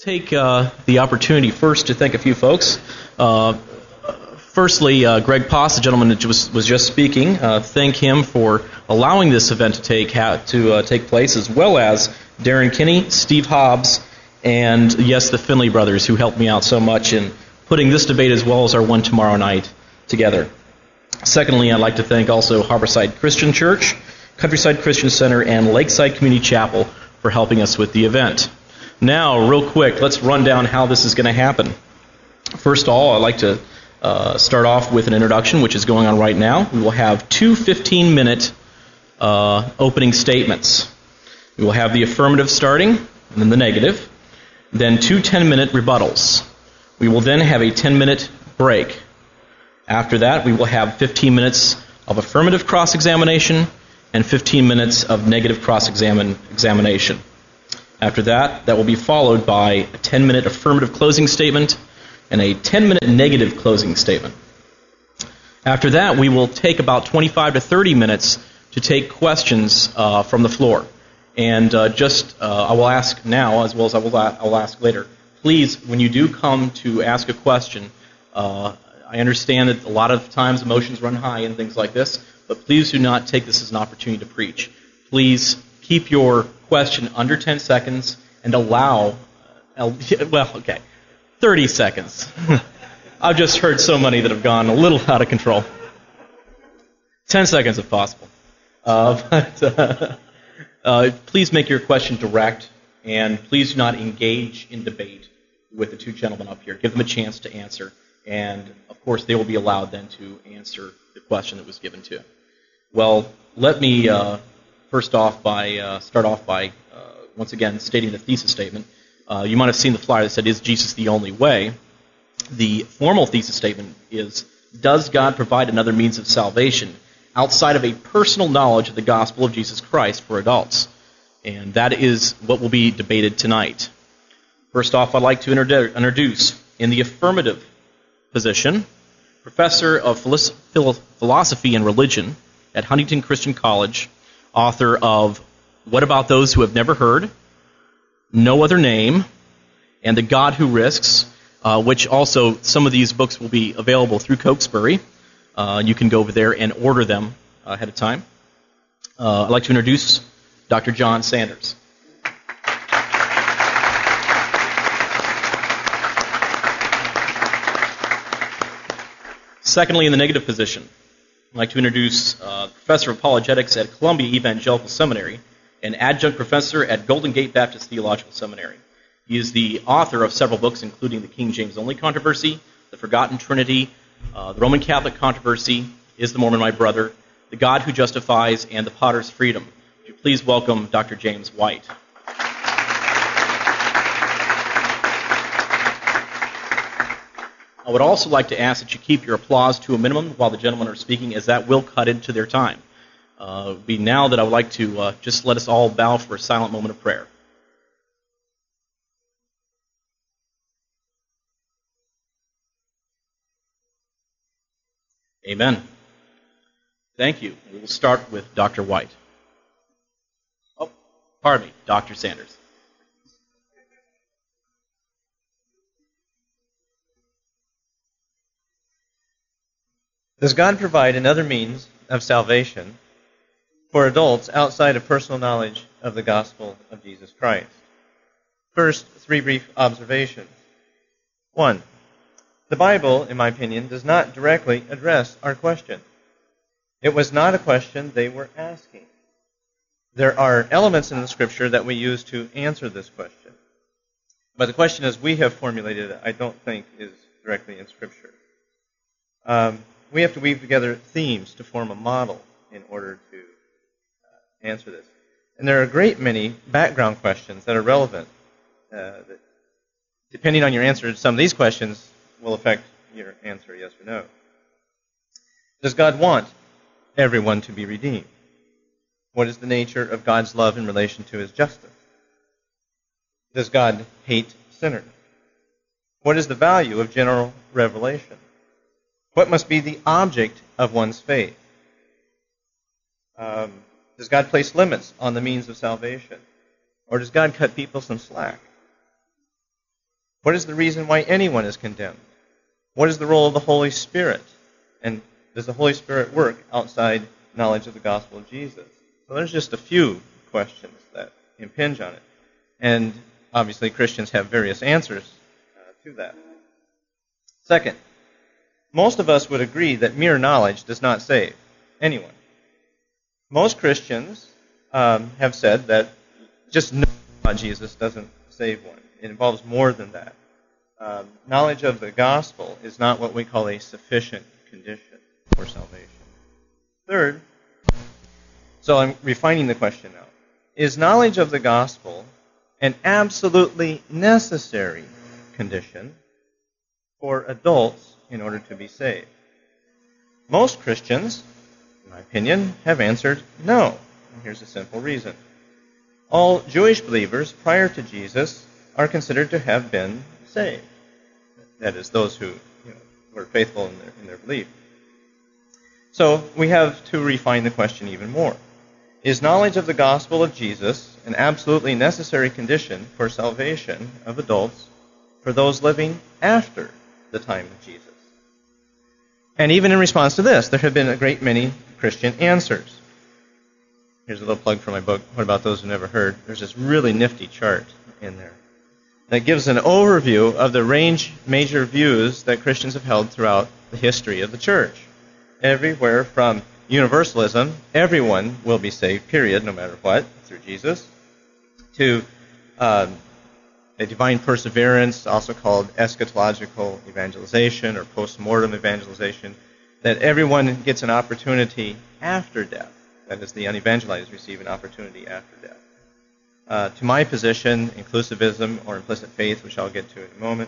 take the opportunity first to thank a few folks. Firstly, Greg Poss, the gentleman that was just speaking, thank him for allowing this event to take place, as well as Darren Kinney, Steve Hobbs, and yes, the Finley brothers, who helped me out so much in putting this debate as well as our one tomorrow night together. Secondly, I'd like to thank also Harborside Christian Church, Countryside Christian Center, and Lakeside Community Chapel for helping us with the event. Now, real quick, let's run down how this is going to happen. First of all, I'd like to start off with an introduction, which is going on right now. We will have two 15-minute opening statements. We will have the affirmative starting, and then the negative, then two 10-minute rebuttals. We will then have a 10-minute break. After that, we will have 15 minutes of affirmative cross-examination and 15 minutes of negative cross-examination. After that, that will be followed by a 10-minute affirmative closing statement and a 10-minute negative closing statement. After that, we will take about 25 to 30 minutes to take questions from the floor. And I will ask now, as well as I will ask later, please, when you do come to ask a question, I understand that a lot of times emotions run high and things like this, but please do not take this as an opportunity to preach. Please keep your question under 10 seconds and allow, 30 seconds. I've just heard so many that have gone a little out of control. 10 seconds if possible. Please make your question direct, and please do not engage in debate with the two gentlemen up here. Give them a chance to answer, and of course they will be allowed then to answer the question that was given to. Well, let me start off by once again stating the thesis statement. You might have seen the flyer that said, "Is Jesus the only way?" The formal thesis statement is, does God provide another means of salvation outside of a personal knowledge of the gospel of Jesus Christ for adults? And that is what will be debated tonight. First off, I'd like to introduce, in the affirmative position, Professor of Philosophy and Religion at Huntington Christian College, author of What About Those Who Have Never Heard?, No Other Name, and The God Who Risks, which also some of these books will be available through Cokesbury. You can go over there and order them ahead of time. I'd like to introduce Dr. John Sanders. Secondly, in the negative position, I'd like to introduce Professor of Apologetics at Columbia Evangelical Seminary and adjunct professor at Golden Gate Baptist Theological Seminary. He is the author of several books, including The King James Only Controversy, The Forgotten Trinity, The Roman Catholic Controversy, Is the Mormon My Brother?, The God Who Justifies, and The Potter's Freedom. Would you please welcome Dr. James White. I would also like to ask that you keep your applause to a minimum while the gentlemen are speaking, as that will cut into their time. It would be now that I would like to just let us all bow for a silent moment of prayer. Amen. Thank you. We will start with Dr. White. Oh, pardon me, Dr. Sanders. Does God provide another means of salvation for adults outside of personal knowledge of the gospel of Jesus Christ? First, three brief observations. 1. The Bible, in my opinion, does not directly address our question. It was not a question they were asking. There are elements in the Scripture that we use to answer this question. But the question as we have formulated it, I don't think is directly in Scripture. We have to weave together themes to form a model in order to answer this. And there are a great many background questions that are relevant. That, depending on your answer to some of these questions, will affect your answer, yes or no. Does God want everyone to be redeemed? What is the nature of God's love in relation to His justice? Does God hate sinners? What is the value of general revelation? What must be the object of one's faith? Does God place limits on the means of salvation? Or does God cut people some slack? What is the reason why anyone is condemned? What is the role of the Holy Spirit? And does the Holy Spirit work outside knowledge of the gospel of Jesus? So there's just a few questions that impinge on it. And obviously Christians have various answers to that. Second, most of us would agree that mere knowledge does not save anyone. Most Christians have said that just knowing about Jesus doesn't save one. It involves more than that. Knowledge of the gospel is not what we call a sufficient condition for salvation. Third, so I'm refining the question now. Is knowledge of the gospel an absolutely necessary condition for adults in order to be saved? Most Christians, in my opinion, have answered no. And here's a simple reason. All Jewish believers prior to Jesus are considered to have been saved. That is, those who were faithful in their belief. So we have to refine the question even more. Is knowledge of the gospel of Jesus an absolutely necessary condition for salvation of adults for those living after the time of Jesus? And even in response to this, there have been a great many Christian answers. Here's a little plug for my book, What About Those Who Never Heard? There's this really nifty chart in there that gives an overview of the major views that Christians have held throughout the history of the church. Everywhere from universalism, everyone will be saved, period, no matter what, through Jesus, to a divine perseverance, also called eschatological evangelization or post-mortem evangelization, that everyone gets an opportunity after death. That is, the unevangelized receive an opportunity after death. To my position, inclusivism or implicit faith, which I'll get to in a moment,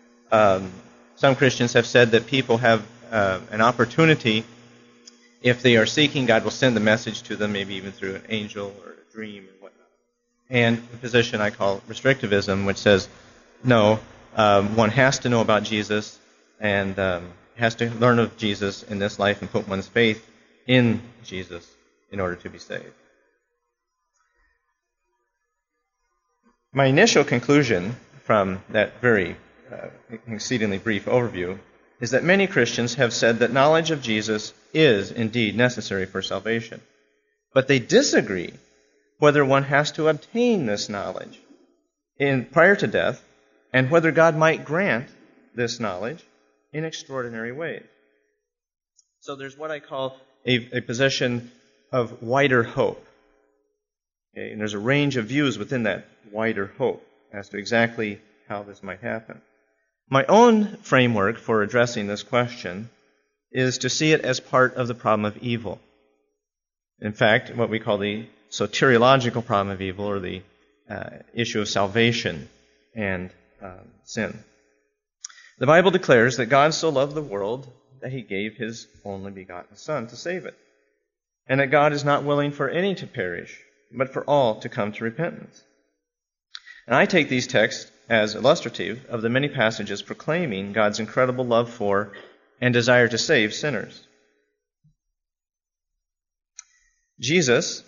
some Christians have said that people have an opportunity. If they are seeking, God will send the message to them, maybe even through an angel or a dream and whatnot. And the position I call restrictivism, which says, no, one has to know about Jesus and has to learn of Jesus in this life and put one's faith in Jesus in order to be saved. My initial conclusion from that very exceedingly brief overview is that many Christians have said that knowledge of Jesus is indeed necessary for salvation. But they disagree whether one has to obtain this knowledge prior to death and whether God might grant this knowledge in extraordinary ways. So there's what I call a position of wider hope. Okay? And there's a range of views within that wider hope as to exactly how this might happen. My own framework for addressing this question is to see it as part of the problem of evil. In fact, what we call the soteriological problem of evil, or the issue of salvation and sin. The Bible declares that God so loved the world that He gave His only begotten Son to save it, and that God is not willing for any to perish, but for all to come to repentance. And I take these texts as illustrative of the many passages proclaiming God's incredible love for and desire to save sinners. Jesus,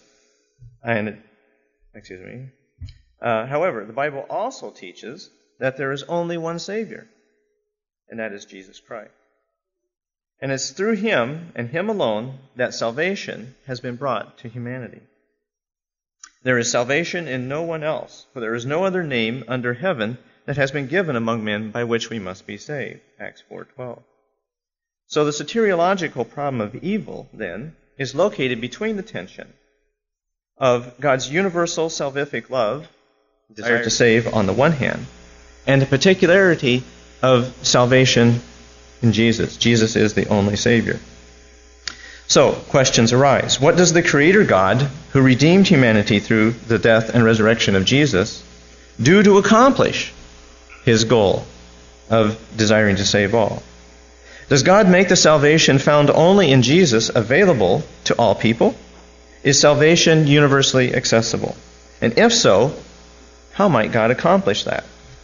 however, the Bible also teaches that there is only one Savior, and that is Jesus Christ. And it's through Him and Him alone that salvation has been brought to humanity. There is salvation in no one else, for there is no other name under heaven that has been given among men by which we must be saved. Acts 4:12. So the soteriological problem of evil, then, is located between the tension of God's universal salvific love, desire to save on the one hand, and the particularity of salvation in Jesus. Jesus is the only Savior. So, questions arise. What does the Creator God, who redeemed humanity through the death and resurrection of Jesus, do to accomplish His goal of desiring to save all? Does God make the salvation found only in Jesus available to all people? Is salvation universally accessible? And if so, how might God accomplish that?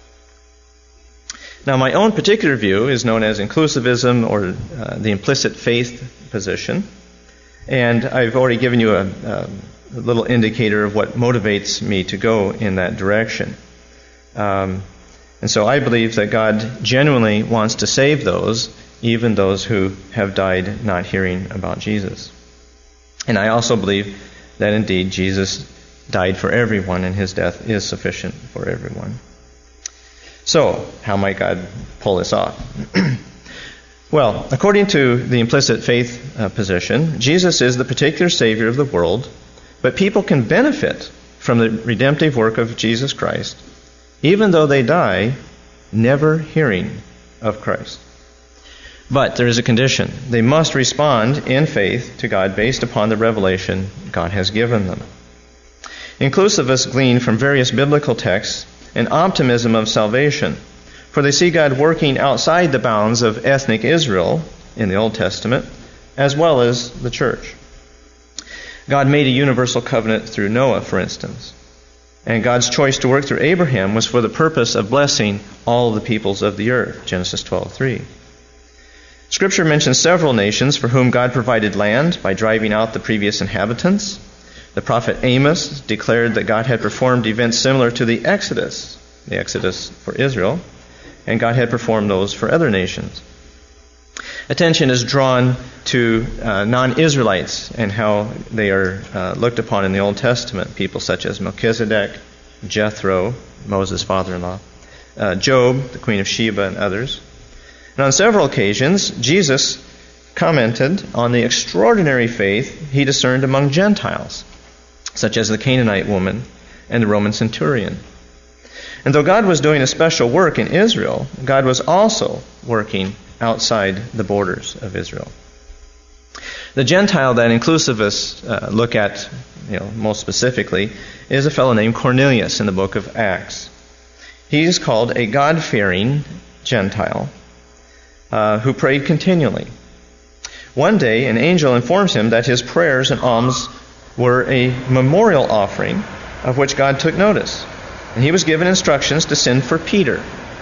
Now, my own particular view is known as inclusivism, or the implicit faith position. And I've already given you a little indicator of what motivates me to go in that direction. And And so I believe that God genuinely wants to save those, even those who have died not hearing about Jesus. And I also believe that indeed Jesus died for everyone, and his death is sufficient for everyone. So, how might God pull this off? Well, according to the implicit faith position, Jesus is the particular Savior of the world, but people can benefit from the redemptive work of Jesus Christ, even though they die never hearing of Christ. But there is a condition. They must respond in faith to God based upon the revelation God has given them. Inclusivists glean from various biblical texts an optimism of salvation, for they see God working outside the bounds of ethnic Israel in the Old Testament, as well as the church. God made a universal covenant through Noah, for instance. And God's choice to work through Abraham was for the purpose of blessing all the peoples of the earth, Genesis 12:3. Scripture mentions several nations for whom God provided land by driving out the previous inhabitants. The prophet Amos declared that God had performed events similar to the Exodus for Israel, and God had performed those for other nations. Attention is drawn to non-Israelites and how they are looked upon in the Old Testament. People such as Melchizedek, Jethro, Moses' father-in-law, Job, the Queen of Sheba, and others. And on several occasions, Jesus commented on the extraordinary faith he discerned among Gentiles, such as the Canaanite woman and the Roman centurion. And though God was doing a special work in Israel, God was also working outside the borders of Israel. The Gentile that inclusivists look at most specifically is a fellow named Cornelius in the book of Acts. He is called a God-fearing Gentile who prayed continually. One day, an angel informs him that his prayers and alms were a memorial offering of which God took notice. And he was given instructions to send for Peter.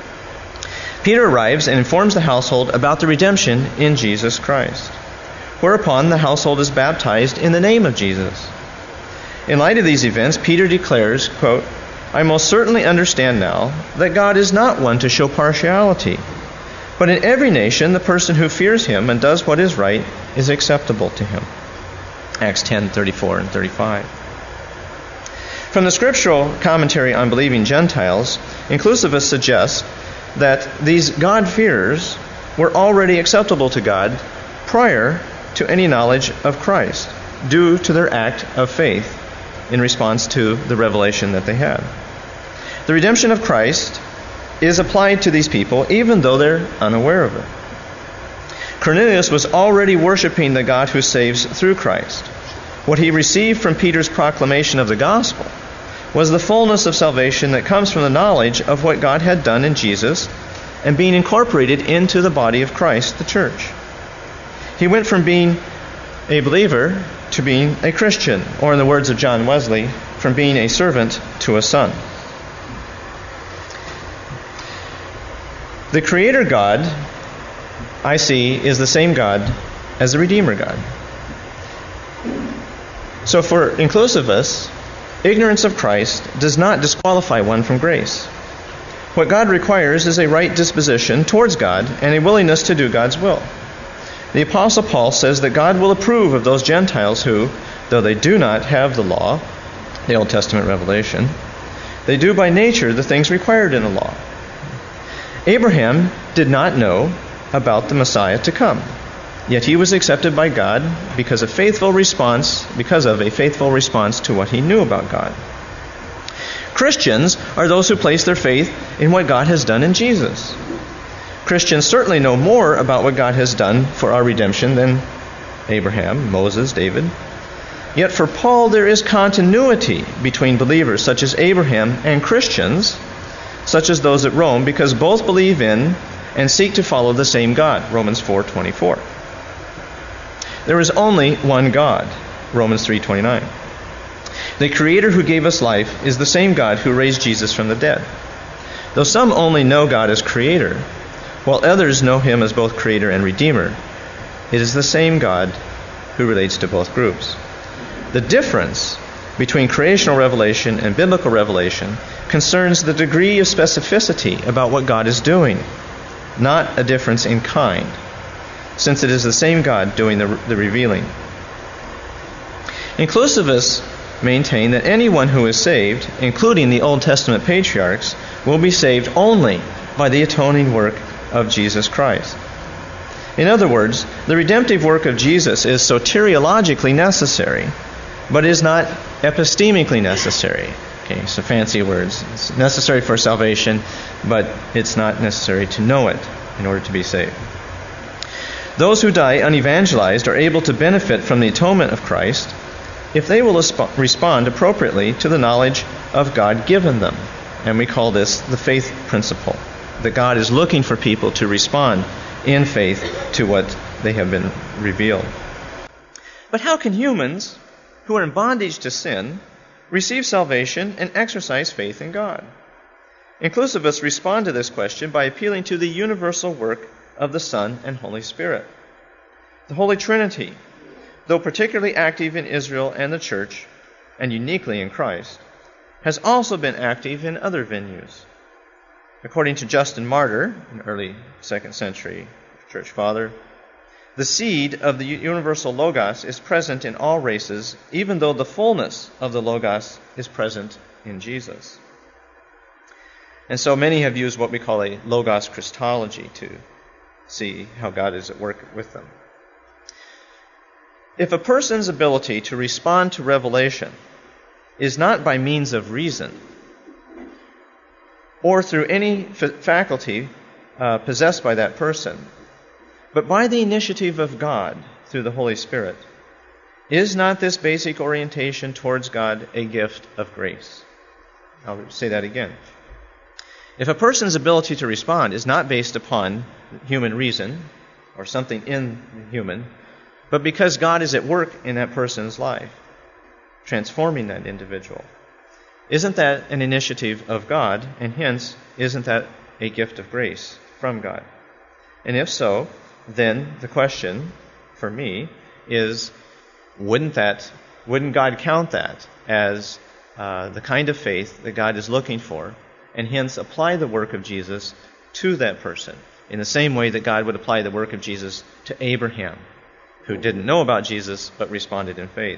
Peter arrives and informs the household about the redemption in Jesus Christ. Whereupon the household is baptized in the name of Jesus. In light of these events, Peter declares, quote, "I most certainly understand now that God is not one to show partiality, but in every nation the person who fears him and does what is right is acceptable to him." Acts 10:34 and 35. From the scriptural commentary on believing Gentiles, inclusivists suggest that these God-fearers were already acceptable to God prior to any knowledge of Christ, due to their act of faith in response to the revelation that they had. The redemption of Christ is applied to these people even though they're unaware of it. Cornelius was already worshiping the God who saves through Christ. What he received from Peter's proclamation of the gospel was the fullness of salvation that comes from the knowledge of what God had done in Jesus and being incorporated into the body of Christ, the church. He went from being a believer to being a Christian, or in the words of John Wesley, from being a servant to a son. The Creator God, I see, is the same God as the Redeemer God. So for inclusivists, ignorance of Christ does not disqualify one from grace. What God requires is a right disposition towards God and a willingness to do God's will. The Apostle Paul says that God will approve of those Gentiles who, though they do not have the law, the Old Testament revelation, they do by nature the things required in the law. Abraham did not know about the Messiah to come, yet he was accepted by God because of a faithful response to what he knew about God. Christians are those who place their faith in what God has done in Jesus. Christians certainly know more about what God has done for our redemption than Abraham, Moses, David. Yet for Paul there is continuity between believers such as Abraham and Christians such as those at Rome, because both believe in and seek to follow the same God, Romans 4:24. There is only one God, Romans 3:29. The Creator who gave us life is the same God who raised Jesus from the dead. Though some only know God as Creator, while others know Him as both Creator and Redeemer, it is the same God who relates to both groups. The difference between creational revelation and biblical revelation concerns the degree of specificity about what God is doing, not a difference in kind, since it is the same God doing the revealing. Inclusivists maintain that anyone who is saved, including the Old Testament patriarchs, will be saved only by the atoning work of Jesus Christ. In other words, the redemptive work of Jesus is soteriologically necessary, but is not epistemically necessary. Okay, so fancy words. It's necessary for salvation, but it's not necessary to know it in order to be saved. Those who die unevangelized are able to benefit from the atonement of Christ if they will respond appropriately to the knowledge of God given them. And we call this the faith principle, that God is looking for people to respond in faith to what they have been revealed. But how can humans who are in bondage to sin receive salvation and exercise faith in God? Inclusivists respond to this question by appealing to the universal work of the Son and Holy Spirit. The Holy Trinity, though particularly active in Israel and the church, and uniquely in Christ, has also been active in other venues. According to Justin Martyr, an early 2nd century church father, the seed of the universal Logos is present in all races, even though the fullness of the Logos is present in Jesus. And so many have used what we call a Logos Christology to see how God is at work with them. If a person's ability to respond to revelation is not by means of reason or through any faculty possessed by that person, but by the initiative of God through the Holy Spirit, is not this basic orientation towards God a gift of grace? I'll say that again. If a person's ability to respond is not based upon human reason or something inhuman, but because God is at work in that person's life, transforming that individual, isn't that an initiative of God, and hence, isn't that a gift of grace from God? And if so, then the question for me is, wouldn't God count that as the kind of faith that God is looking for, and hence apply the work of Jesus to that person in the same way that God would apply the work of Jesus to Abraham, who didn't know about Jesus but responded in faith?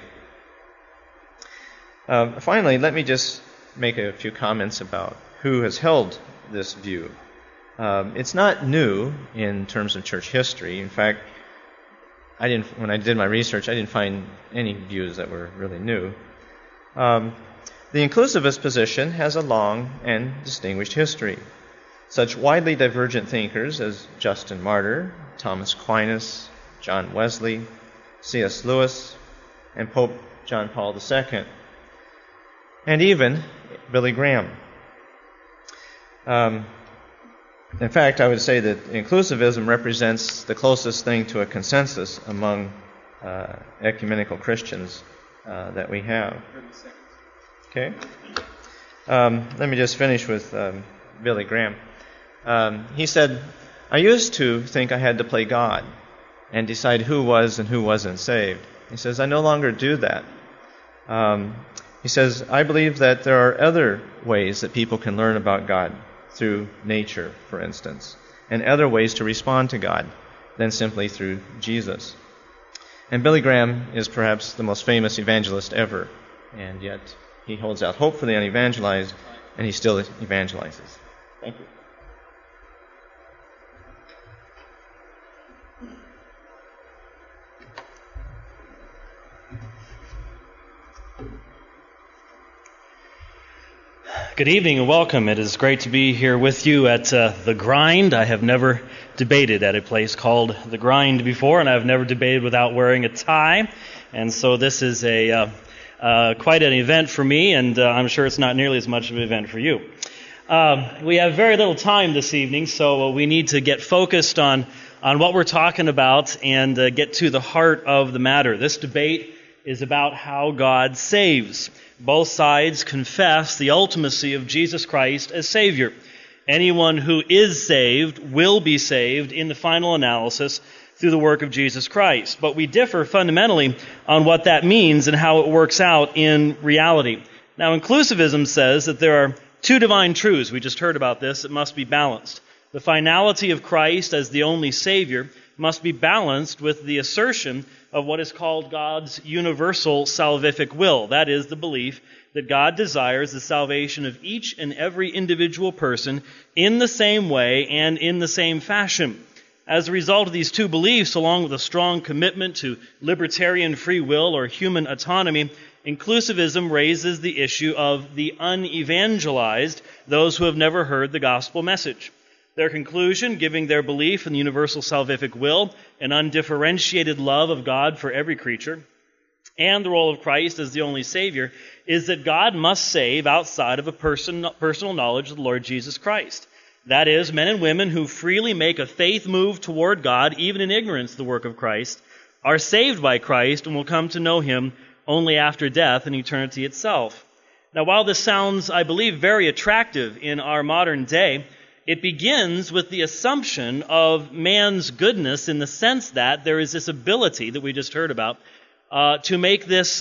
Finally, let me just make a few comments about who has held this view. It's not new in terms of church history. In fact, when I did my research, I didn't find any views that were really new. The inclusivist position has a long and distinguished history. Such widely divergent thinkers as Justin Martyr, Thomas Aquinas, John Wesley, C.S. Lewis, and Pope John Paul II, and even Billy Graham. In fact, I would say that inclusivism represents the closest thing to a consensus among ecumenical Christians that we have. Okay? Let me just finish with Billy Graham. He said, "I used to think I had to play God and decide who was and who wasn't saved." He says, "I no longer do that." He says, "I believe that there are other ways that people can learn about God, through nature, for instance, and other ways to respond to God than simply through Jesus." And Billy Graham is perhaps the most famous evangelist ever, and yet he holds out hope for the unevangelized, and he still evangelizes. Thank you. Good evening and welcome. It is great to be here with you at The Grind. I have never debated at a place called The Grind before, and I've never debated without wearing a tie. And so this is quite an event for me, and I'm sure it's not nearly as much of an event for you. We have very little time this evening, so we need to get focused on what we're talking about and get to the heart of the matter. This debate is about how God saves. Both sides confess the ultimacy of Jesus Christ as Savior. Anyone who is saved will be saved in the final analysis through the work of Jesus Christ. But we differ fundamentally on what that means and how it works out in reality. Now, inclusivism says that there are two divine truths. We just heard about this. It must be balanced. The finality of Christ as the only Savior must be balanced with the assertion of what is called God's universal salvific will. That is, the belief that God desires the salvation of each and every individual person in the same way and in the same fashion. As a result of these two beliefs, along with a strong commitment to libertarian free will or human autonomy, inclusivism raises the issue of the unevangelized, those who have never heard the gospel message. Their conclusion, giving their belief in the universal salvific will, an undifferentiated love of God for every creature, and the role of Christ as the only Savior, is that God must save outside of a personal knowledge of the Lord Jesus Christ. That is, men and women who freely make a faith move toward God, even in ignorance of the work of Christ, are saved by Christ and will come to know Him only after death and eternity itself. Now, while this sounds, I believe, very attractive in our modern day, it begins with the assumption of man's goodness in the sense that there is this ability that we just heard about to make this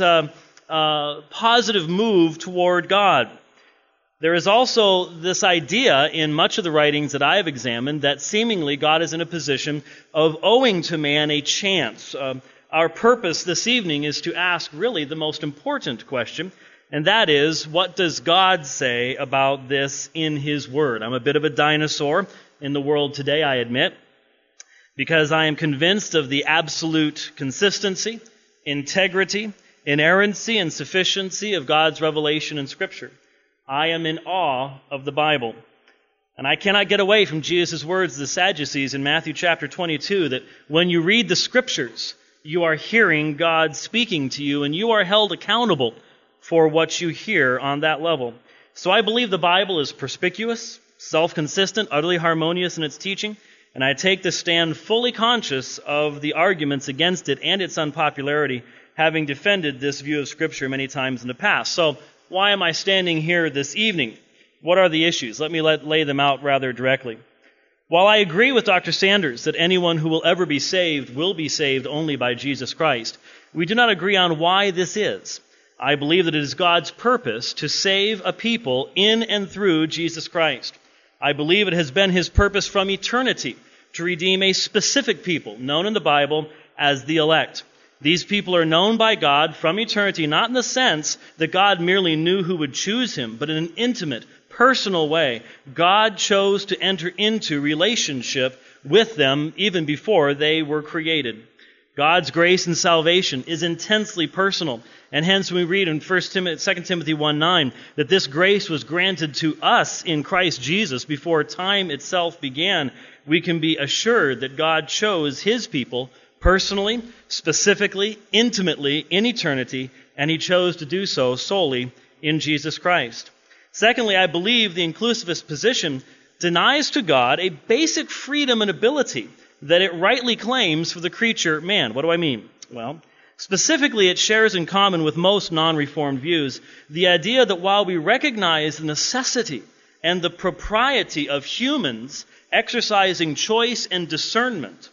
positive move toward God. There is also this idea in much of the writings that I have examined that seemingly God is in a position of owing to man a chance. Our purpose this evening is to ask really the most important question, and that is, what does God say about this in His Word? I'm a bit of a dinosaur in the world today, I admit, because I am convinced of the absolute consistency, integrity, inerrancy, and sufficiency of God's revelation in Scripture. I am in awe of the Bible. And I cannot get away from Jesus' words to the Sadducees in Matthew chapter 22 that when you read the Scriptures, you are hearing God speaking to you, and you are held accountable for what you hear on that level. So I believe the Bible is perspicuous, self-consistent, utterly harmonious in its teaching, and I take this stand fully conscious of the arguments against it and its unpopularity, having defended this view of Scripture many times in the past. So why am I standing here this evening? What are the issues? Let me lay them out rather directly. While I agree with Dr. Sanders that anyone who will ever be saved will be saved only by Jesus Christ, we do not agree on why this is. I believe that it is God's purpose to save a people in and through Jesus Christ. I believe it has been His purpose from eternity to redeem a specific people known in the Bible as the elect. These people are known by God from eternity, not in the sense that God merely knew who would choose Him, but in an intimate, personal way. God chose to enter into relationship with them even before they were created. God's grace and salvation is intensely personal, and hence we read in 2 Timothy 1:9 that this grace was granted to us in Christ Jesus before time itself began. We can be assured that God chose His people personally, specifically, intimately, in eternity, and He chose to do so solely in Jesus Christ. Secondly, I believe the inclusivist position denies to God a basic freedom and ability that it rightly claims for the creature man. What do I mean? Well, specifically, it shares in common with most non-reformed views the idea that while we recognize the necessity and the propriety of humans exercising choice and discernment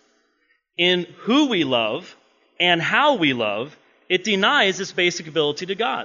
in who we love and how we love, it denies this basic ability to God.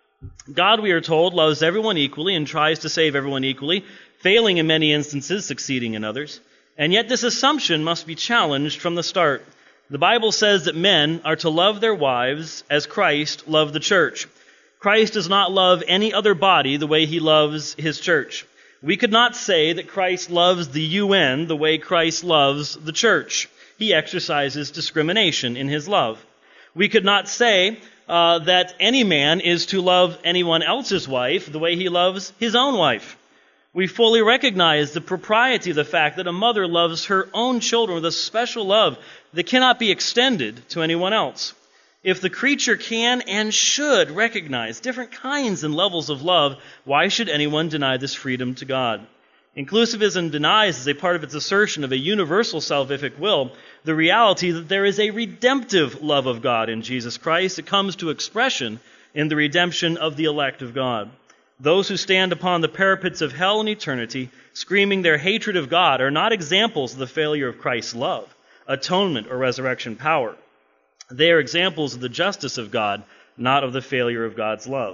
God, we are told, loves everyone equally and tries to save everyone equally, failing in many instances, succeeding in others. And yet this assumption must be challenged from the start. The Bible says that men are to love their wives as Christ loved the church. Christ does not love any other body the way He loves His church. We could not say that Christ loves the UN the way Christ loves the church. He exercises discrimination in His love. We could not say that any man is to love anyone else's wife the way he loves his own wife. We fully recognize the propriety of the fact that a mother loves her own children with a special love that cannot be extended to anyone else. If the creature can and should recognize different kinds and levels of love, why should anyone deny this freedom to God? Inclusivism denies, as a part of its assertion of a universal salvific will, the reality that there is a redemptive love of God in Jesus Christ that comes to expression in the redemption of the elect of God. Those who stand upon the parapets of hell and eternity, screaming their hatred of God, are not examples of the failure of Christ's love, atonement, or resurrection power. They are examples of the justice of God, not of the failure of God's love.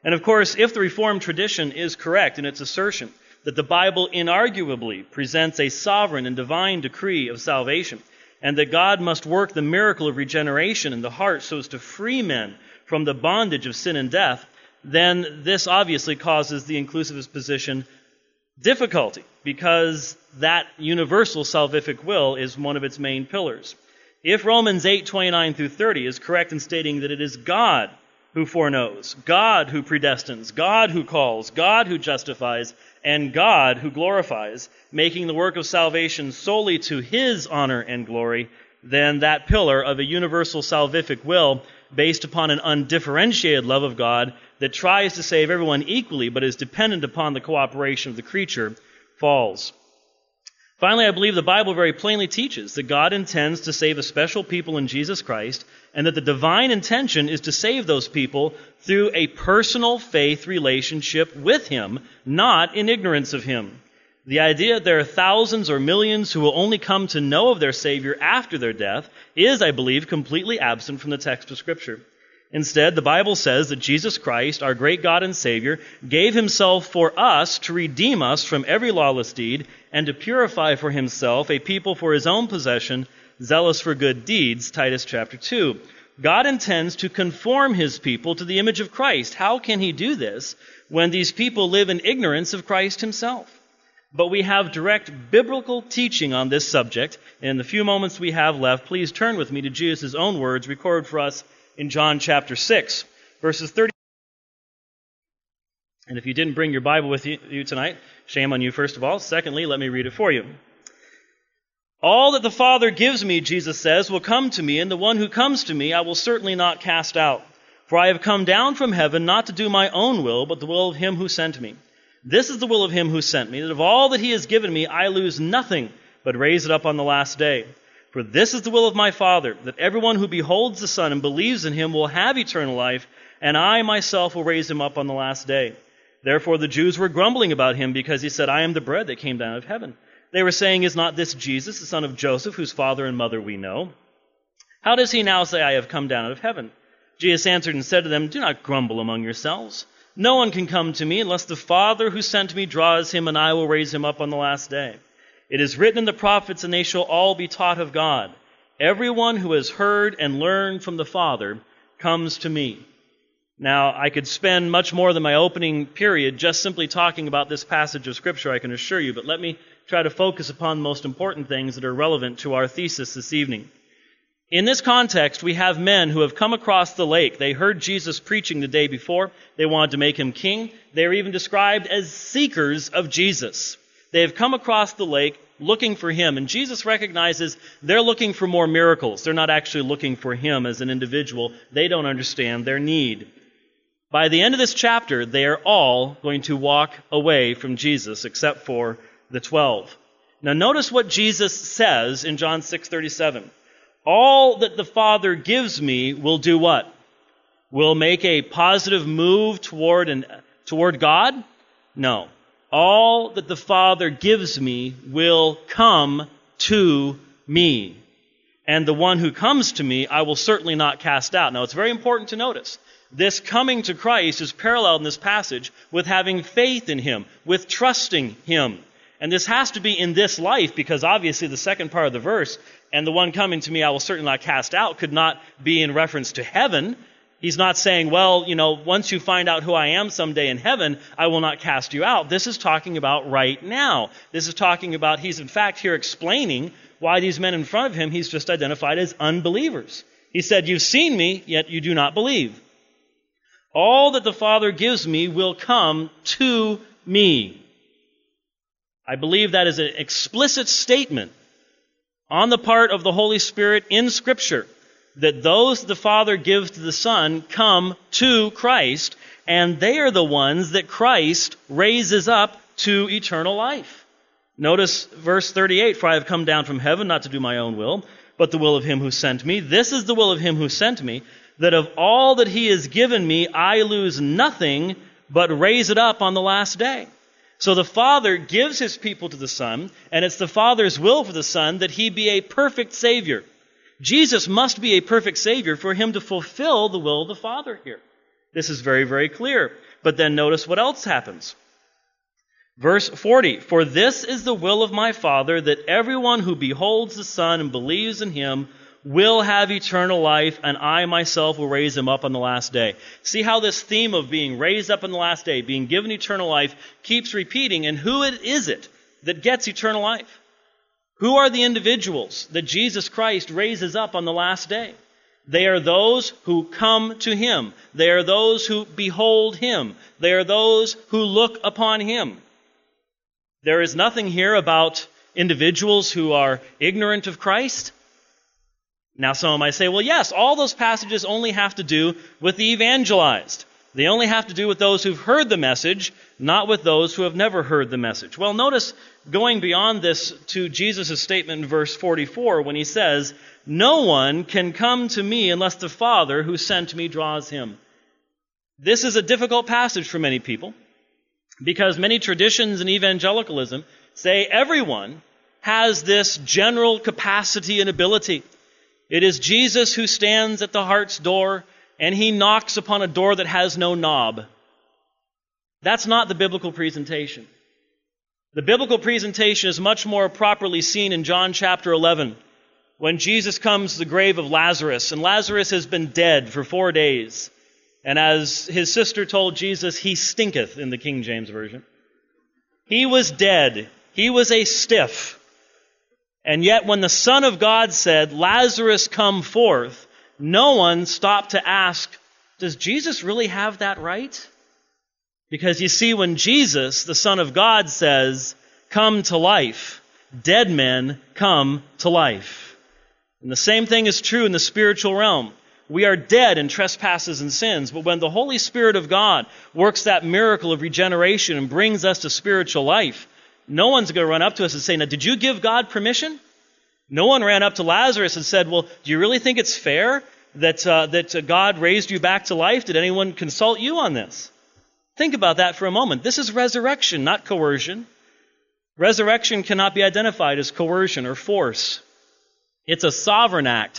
And of course, if the Reformed tradition is correct in its assertion that the Bible inarguably presents a sovereign and divine decree of salvation, and that God must work the miracle of regeneration in the heart so as to free men from the bondage of sin and death, then this obviously causes the inclusivist position difficulty, because that universal salvific will is one of its main pillars. If Romans 8:29 through 30 is correct in stating that it is God who foreknows, God who predestines, God who calls, God who justifies, and God who glorifies, making the work of salvation solely to His honor and glory, then that pillar of a universal salvific will, based upon an undifferentiated love of God that tries to save everyone equally but is dependent upon the cooperation of the creature, falls. Finally, I believe the Bible very plainly teaches that God intends to save a special people in Jesus Christ, and that the divine intention is to save those people through a personal faith relationship with Him, not in ignorance of Him. The idea that there are thousands or millions who will only come to know of their Savior after their death is, I believe, completely absent from the text of Scripture. Instead, the Bible says that Jesus Christ, our great God and Savior, gave Himself for us to redeem us from every lawless deed and to purify for Himself a people for His own possession, zealous for good deeds, Titus chapter 2. God intends to conform His people to the image of Christ. How can He do this when these people live in ignorance of Christ Himself? But we have direct biblical teaching on this subject. In the few moments we have left, please turn with me to Jesus' own words recorded for us in John chapter 6, verses 30. And if you didn't bring your Bible with you tonight, shame on you, first of all. Secondly, let me read it for you. All that the Father gives me, Jesus says, will come to me, and the one who comes to me I will certainly not cast out. For I have come down from heaven not to do my own will, but the will of Him who sent me. This is the will of Him who sent me, that of all that He has given me I lose nothing, but raise it up on the last day. For this is the will of my Father, that everyone who beholds the Son and believes in Him will have eternal life, and I myself will raise him up on the last day. Therefore the Jews were grumbling about Him, because He said, I am the bread that came down out of heaven. They were saying, is not this Jesus, the son of Joseph, whose father and mother we know? How does He now say, I have come down out of heaven? Jesus answered and said to them, do not grumble among yourselves. No one can come to me unless the Father who sent me draws him, and I will raise him up on the last day. It is written in the prophets, and they shall all be taught of God. Everyone who has heard and learned from the Father comes to me. Now, I could spend much more than my opening period just simply talking about this passage of Scripture, I can assure you, but let me try to focus upon the most important things that are relevant to our thesis this evening. In this context, we have men who have come across the lake. They heard Jesus preaching the day before. They wanted to make Him king. They are even described as seekers of Jesus. They have come across the lake looking for Him, and Jesus recognizes they're looking for more miracles. They're not actually looking for Him as an individual. They don't understand their need. By the end of this chapter, they are all going to walk away from Jesus, except for the 12. Now notice what Jesus says in John 6:37. All that the Father gives me will do what? Will make a positive move toward God? No. All that the Father gives me will come to me. And the one who comes to me I will certainly not cast out. Now it's very important to notice. This coming to Christ is paralleled in this passage with having faith in Him, with trusting Him. And this has to be in this life, because obviously the second part of the verse, and the one coming to me I will certainly not cast out, could not be in reference to heaven. He's not saying, well, once you find out who I am someday in heaven, I will not cast you out. This is talking about right now. This is talking about, he's in fact here explaining why these men in front of him he's just identified as unbelievers. He said, you've seen me, yet you do not believe. All that the Father gives me will come to me. I believe that is an explicit statement on the part of the Holy Spirit in Scripture, that those the Father gives to the Son come to Christ, and they are the ones that Christ raises up to eternal life. Notice verse 38, for I have come down from heaven not to do my own will, but the will of Him who sent me. This is the will of Him who sent me, that of all that He has given me, I lose nothing, but raise it up on the last day. So the Father gives His people to the Son, and it's the Father's will for the Son that He be a perfect Savior. Jesus must be a perfect Savior for Him to fulfill the will of the Father here. This is very, very clear. But then notice what else happens. Verse 40, "For this is the will of my Father, that everyone who beholds the Son and believes in him will have eternal life, and I myself will raise him up on the last day." See how this theme of being raised up on the last day, being given eternal life, keeps repeating. And who is it that gets eternal life? Who are the individuals that Jesus Christ raises up on the last day? They are those who come to him. They are those who behold him. They are those who look upon him. There is nothing here about individuals who are ignorant of Christ. Now some might say, well, yes, all those passages only have to do with the evangelized. They only have to do with those who've heard the message, not with those who have never heard the message. Well, notice going beyond this to Jesus' statement in verse 44 when he says, "No one can come to me unless the Father who sent me draws him." This is a difficult passage for many people, because many traditions in evangelicalism say everyone has this general capacity and ability. It is Jesus who stands at the heart's door, and he knocks upon a door that has no knob. That's not the biblical presentation. The biblical presentation is much more properly seen in John chapter 11, when Jesus comes to the grave of Lazarus, and Lazarus has been dead for 4 days. And as his sister told Jesus, he stinketh in the King James Version. He was dead. He was a stiff. And yet when the Son of God said, "Lazarus, come forth," no one stopped to ask, does Jesus really have that right? Because you see, when Jesus, the Son of God, says, "Come to life," dead men come to life. And the same thing is true in the spiritual realm. We are dead in trespasses and sins, but when the Holy Spirit of God works that miracle of regeneration and brings us to spiritual life, no one's going to run up to us and say, "Now, did you give God permission?" No one ran up to Lazarus and said, "Well, do you really think it's fair that God raised you back to life? Did anyone consult you on this?" Think about that for a moment. This is resurrection, not coercion. Resurrection cannot be identified as coercion or force. It's a sovereign act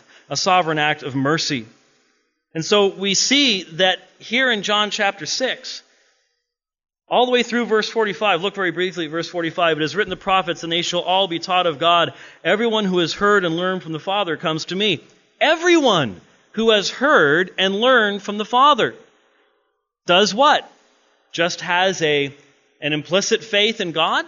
of mercy. And so we see that here in John chapter 6, all the way through verse 45, look very briefly at verse 45, "It is written in the prophets, and they shall all be taught of God. Everyone who has heard and learned from the Father comes to me." Everyone who has heard and learned from the Father does what? Just has an implicit faith in God?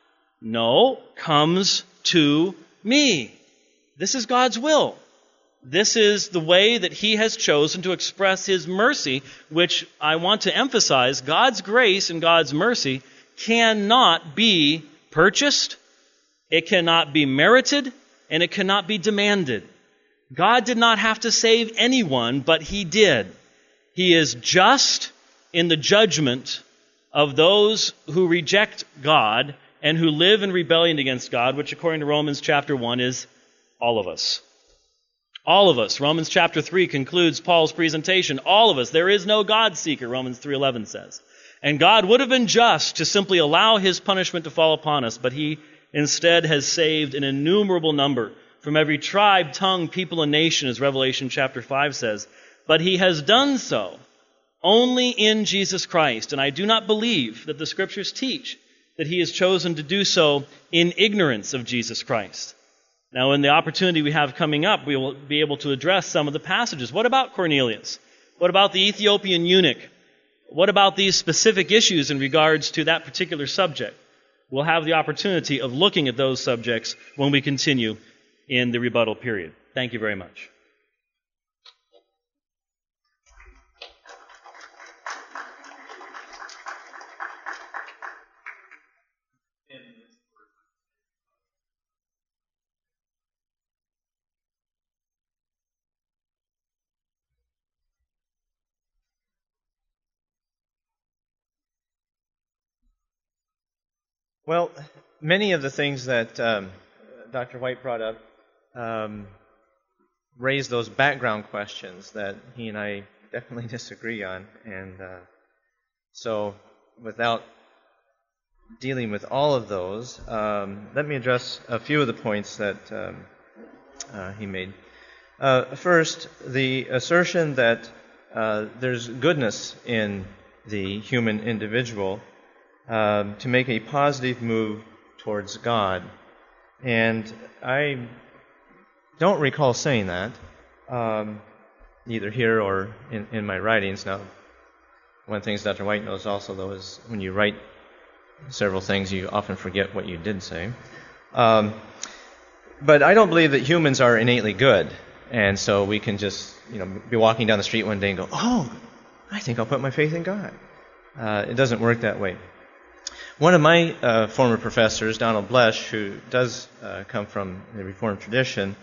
No, comes to me. This is God's will. This is the way that he has chosen to express his mercy, which I want to emphasize, God's grace and God's mercy cannot be purchased, it cannot be merited, and it cannot be demanded. God did not have to save anyone, but he did. He is just in the judgment of those who reject God and who live in rebellion against God, which according to Romans chapter 1 is all of us. All of us. Romans chapter 3 concludes Paul's presentation. All of us. There is no God seeker, Romans 3:11 says. And God would have been just to simply allow his punishment to fall upon us, but he instead has saved an innumerable number from every tribe, tongue, people, and nation, as Revelation chapter 5 says. But he has done so only in Jesus Christ. And I do not believe that the Scriptures teach that he has chosen to do so in ignorance of Jesus Christ. Now, in the opportunity we have coming up, we will be able to address some of the passages. What about Cornelius? What about the Ethiopian eunuch? What about these specific issues in regards to that particular subject? We'll have the opportunity of looking at those subjects when we continue in the rebuttal period. Thank you very much. Well, many of the things that Dr. White brought up raise those background questions that he and I definitely disagree on. And so without dealing with all of those, let me address a few of the points that he made. First, the assertion that there's goodness in the human individual to make a positive move towards God. And I don't recall saying that, either here or in my writings. Now, one of the things Dr. White knows also, though, is when you write several things, you often forget what you did say. But I don't believe that humans are innately good, and so we can just be walking down the street one day and go, oh, I think I'll put my faith in God. It doesn't work that way. One of my former professors, Donald Blesch, who does come from the Reformed tradition,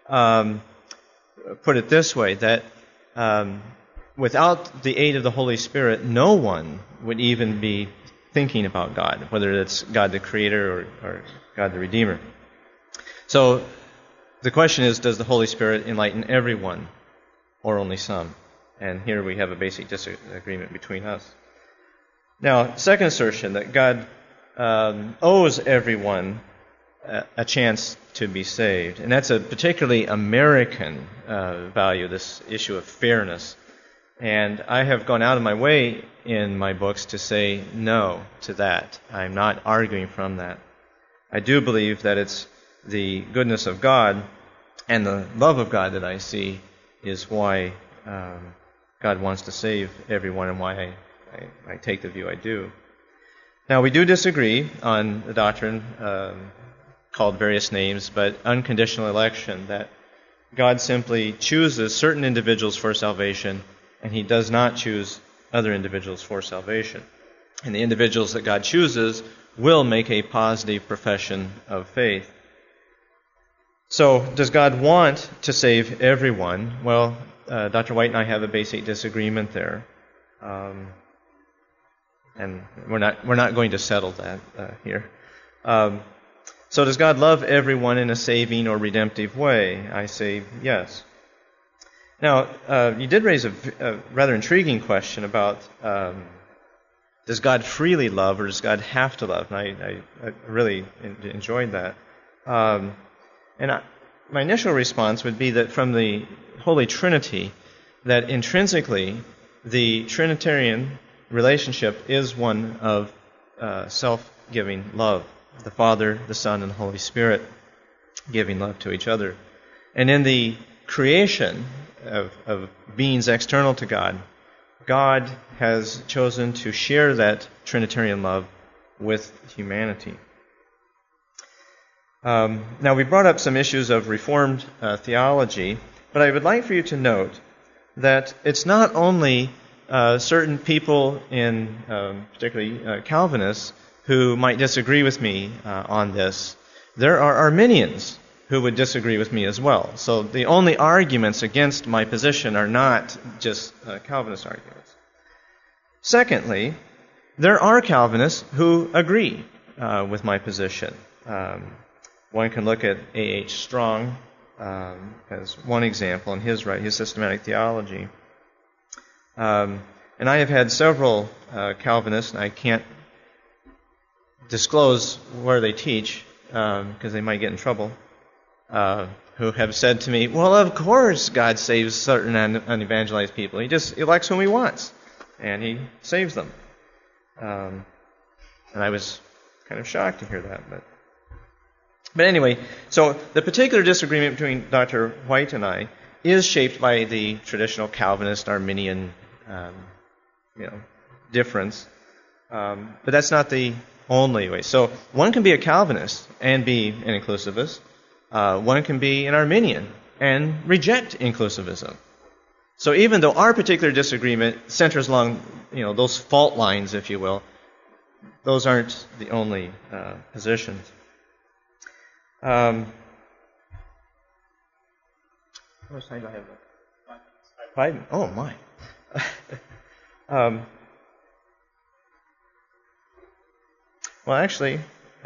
put it this way, that without the aid of the Holy Spirit, no one would even be thinking about God, whether it's God the Creator or God the Redeemer. So the question is, does the Holy Spirit enlighten everyone or only some? And here we have a basic disagreement between us. Now, second assertion, that God owes everyone a chance to be saved. And that's a particularly American value, this issue of fairness. And I have gone out of my way in my books to say no to that. I'm not arguing from that. I do believe that it's the goodness of God and the love of God that I see is why God wants to save everyone and why I take the view I do. Now, we do disagree on the doctrine called various names, but unconditional election, that God simply chooses certain individuals for salvation, and He does not choose other individuals for salvation. And the individuals that God chooses will make a positive profession of faith. So, does God want to save everyone? Well, Dr. White and I have a basic disagreement there. And we're not going to settle that here. So does God love everyone in a saving or redemptive way? I say yes. Now, you did raise a rather intriguing question about does God freely love or does God have to love? And I really enjoyed that. My initial response would be that from the Holy Trinity, that intrinsically the Trinitarian relationship is one of self-giving love. The Father, the Son, and the Holy Spirit giving love to each other. And in the creation of beings external to God, God has chosen to share that Trinitarian love with humanity. Now, we brought up some issues of Reformed theology, but I would like for you to note that it's not only certain people in, particularly Calvinists, who might disagree with me on this. There are Arminians who would disagree with me as well. So the only arguments against my position are not just Calvinist arguments. Secondly, there are Calvinists who agree with my position. One can look at A.H. Strong as one example in his systematic theology. And I have had several Calvinists, and I can't disclose where they teach because they might get in trouble, who have said to me, well, of course God saves certain unevangelized people. He just elects whom He wants, and He saves them. And I was kind of shocked to hear that. But anyway, so the particular disagreement between Dr. White and I is shaped by the traditional Calvinist Arminian difference. But that's not the only way. So one can be a Calvinist and be an inclusivist. One can be an Arminian and reject inclusivism. So even though our particular disagreement centers along, those fault lines, if you will, those aren't the only positions. How much time do I have left? 5 minutes. Oh, my. Well, actually,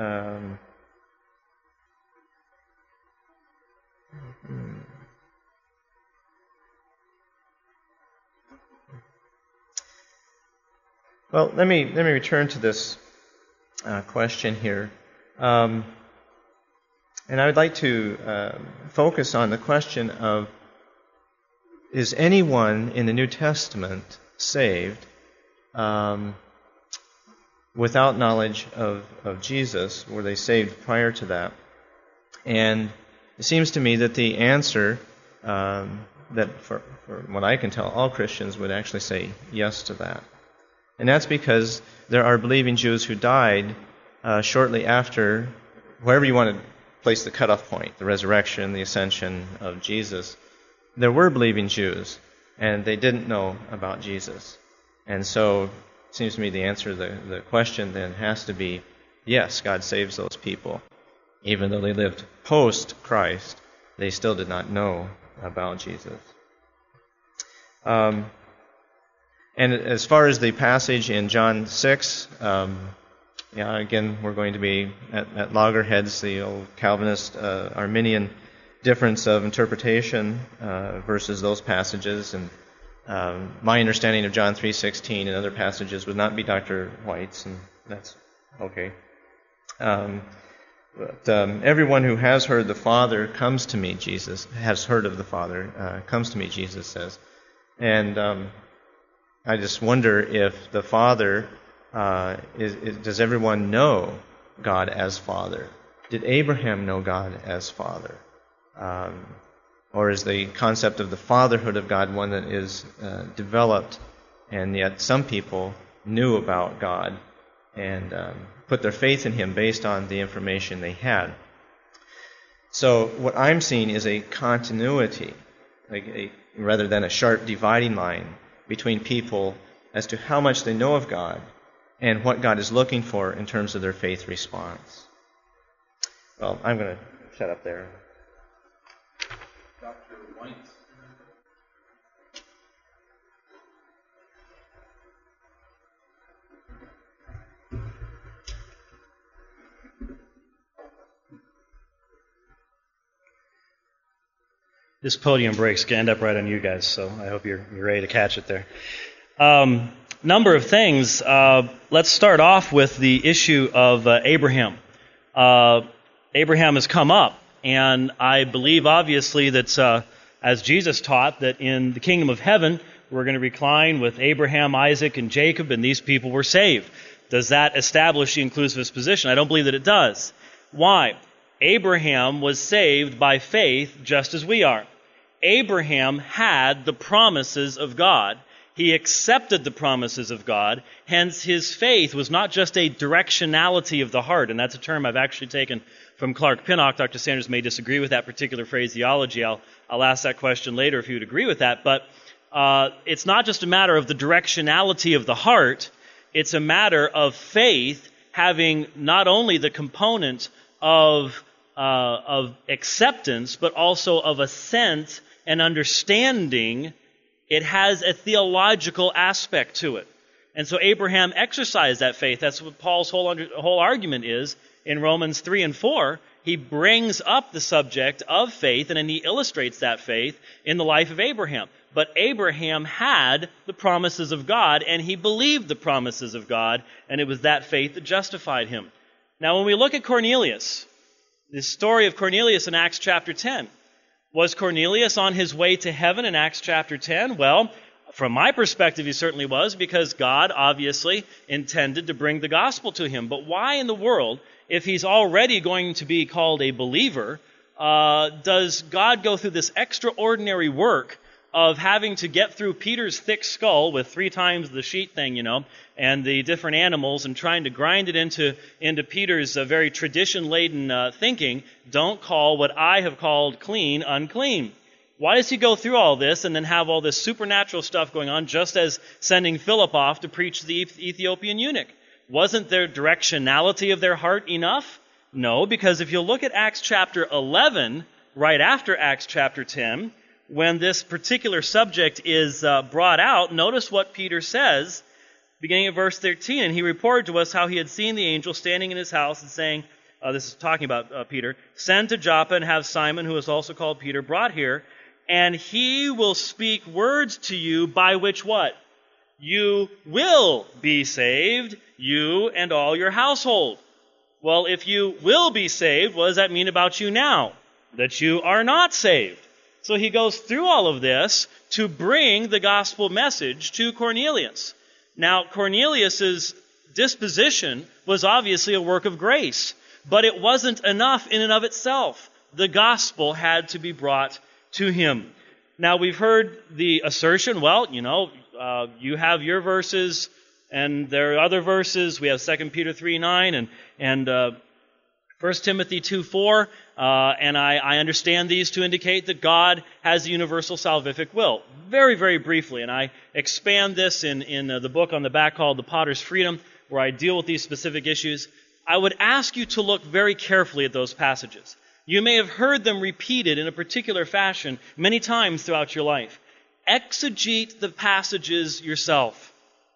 well, let me return to this question here, and I would like to focus on the question of: is anyone in the New Testament saved without knowledge of Jesus? Were they saved prior to that? And it seems to me that the answer, that for what I can tell, all Christians would actually say yes to that. And that's because there are believing Jews who died shortly after, wherever you want to place the cutoff point, the resurrection, the ascension of Jesus. There were believing Jews, and they didn't know about Jesus. And so it seems to me the answer to the question then has to be, yes, God saves those people. Even though they lived post-Christ, they still did not know about Jesus. And as far as the passage in John 6, again, we're going to be at loggerheads, the old Calvinist Arminian difference of interpretation versus those passages. And my understanding of John 3:16 and other passages would not be Dr. White's, and that's okay. But everyone who has heard the Father comes to me, Jesus, has heard of the Father, comes to me, Jesus says. And I just wonder if the Father, does everyone know God as Father? Did Abraham know God as Father? Or is the concept of the fatherhood of God one that is developed, and yet some people knew about God and put their faith in Him based on the information they had? So what I'm seeing is a continuity, rather than a sharp dividing line between people as to how much they know of God and what God is looking for in terms of their faith response. Well, I'm going to shut up there. Dr. White. This podium break's going to end up right on you guys, so I hope you're ready to catch it there. Number of things. Let's start off with the issue of Abraham. Abraham has come up, and I believe, obviously, that as Jesus taught, that in the kingdom of heaven, we're going to recline with Abraham, Isaac, and Jacob, and these people were saved. Does that establish the inclusivist position? I don't believe that it does. Why? Abraham was saved by faith just as we are. Abraham had the promises of God. He accepted the promises of God. Hence, his faith was not just a directionality of the heart, and that's a term I've actually taken from Clark Pinnock. Dr. Sanders may disagree with that particular phraseology. I'll ask that question later if you would agree with that. But it's not just a matter of the directionality of the heart. It's a matter of faith having not only the component of acceptance, but also of assent and understanding. It has a theological aspect to it. And so Abraham exercised that faith. That's what Paul's whole argument is in Romans 3 and 4. He brings up the subject of faith, and then he illustrates that faith in the life of Abraham. But Abraham had the promises of God, and he believed the promises of God, and it was that faith that justified him. Now, when we look at Cornelius, the story of Cornelius in Acts chapter 10, was Cornelius on his way to heaven in Acts chapter 10? Well, from my perspective, he certainly was, because God obviously intended to bring the gospel to him. But why in the world, if he's already going to be called a believer, does God go through this extraordinary work of having to get through Peter's thick skull with 3 times the sheet thing, and the different animals, and trying to grind it into Peter's very tradition-laden thinking? Don't call what I have called clean unclean. Why does he go through all this and then have all this supernatural stuff going on, just as sending Philip off to preach to the Ethiopian eunuch? Wasn't their directionality of their heart enough? No, because if you look at Acts chapter 11, right after Acts chapter 10, when this particular subject is brought out, notice what Peter says, beginning at verse 13. And he reported to us how he had seen the angel standing in his house and saying, this is talking about Peter, "Send to Joppa and have Simon, who is also called Peter, brought here, and he will speak words to you by which" what? "You will be saved, you and all your household." Well, if you will be saved, what does that mean about you now? That you are not saved. So he goes through all of this to bring the gospel message to Cornelius. Now, Cornelius's disposition was obviously a work of grace, but it wasn't enough in and of itself. The gospel had to be brought to him. Now, we've heard the assertion, you have your verses, and there are other verses. We have 2 Peter 3:9 and 1 Timothy 2:4, and I understand these to indicate that God has a universal salvific will. Very, very briefly, and I expand this in the book on the back called The Potter's Freedom, where I deal with these specific issues. I would ask you to look very carefully at those passages. You may have heard them repeated in a particular fashion many times throughout your life. Exegete the passages yourself.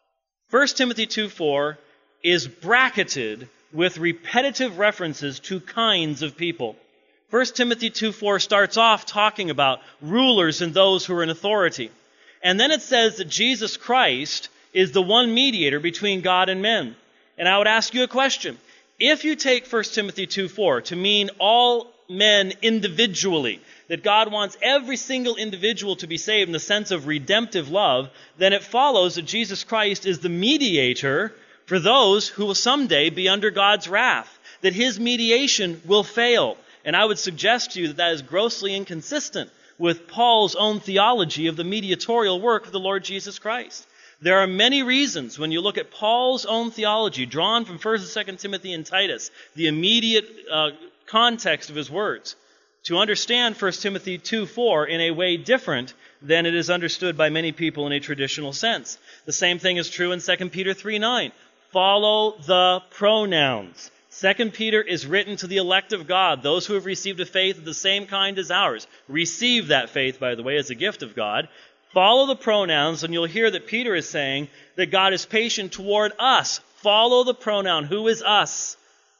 1 Timothy 2:4 is bracketed with repetitive references to kinds of people. 1 Timothy 2:4 starts off talking about rulers and those who are in authority. And then it says that Jesus Christ is the one mediator between God and men. And I would ask you a question. If you take 1 Timothy 2:4 to mean all men individually, that God wants every single individual to be saved in the sense of redemptive love, then it follows that Jesus Christ is the mediator for those who will someday be under God's wrath, that his mediation will fail. And I would suggest to you that that is grossly inconsistent with Paul's own theology of the mediatorial work of the Lord Jesus Christ. There are many reasons when you look at Paul's own theology, drawn from 1 and 2 Timothy and Titus, the immediate context of his words, to understand 1 Timothy 2:4 in a way different than it is understood by many people in a traditional sense. The same thing is true in 2 Peter 3:9. Follow the pronouns. 2 Peter is written to the elect of God, those who have received a faith of the same kind as ours. Receive that faith, by the way, as a gift of God. Follow the pronouns, and you'll hear that Peter is saying that God is patient toward us. Follow the pronoun. Who is us?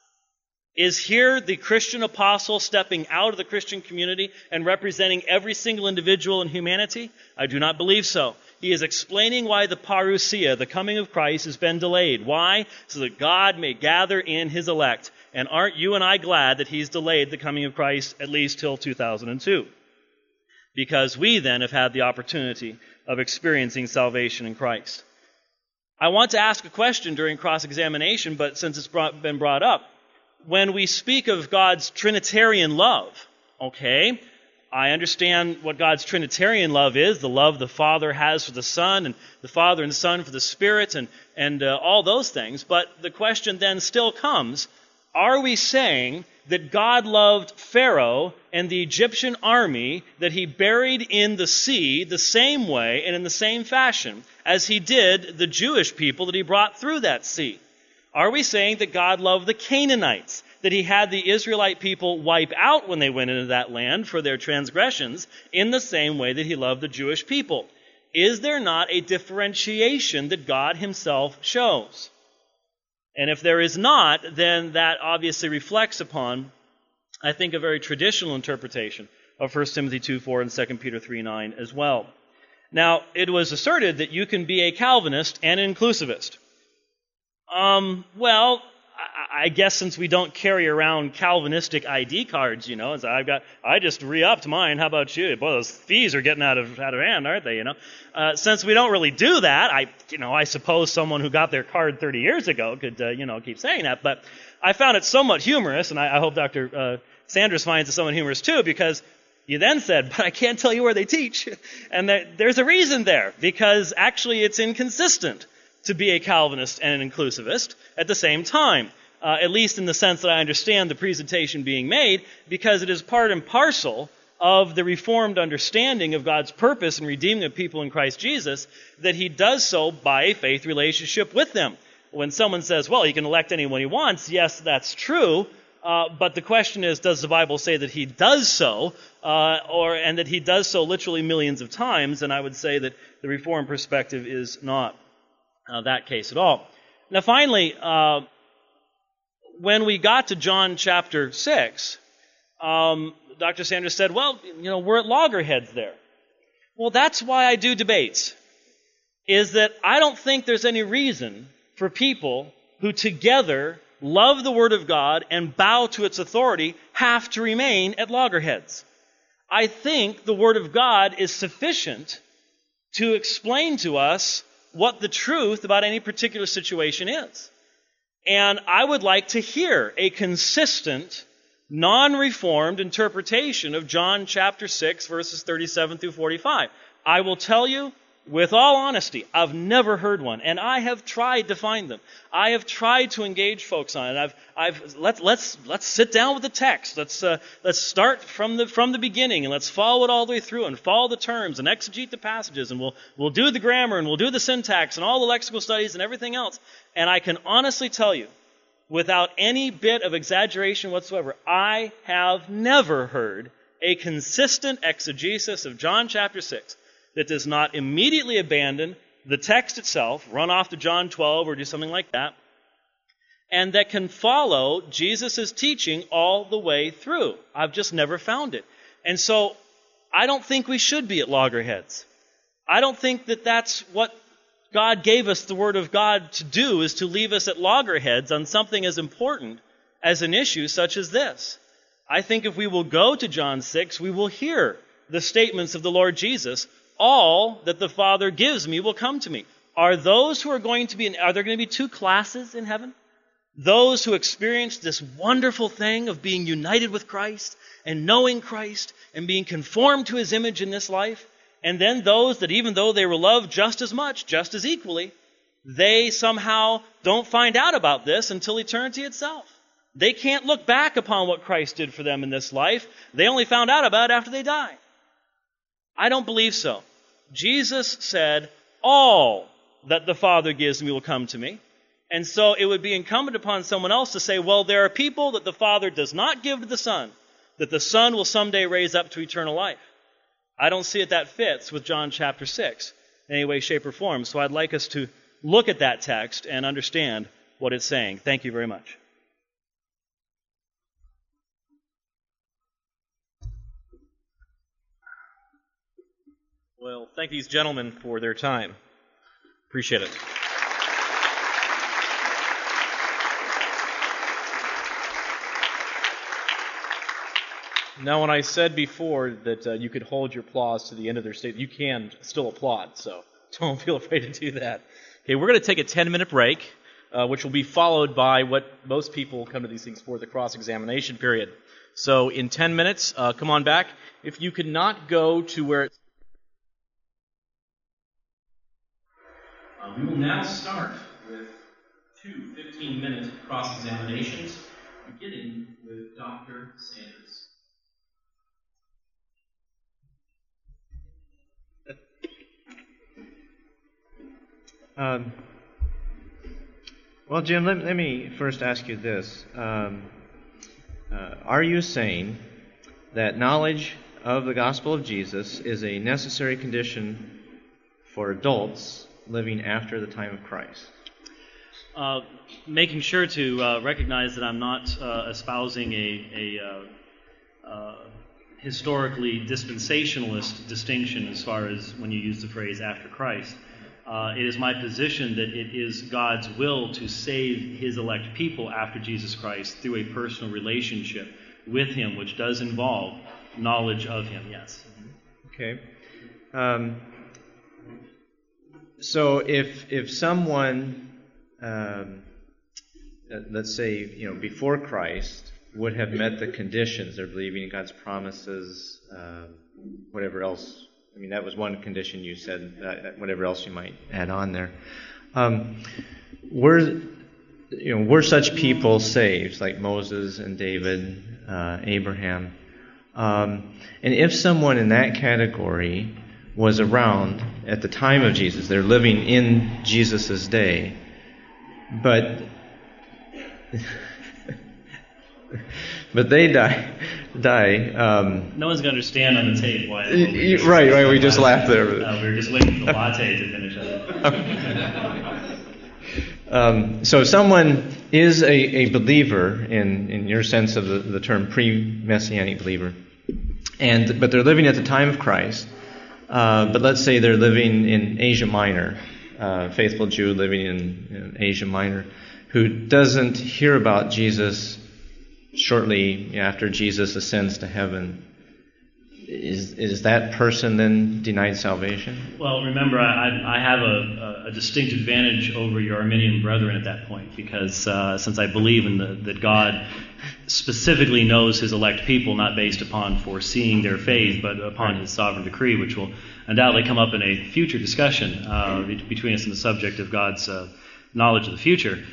Is here the Christian apostle stepping out of the Christian community and representing every single individual in humanity? I do not believe so. He is explaining why the parousia, the coming of Christ, has been delayed. Why? So that God may gather in his elect. And aren't you and I glad that he's delayed the coming of Christ at least till 2002? Because we then have had the opportunity of experiencing salvation in Christ. I want to ask a question during cross-examination, but since it's been brought up, when we speak of God's Trinitarian love, okay, I understand what God's Trinitarian love is, the love the Father has for the Son, and the Father and the Son for the Spirit, and all those things. But the question then still comes, are we saying that God loved Pharaoh and the Egyptian army that he buried in the sea the same way and in the same fashion as he did the Jewish people that he brought through that sea? Are we saying that God loved the Canaanites, that he had the Israelite people wipe out when they went into that land for their transgressions in the same way that he loved the Jewish people? Is there not a differentiation that God himself shows? And if there is not, then that obviously reflects upon, I think, a very traditional interpretation of 1 Timothy 2:4 and 2 Peter 3:9 as well. Now, it was asserted that you can be a Calvinist and an inclusivist. I guess since we don't carry around Calvinistic ID cards, I just re-upped mine. How about you? Boy, those fees are getting out of hand, aren't they? Since we don't really do that, I suppose someone who got their card 30 years ago could, keep saying that. But I found it somewhat humorous, and I hope Dr. Sanders finds it somewhat humorous too, because you then said, but I can't tell you where they teach. And there's a reason there, because actually it's inconsistent to be a Calvinist and an inclusivist at the same time, at least in the sense that I understand the presentation being made, because it is part and parcel of the Reformed understanding of God's purpose in redeeming of people in Christ Jesus, that he does so by a faith relationship with them. When someone says, well, he can elect anyone he wants, yes, that's true, but the question is, does the Bible say that he does so, and that he does so literally millions of times? And I would say that the Reformed perspective is not that case at all. Now finally, when we got to John chapter 6, Dr. Sanders said, well, we're at loggerheads there. Well, that's why I do debates, is that I don't think there's any reason for people who together love the Word of God and bow to its authority have to remain at loggerheads. I think the Word of God is sufficient to explain to us what the truth about any particular situation is. And I would like to hear a consistent, non-reformed interpretation of John chapter 6, verses 37 through 45. I will tell you, with all honesty, I've never heard one, and I have tried to find them. I have tried to engage folks on it. Let's sit down with the text. Let's start from the beginning, and let's follow it all the way through, and follow the terms, and exegete the passages, and we'll do the grammar, and we'll do the syntax, and all the lexical studies, and everything else. And I can honestly tell you, without any bit of exaggeration whatsoever, I have never heard a consistent exegesis of John chapter 6 that does not immediately abandon the text itself, run off to John 12 or do something like that, and that can follow Jesus' teaching all the way through. I've just never found it. And so I don't think we should be at loggerheads. I don't think that that's what God gave us the Word of God to do, is to leave us at loggerheads on something as important as an issue such as this. I think if we will go to John 6, we will hear the statements of the Lord Jesus, all that the Father gives me will come to me. Are there going to be two classes in heaven? Those who experience this wonderful thing of being united with Christ and knowing Christ and being conformed to His image in this life, and then those that even though they were loved just as much, just as equally, they somehow don't find out about this until eternity itself. They can't look back upon what Christ did for them in this life. They only found out about it after they die. I don't believe so. Jesus said, all that the Father gives me will come to me. And so it would be incumbent upon someone else to say, well, there are people that the Father does not give to the Son, that the Son will someday raise up to eternal life. I don't see that fits with John chapter 6 in any way, shape, or form. So I'd like us to look at that text and understand what it's saying. Thank you very much. Well, thank these gentlemen for their time. Appreciate it. Now, when I said before that you could hold your applause to the end of their statement, you can still applaud, so don't feel afraid to do that. Okay, we're going to take a 10-minute break, which will be followed by what most people come to these things for, the cross-examination period. So in 10 minutes, come on back. If you could not go to where it's... we will now start with two 15-minute cross-examinations, beginning with Dr. Sanders. Well, Jim, let me first ask you this. Are you saying that knowledge of the gospel of Jesus is a necessary condition for adults living after the time of Christ? Making sure to recognize that I'm not espousing a historically dispensationalist distinction as far as when you use the phrase after Christ. It is my position that it is God's will to save His elect people after Jesus Christ through a personal relationship with Him, which does involve knowledge of Him, yes. Okay. So if someone, let's say, before Christ, would have met the conditions, they're believing in God's promises, whatever else. I mean, that was one condition you said, whatever else you might add on there. Were such people saved, like Moses and David, Abraham? And if someone in that category was around at the time of Jesus, they're living in Jesus' day, but they die. No one's going to understand on the tape why. Right. We just laughed there. We were just waiting for the latte to finish it. So someone is a believer in your sense of the term pre-messianic believer, but they're living at the time of Christ. But let's say they're living in Asia Minor, faithful Jew living in Asia Minor, who doesn't hear about Jesus shortly after Jesus ascends to heaven. is that person then denied salvation? Well, remember, I have a distinct advantage over your Arminian brethren at that point, because since I believe in that God specifically knows His elect people, not based upon foreseeing their faith, but upon His sovereign decree, which will undoubtedly come up in a future discussion between us on the subject of God's knowledge of the future.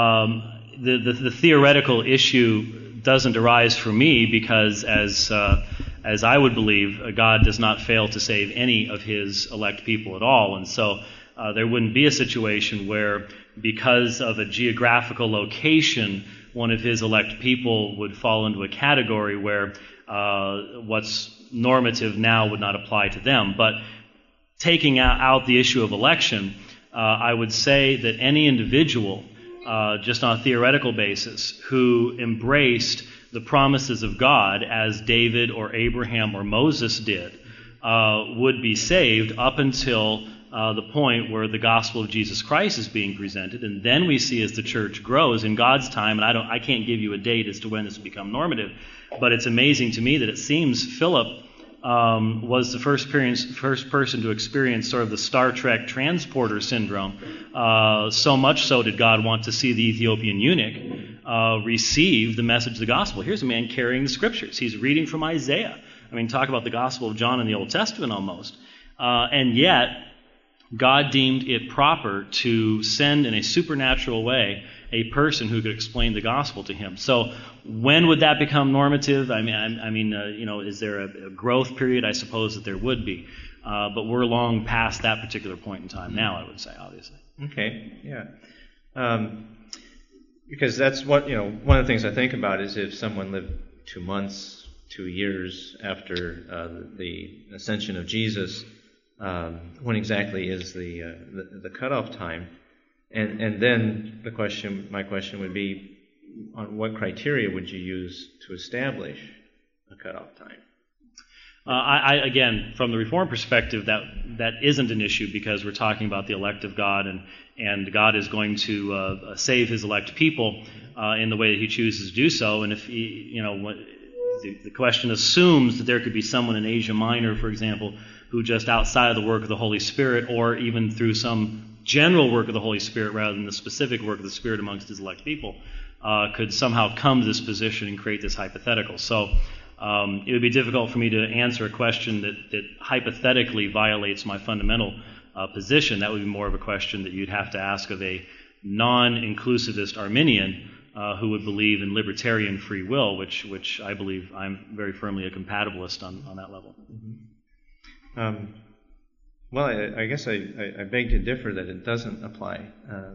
The theoretical issue doesn't arise for me because, as I would believe, God does not fail to save any of His elect people at all. And so there wouldn't be a situation where, because of a geographical location, one of His elect people would fall into a category where what's normative now would not apply to them. But taking out the issue of election, I would say that any individual, just on a theoretical basis, who embraced the promises of God as David or Abraham or Moses did, would be saved up until the point where the gospel of Jesus Christ is being presented. And then we see, as the church grows in God's time, and I can't give you a date as to when this will become normative, but it's amazing to me that it seems Philip was the first person to experience sort of the Star Trek transporter syndrome. So much so did God want to see the Ethiopian eunuch receive the message of the gospel. Here's a man carrying the scriptures. He's reading from Isaiah. I mean, talk about the gospel of John in the Old Testament almost. And yet, God deemed it proper to send in a supernatural way a person who could explain the gospel to him. So when would that become normative? I mean, is there a growth period? I suppose that there would be. But we're long past that particular point in time now, I would say, obviously. Okay, yeah. Because that's what, one of the things I think about is if someone lived 2 months, 2 years after the ascension of Jesus, when exactly is the cutoff time? And then my question would be, on what criteria would you use to establish a cutoff time? Again, from the Reformed perspective, that isn't an issue, because we're talking about the elect of God, and God is going to save His elect people in the way that He chooses to do so. And if the question assumes that there could be someone in Asia Minor, for example, who just outside of the work of the Holy Spirit, or even through some general work of the Holy Spirit rather than the specific work of the Spirit amongst His elect people, could somehow come to this position and create this hypothetical. So it would be difficult for me to answer a question that hypothetically violates my fundamental position. That would be more of a question that you'd have to ask of a non-inclusivist Arminian who would believe in libertarian free will, which I believe I'm very firmly a compatibilist on that level. Mm-hmm. Well, I guess I beg to differ that it doesn't apply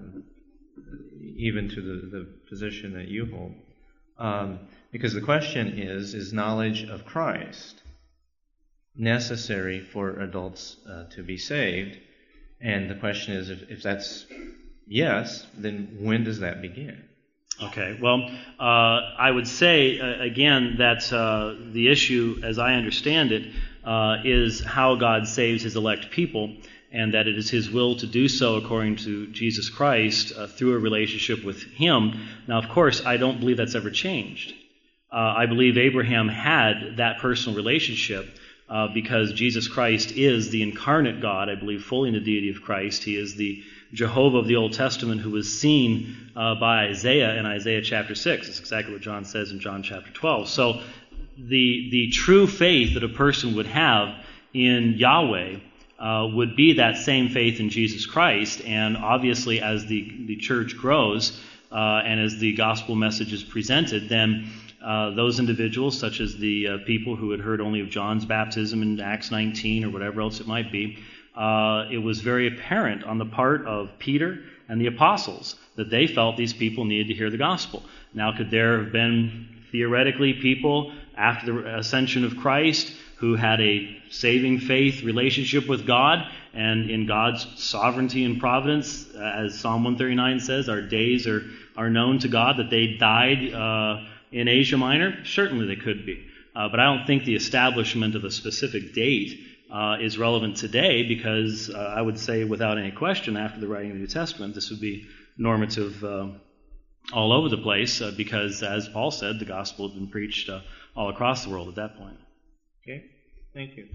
even to the position that you hold. Because the question is knowledge of Christ necessary for adults to be saved? And the question is, if that's yes, then when does that begin? Okay, well, I would say, again, that the issue, as I understand it, is how God saves His elect people, and that it is His will to do so according to Jesus Christ through a relationship with Him. Now, of course, I don't believe that's ever changed. I believe Abraham had that personal relationship because Jesus Christ is the incarnate God. I believe fully in the deity of Christ. He is the Jehovah of the Old Testament who was seen by Isaiah in Isaiah chapter 6. That's exactly what John says in John chapter 12. So the true faith that a person would have in Yahweh would be that same faith in Jesus Christ. And obviously, as the church grows and as the gospel message is presented, then those individuals, such as the people who had heard only of John's baptism in Acts 19 or whatever else it might be, it was very apparent on the part of Peter and the apostles that they felt these people needed to hear the gospel. Now, could there have been theoretically people after the ascension of Christ who had a saving faith relationship with God, and in God's sovereignty and providence, as Psalm 139 says, our days are known to God, that they died in Asia Minor? Certainly they could be. But I don't think the establishment of a specific date is relevant today, because I would say without any question, after the writing of the New Testament, this would be normative all over the place, because, as Paul said, the gospel had been preached all across the world at that point. Okay. Thank you.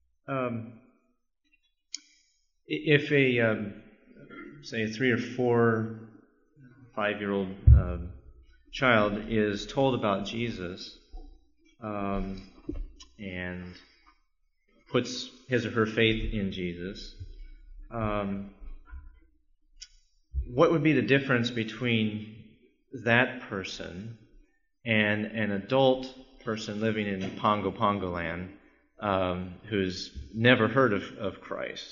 If a, say, a 3 or 4, 5-year-old child is told about Jesus and puts his or her faith in Jesus, what would be the difference between that person and an adult person living in Pongo land who's never heard of Christ?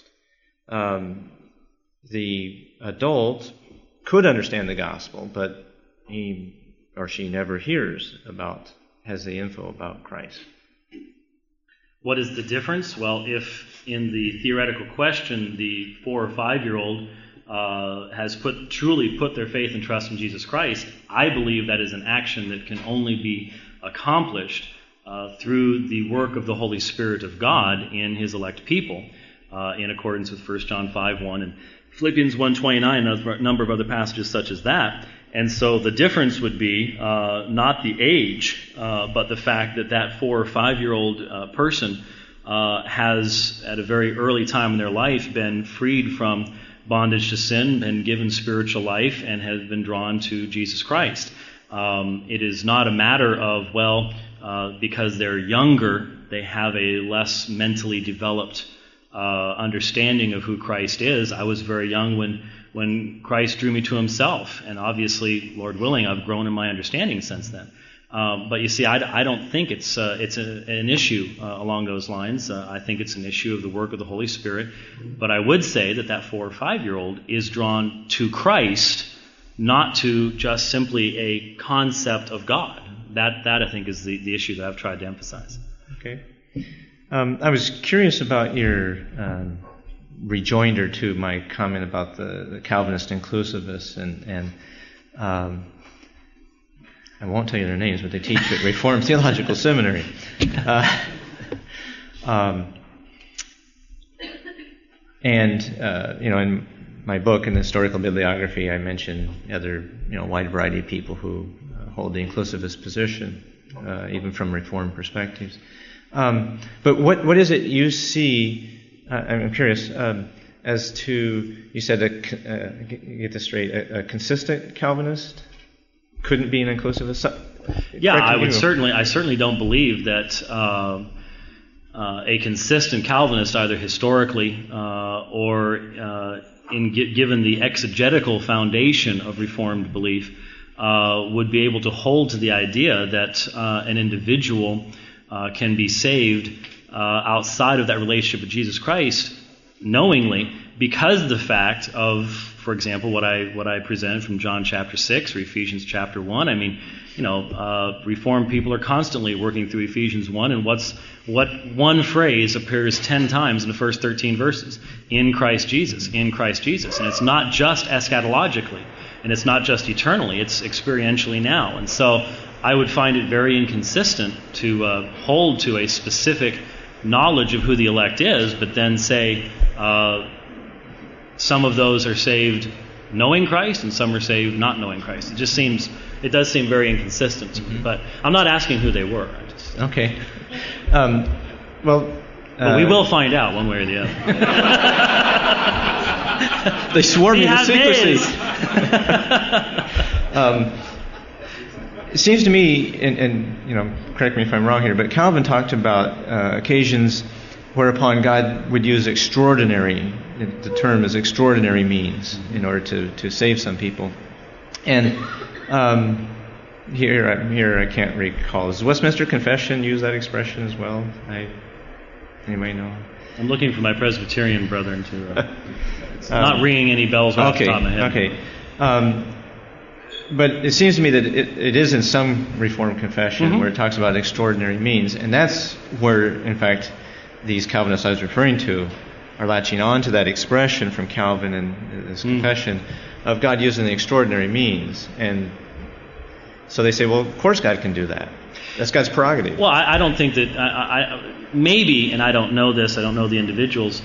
The adult could understand the gospel, but he or she never has the info about Christ. What is the difference? Well, if in the theoretical question the 4 or 5-year-old has truly put their faith and trust in Jesus Christ, I believe that is an action that can only be accomplished through the work of the Holy Spirit of God in His elect people, in accordance with 1 John 5:1 and Philippians 1:29, and a number of other passages such as that. And so the difference would be not the age, but the fact that 4 or 5-year-old person has, at a very early time in their life, been freed from bondage to sin, been given spiritual life, and has been drawn to Jesus Christ. It is not a matter of, because they're younger, they have a less mentally developed understanding of who Christ is. I was very young when Christ drew me to Himself, and obviously, Lord willing, I've grown in my understanding since then. But you see, I don't think it's an issue along those lines. I think it's an issue of the work of the Holy Spirit. But I would say that 4 or 5-year-old is drawn to Christ, not to just simply a concept of God. That I think is the issue that I've tried to emphasize. Okay. I was curious about your rejoinder to my comment about the Calvinist inclusivists, and I won't tell you their names, but they teach at Reformed Theological Seminary. In my book, in the historical bibliography, I mention other, wide variety of people who hold the inclusivist position, even from Reformed perspectives. But what is it you see? I'm curious as to, you said get this straight, a consistent Calvinist couldn't be an inclusivist. I certainly don't believe that a consistent Calvinist, either historically or given the exegetical foundation of Reformed belief, would be able to hold to the idea that an individual can be saved outside of that relationship with Jesus Christ knowingly, because of the fact of, for example, what I presented from John chapter 6 or Ephesians chapter 1. I mean, Reformed people are constantly working through Ephesians 1, and what one phrase appears 10 times in the first 13 verses: in Christ Jesus, in Christ Jesus. And it's not just eschatologically, and it's not just eternally, it's experientially now. And so I would find it very inconsistent to hold to a specific knowledge of who the elect is, but then say some of those are saved knowing Christ and some are saved not knowing Christ. It does seem very inconsistent to me. But I'm not asking who they were. Okay. But we will find out one way or the other. They swore me to secrecy. It seems to me, and correct me if I'm wrong here, but Calvin talked about occasions whereupon God would use extraordinary, the term is extraordinary means, in order to save some people. And here I can't recall. Does Westminster Confession use that expression as well? Anybody know? I'm looking for my Presbyterian brethren to. It's not ringing any bells right off the top of my head. Okay. But it seems to me that it is in some Reformed confession where it talks about extraordinary means, and that's where, in fact, these Calvinists I was referring to are latching on to that expression from Calvin and his confession of God using the extraordinary means. And so they say, well, of course God can do that. That's God's prerogative. Well, I don't think that... maybe, and I don't know this, I don't know the individuals,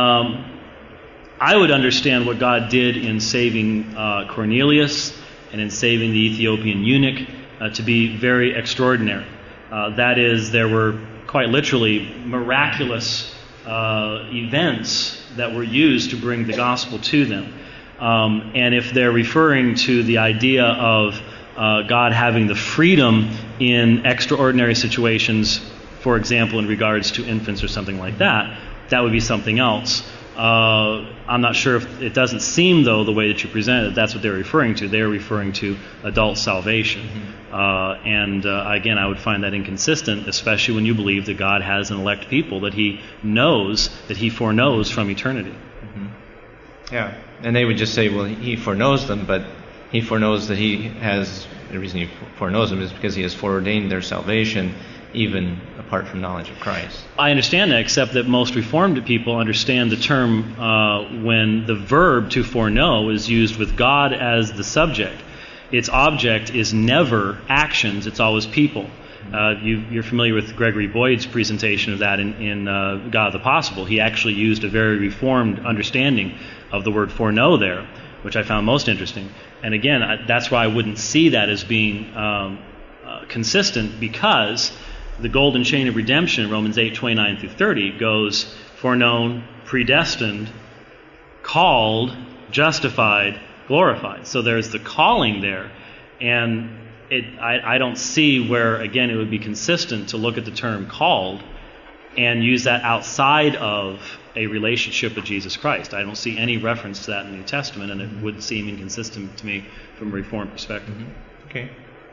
I would understand what God did in saving Cornelius and in saving the Ethiopian eunuch to be very extraordinary. That is, there were quite literally miraculous events that were used to bring the gospel to them. And if they're referring to the idea of God having the freedom in extraordinary situations, for example, in regards to infants or something like that, that would be something else. I'm not sure if it doesn't seem, though, the way that you presented, that's what they're referring to. They're referring to adult salvation. And again, I would find that inconsistent, especially when you believe that God has an elect people that He knows, that He foreknows from eternity. Yeah, and they would just say, well, He foreknows them, but He foreknows that He has, the reason He foreknows them is because He has foreordained their salvation, even apart from knowledge of Christ. I understand that, except that most Reformed people understand the term when the verb to foreknow is used with God as the subject. Its object is never actions, it's always people. You're familiar with Gregory Boyd's presentation of that in God of the Possible. He actually used a very Reformed understanding of the word foreknow there, which I found most interesting. And again, that's why I wouldn't see that as being consistent, because the golden chain of redemption, Romans 8:29 through 30, goes foreknown, predestined, called, justified, glorified. So there's the calling there. And I don't see where, again, it would be consistent to look at the term called and use that outside of a relationship with Jesus Christ. I don't see any reference to that in the New Testament, and it would seem inconsistent to me from a Reformed perspective. Okay.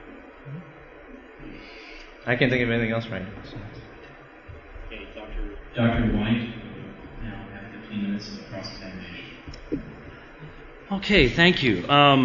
I can't think of anything else right now. Okay, Dr. White, now have 15 minutes of cross-examination. Okay, thank you.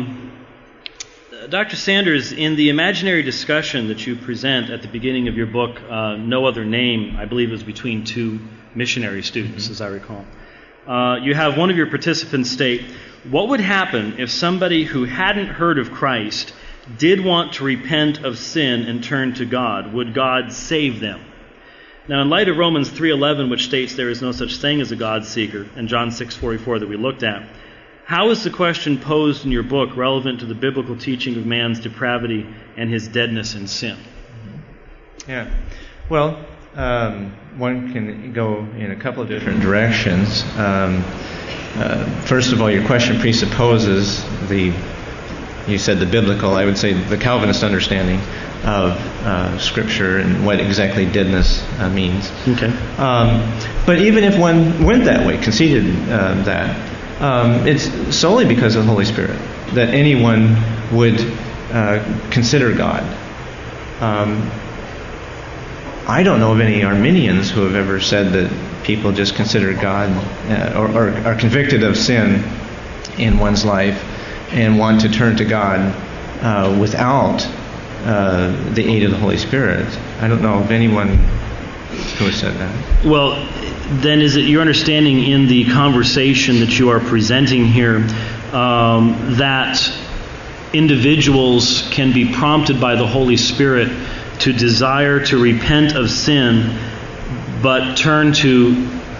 Dr. Sanders, in the imaginary discussion that you present at the beginning of your book, No Other Name, I believe it was between two missionary students, as I recall, you have one of your participants state, what would happen if somebody who hadn't heard of Christ did want to repent of sin and turn to God? Would God save them? Now, in light of Romans 3:11, which states there is no such thing as a God seeker, and John 6:44 that we looked at, how is the question posed in your book relevant to the biblical teaching of man's depravity and his deadness in sin? Yeah. Well, one can go in a couple of different directions. First of all, your question presupposes you said the biblical, I would say the Calvinist understanding of Scripture and what exactly deadness means. Okay. But even if one went that way, conceded that, it's solely because of the Holy Spirit that anyone would consider God. I don't know of any Arminians who have ever said that people just consider God or are convicted of sin in one's life and want to turn to God without the aid of the Holy Spirit. I don't know of anyone who has said that. Well, then is it your understanding in the conversation that you are presenting here that individuals can be prompted by the Holy Spirit to desire to repent of sin but turn to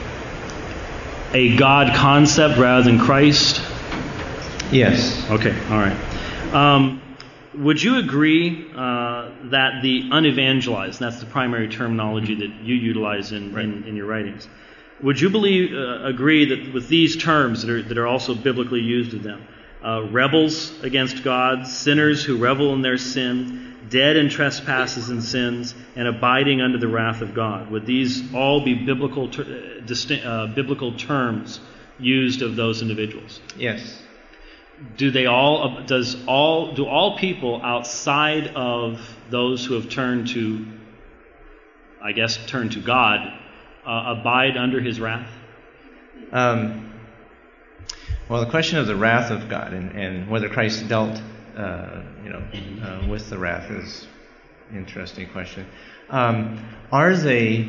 a God concept rather than Christ? Yes. Okay, all right. Would you Mm-hmm. agree that the unevangelized, that's the primary terminology that you utilize in your writings, would you agree that with these terms that are also biblically used of them, rebels against God, sinners who revel in their sin, dead in trespasses and sins, and abiding under the wrath of God, would these all be biblical terms used of those individuals? Yes. Do all people outside of those who have turned to God abide under His wrath? Well, the question of the wrath of God and whether Christ dealt, with the wrath is an interesting question. Are they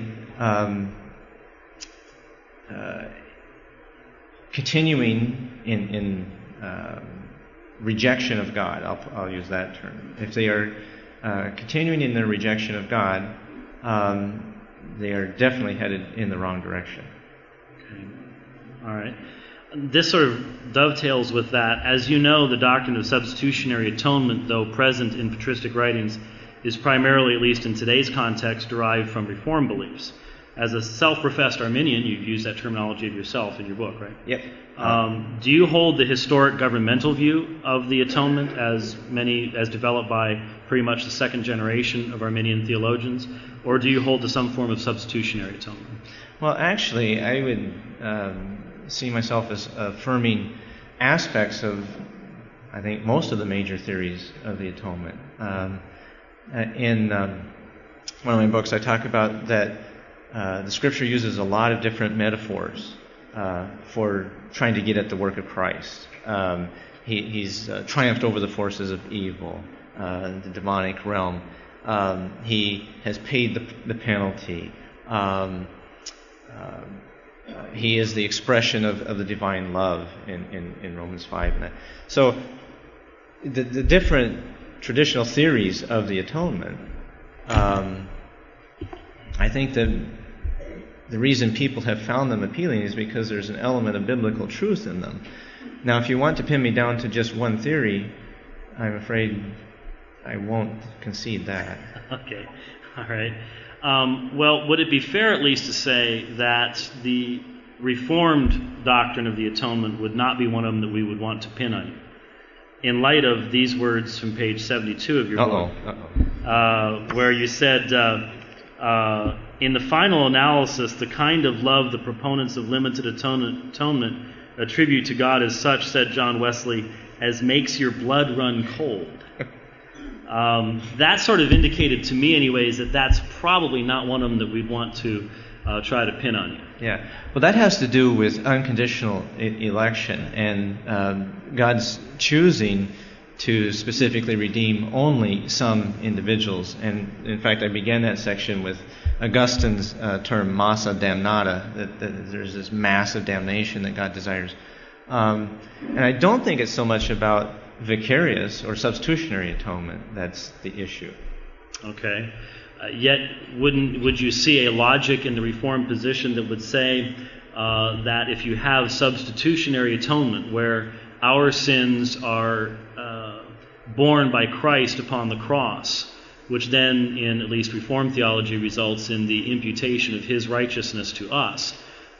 continuing in rejection of God? I'll use that term. If they are continuing in their rejection of God, they are definitely headed in the wrong direction. Okay. All right. This sort of dovetails with that. As you know, the doctrine of substitutionary atonement, though present in patristic writings, is primarily, at least in today's context, derived from Reformed beliefs. As a self-professed Arminian, you've used that terminology of yourself in your book, right? Yep. Do you hold the historic governmental view of the atonement as developed by pretty much the second generation of Arminian theologians, or do you hold to some form of substitutionary atonement? Well, actually, I would see myself as affirming aspects of, I think, most of the major theories of the atonement. In one of my books, I talk about that the Scripture uses a lot of different metaphors for trying to get at the work of Christ. He's triumphed over the forces of evil, the demonic realm. He has paid the penalty. He is the expression of the divine love in Romans 5. So the different traditional theories of the atonement, I think that the reason people have found them appealing is because there's an element of biblical truth in them. Now, if you want to pin me down to just one theory, I'm afraid I won't concede that. Okay, all right. Well, would it be fair at least to say that the Reformed doctrine of the atonement would not be one of them that we would want to pin on you? In light of these words from page 72 of your book, where you said, in the final analysis, the kind of love the proponents of limited atonement attribute to God is such, said John Wesley, as makes your blood run cold. That sort of indicated to me anyways that that's probably not one of them that we'd want to try to pin on you. Yeah. Well, that has to do with unconditional election and God's choosing to specifically redeem only some individuals. And in fact, I began that section with Augustine's term massa damnata, that there's this massive damnation that God desires. And I don't think it's so much about vicarious or substitutionary atonement that's the issue. Okay. Yet, would you see a logic in the Reformed position that would say that if you have substitutionary atonement, where our sins are borne by Christ upon the cross, which then, in at least Reformed theology, results in the imputation of His righteousness to us,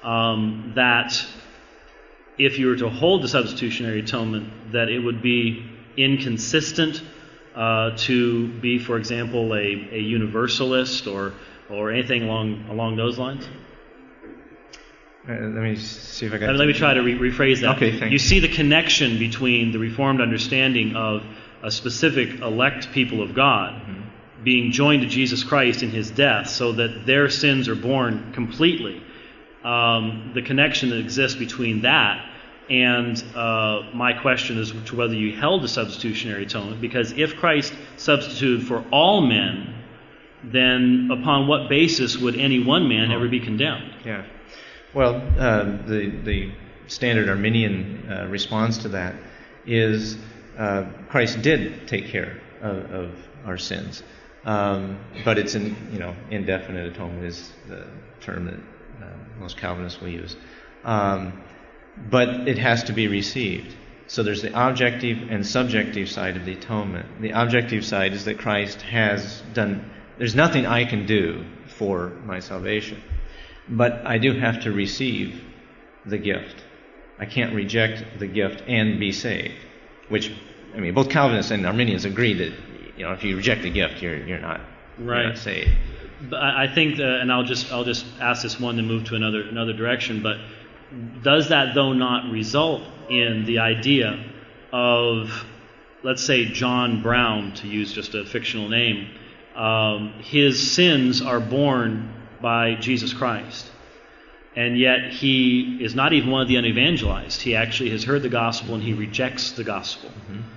that if you were to hold the substitutionary atonement, that it would be inconsistent to be, for example, a universalist or anything along those lines? Let me see if I can. Let me try to rephrase that. Okay, thanks. You see the connection between the Reformed understanding of a specific elect people of God being joined to Jesus Christ in His death so that their sins are borne completely. The connection that exists between that and my question is to whether you held the substitutionary atonement, because if Christ substituted for all men, then upon what basis would any one man ever be condemned? Yeah. Well, the standard Arminian response to that is Christ did take care of our sins, but it's indefinite atonement is the term that most Calvinists will use. But it has to be received. So there's the objective and subjective side of the atonement. The objective side is that Christ has done. There's nothing I can do for my salvation, but I do have to receive the gift. I can't reject the gift and be saved. Which, I mean, both Calvinists and Arminians agree that if you reject the gift, you're not saved. But I think, and I'll just ask this one and move to another direction. But does that though not result in the idea of, let's say, John Brown, to use just a fictional name, his sins are borne by Jesus Christ, and yet he is not even one of the unevangelized. He actually has heard the gospel and he rejects the gospel.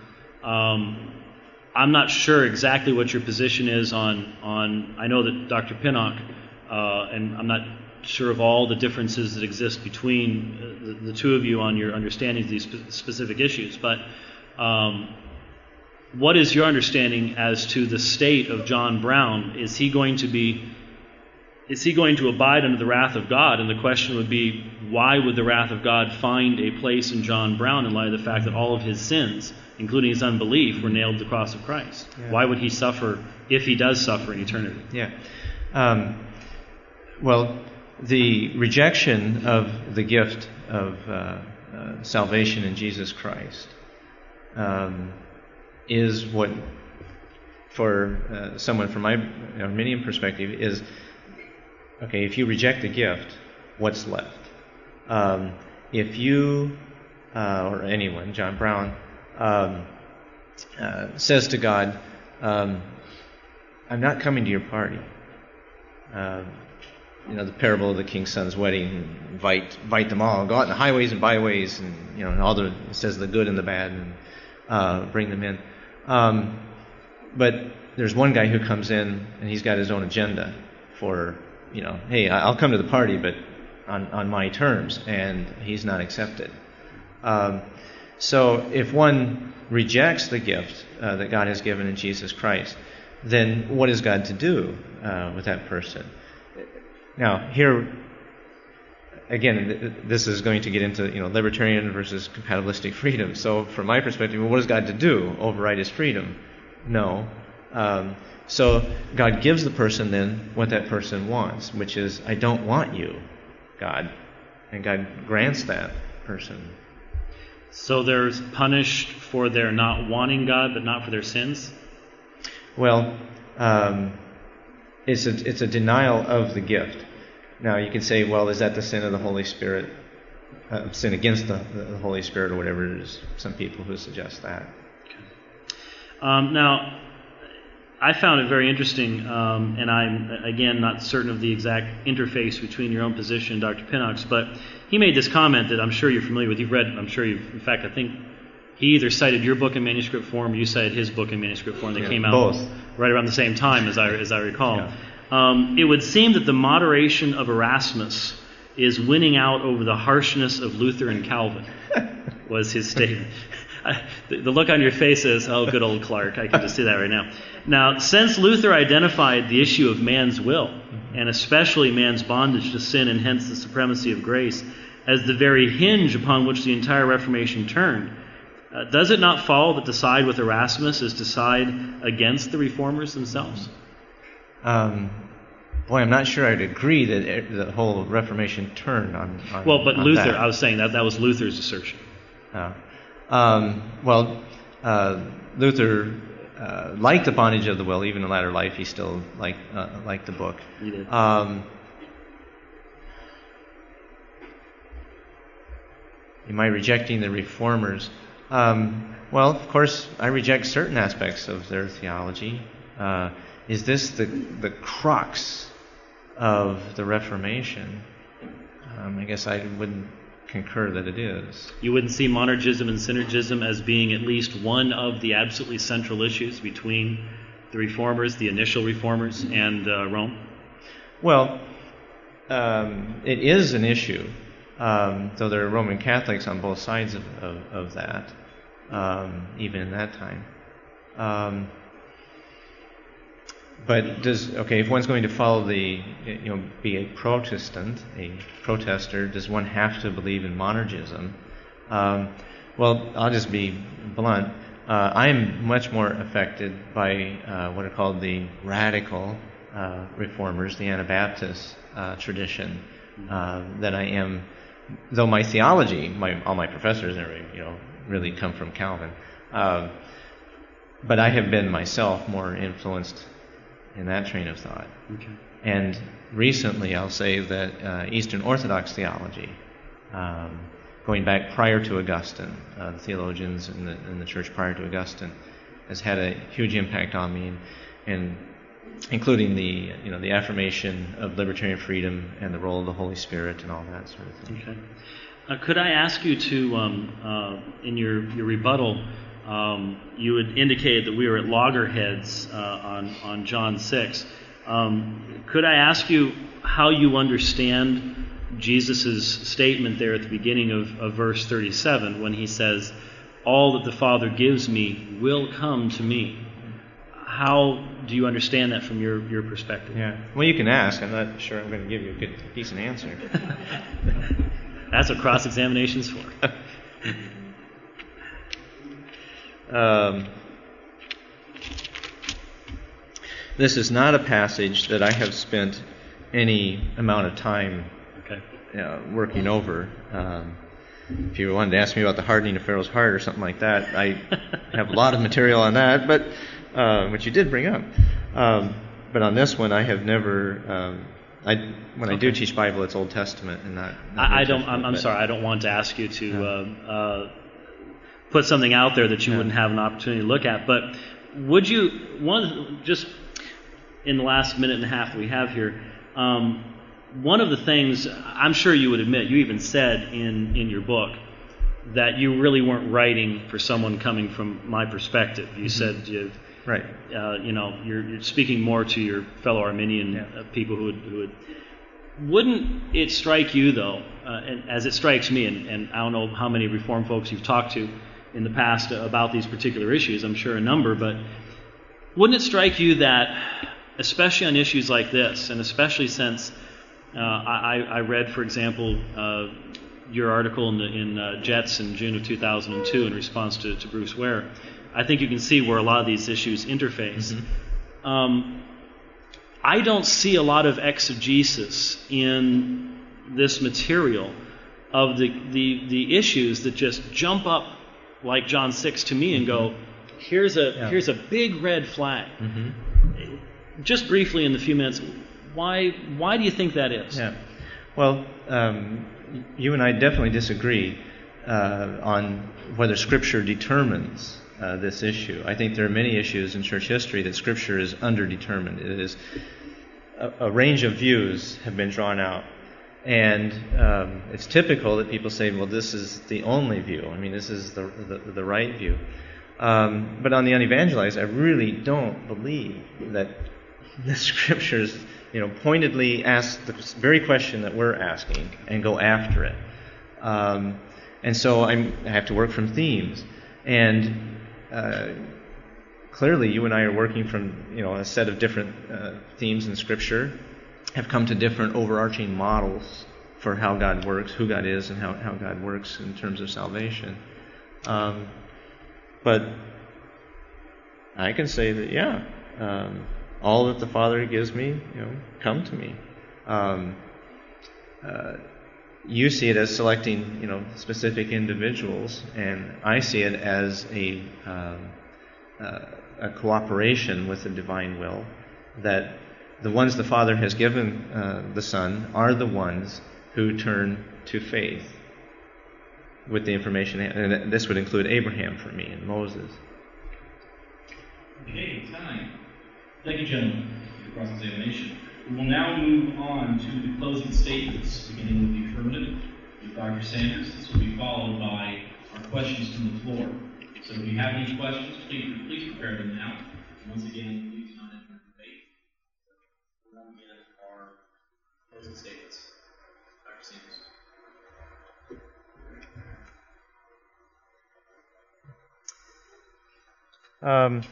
I'm not sure exactly what your position is on I know that Dr. Pinnock, and I'm not sure of all the differences that exist between the two of you on your understanding of these specific issues, but what is your understanding as to the state of John Brown? Is he going to abide under the wrath of God? And the question would be, why would the wrath of God find a place in John Brown in light of the fact that all of his sins, including his unbelief, were nailed to the cross of Christ? Yeah. Why would he suffer if he does suffer in eternity? Yeah. Well, the rejection of the gift of salvation in Jesus Christ is what, for someone from my Arminian perspective, is, okay, if you reject the gift, what's left? If you, or anyone, John Brown, says to God, I'm not coming to your party. The parable of the king's son's wedding, invite them all, go out in the highways and byways, and all it says the good and the bad, and bring them in. But there's one guy who comes in and he's got his own agenda for, hey, I'll come to the party, but on my terms, and he's not accepted. So if one rejects the gift that God has given in Jesus Christ, then what is God to do with that person? Now, here, again, this is going to get into libertarian versus compatibilistic freedom. So from my perspective, what is God to do? Override his freedom? No. So God gives the person then what that person wants, which is, I don't want you, God. And God grants that person. So they're punished for their not wanting God, but not for their sins? Well, it's a denial of the gift. Now you can say, well, is that the sin of the Holy Spirit? Sin against the Holy Spirit, or whatever it is. Some people who suggest that. Okay. Now, I found it very interesting, and I'm, again, not certain of the exact interface between your own position and Dr. Pinnock's, but he made this comment that I'm sure you're familiar with. You've read, I'm sure you've, in fact, I think he either cited your book in manuscript form or you cited his book in manuscript form. They came out both right around the same time, as I recall. Yeah. It would seem that the moderation of Erasmus is winning out over the harshness of Luther and Calvin, was his statement. The look on your face is, oh, good old Clark. I can just see that right now. Now, since Luther identified the issue of man's will, and especially man's bondage to sin and hence the supremacy of grace, as the very hinge upon which the entire Reformation turned, does it not follow that to side with Erasmus is to side against the Reformers themselves? Boy, I'm not sure I'd agree that the whole Reformation turned on well, but on Luther, that. I was saying that was Luther's assertion. Luther liked the bondage of the will. Even in latter life, he still liked the book. He did. Am I rejecting the Reformers? Well, of course, I reject certain aspects of their theology. Is this the crux of the Reformation? I guess I wouldn't concur that it is. You wouldn't see monergism and synergism as being at least one of the absolutely central issues between the Reformers, the initial Reformers, and Rome? Well, it is an issue, though there are Roman Catholics on both sides of that, even in that time. But if one's going to follow be a Protestant, a protester, does one have to believe in monergism? Well, I'll just be blunt. I'm much more affected by what are called the radical reformers, the Anabaptist tradition, than I am. Though my theology, all my professors, really come from Calvin, but I have been myself more influenced in that train of thought. Okay. And recently, I'll say that Eastern Orthodox theology, going back prior to Augustine, the theologians in the church prior to Augustine, has had a huge impact on me, and including the affirmation of libertarian freedom and the role of the Holy Spirit and all that sort of thing. Okay. Could I ask you to, in your rebuttal, you had indicated that we were at loggerheads on John 6. Could I ask you how you understand Jesus' statement there at the beginning of verse 37 when he says, all that the Father gives me will come to me? How do you understand that from your perspective? Yeah. Well, you can ask. I'm not sure I'm going to give you a decent answer. That's what cross-examination's for. this is not a passage that I have spent any amount of time working over. If you wanted to ask me about the hardening of Pharaoh's heart or something like that, I have a lot of material on that, but which you did bring up. But on this one, I have never. When I do teach Bible, it's Old Testament and not I don't. I'm sorry. I don't want to ask you to put something out there that you wouldn't have an opportunity to look at. But would you just in the last minute and a half we have here? One of the things I'm sure you would admit, you even said in your book that you really weren't writing for someone coming from my perspective. You said right. You're speaking more to your fellow Arminian people who would. Wouldn't it strike you though, and as it strikes me, and I don't know how many Reformed folks you've talked to in the past about these particular issues. I'm sure a number, but wouldn't it strike you that, especially on issues like this, and especially since I read, for example, your article in Jets in June of 2002 in response to Bruce Ware, I think you can see where a lot of these issues interface. Mm-hmm. I don't see a lot of exegesis in this material of the issues that just jump up like John 6 to me and go, here's a big red flag. Mm-hmm. Just briefly in the few minutes, why do you think that is? Yeah. Well, you and I definitely disagree on whether Scripture determines this issue. I think there are many issues in church history that Scripture is underdetermined. It is a range of views have been drawn out, and it's typical that people say, "Well, this is the only view. I mean, this is the right view." But on the unevangelized, I really don't believe that the Scriptures, pointedly ask the very question that we're asking and go after it. And so I have to work from themes. And clearly you and I are working from a set of different themes in Scripture, have come to different overarching models for how God works, who God is, and how God works in terms of salvation. But I can say that, all that the Father gives me, come to me. You see it as selecting, specific individuals, and I see it as a cooperation with the divine will, that the ones the Father has given the Son are the ones who turn to faith with the information, and this would include Abraham for me and Moses. Okay, time. Thank you, gentlemen, for your cross-examination. We will now move on to the closing statements, beginning with the affirmative with Dr. Sanders. This will be followed by our questions from the floor. So if you have any questions, please prepare them now. Once again, please not enter debate. We'll now begin our closing statements. Dr. Sanders.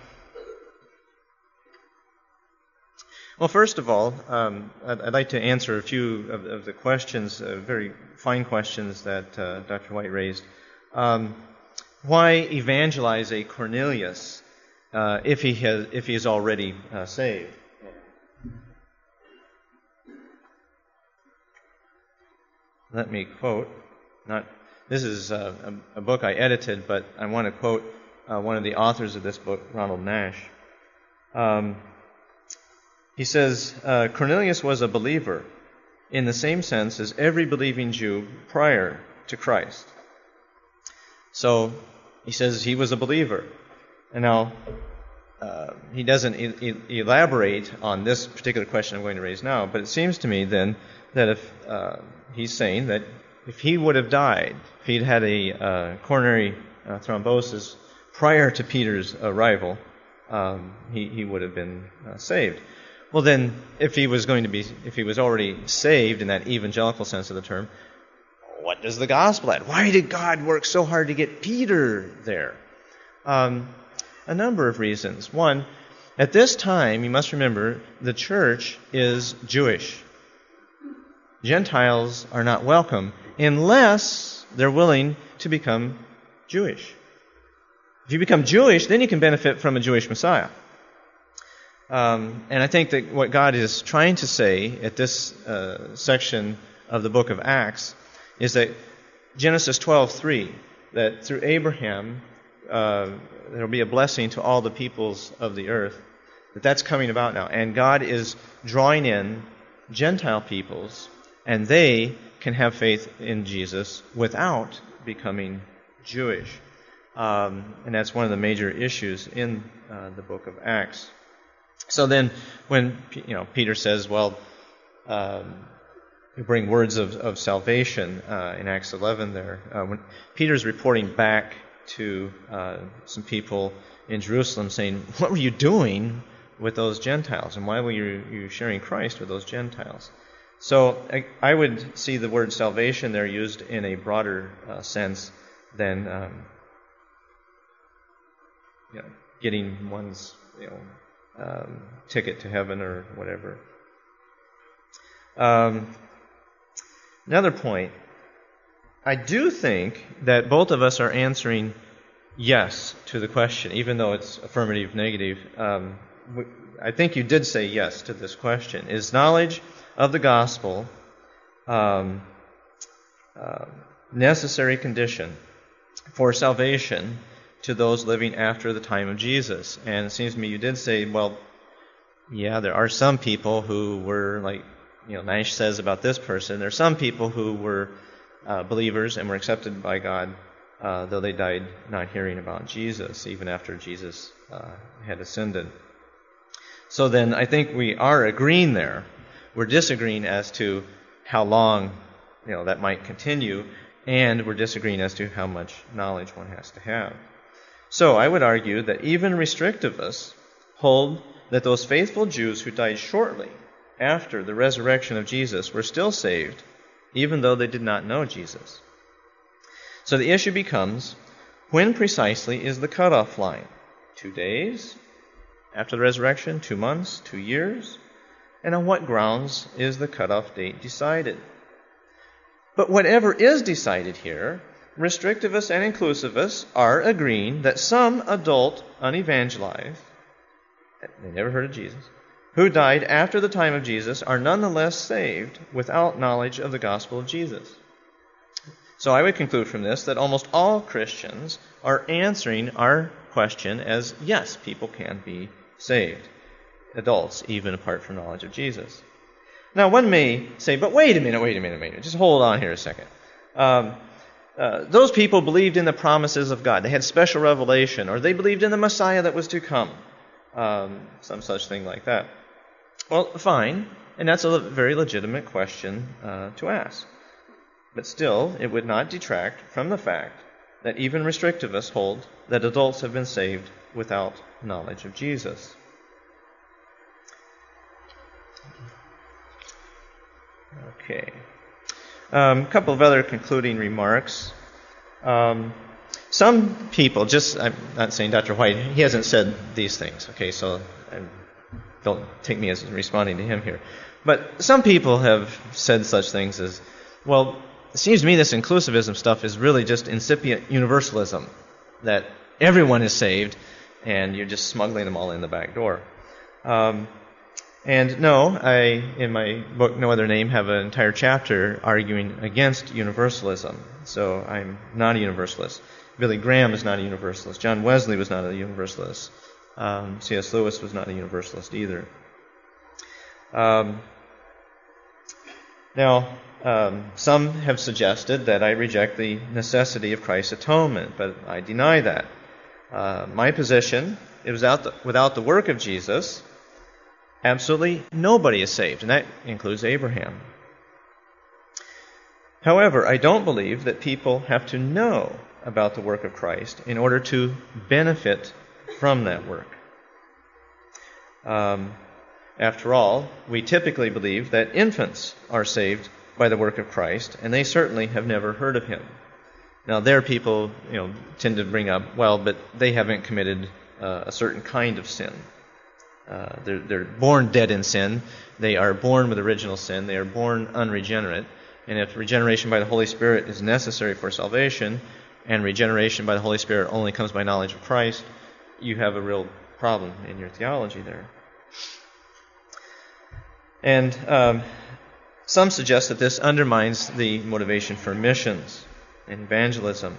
Well, first of all, I'd like to answer a few of the questions, very fine questions that Dr. White raised. Why evangelize a Cornelius if he is already saved? Let me quote. This is a book I edited, but I want to quote one of the authors of this book, Ronald Nash. He says, Cornelius was a believer in the same sense as every believing Jew prior to Christ. So he says he was a believer. And now he doesn't elaborate on this particular question I'm going to raise now, but it seems to me then that if he's saying that if he would have died, if he'd had a coronary thrombosis prior to Peter's arrival, he would have been saved. Well, then, if he was already saved in that evangelical sense of the term, what does the gospel add? Why did God work so hard to get Peter there? A number of reasons. One, at this time, you must remember, the church is Jewish. Gentiles are not welcome unless they're willing to become Jewish. If you become Jewish, then you can benefit from a Jewish Messiah. And I think that what God is trying to say at this section of the book of Acts is that Genesis 12:3, that through Abraham there will be a blessing to all the peoples of the earth, that's coming about now. And God is drawing in Gentile peoples, and they can have faith in Jesus without becoming Jewish. And that's one of the major issues in the book of Acts. So then when Peter says, well, you bring words of salvation in Acts 11 there, when Peter's reporting back to some people in Jerusalem saying, what were you doing with those Gentiles, and why were you sharing Christ with those Gentiles? So I would see the word salvation there used in a broader sense than getting one's ticket to heaven or whatever. Another point, I do think that both of us are answering yes to the question, even though it's affirmative, negative. I think you did say yes to this question. Is knowledge of the gospel necessary condition for salvation to those living after the time of Jesus? And it seems to me you did say, well, yeah, there are some people who were, like Nash says about this person, there are some people who were believers and were accepted by God, though they died not hearing about Jesus, even after Jesus had ascended. So then I think we are agreeing there. We're disagreeing as to how long that might continue, and we're disagreeing as to how much knowledge one has to have. So I would argue that even restrictivists hold that those faithful Jews who died shortly after the resurrection of Jesus were still saved, even though they did not know Jesus. So the issue becomes, when precisely is the cutoff line? 2 days after the resurrection? 2 months? 2 years? And on what grounds is the cutoff date decided? But whatever is decided here, restrictivists and inclusivists are agreeing that some adult unevangelized, they never heard of Jesus, who died after the time of Jesus are nonetheless saved without knowledge of the gospel of Jesus. So I would conclude from this that almost all Christians are answering our question as yes, people can be saved, adults, even apart from knowledge of Jesus. Now, one may say, but wait a minute, just hold on here a second. Those people believed in the promises of God. They had special revelation, or they believed in the Messiah that was to come. Some such thing like that. Well, fine, and that's a very legitimate question to ask. But still, it would not detract from the fact that even restrictivists hold that adults have been saved without knowledge of Jesus. Okay. A couple of other concluding remarks. Some people, I'm not saying Dr. White, he hasn't said these things, okay, so don't take me as responding to him here. But some people have said such things as, well, it seems to me this inclusivism stuff is really just incipient universalism, that everyone is saved and you're just smuggling them all in the back door. And no, I, in my book, No Other Name, have an entire chapter arguing against universalism. So I'm not a universalist. Billy Graham is not a universalist. John Wesley was not a universalist. C.S. Lewis was not a universalist either. Now, some have suggested that I reject the necessity of Christ's atonement, but I deny that. My position is without the work of Jesus, absolutely nobody is saved, and that includes Abraham. However, I don't believe that people have to know about the work of Christ in order to benefit from that work. After all, we typically believe that infants are saved by the work of Christ, and they certainly have never heard of him. Now, there people tend to bring up, well, but they haven't committed a certain kind of sin. They're born dead in sin. They are born with original sin. They are born unregenerate. And if regeneration by the Holy Spirit is necessary for salvation, and regeneration by the Holy Spirit only comes by knowledge of Christ, you have a real problem in your theology there. And some suggest that this undermines the motivation for missions and evangelism.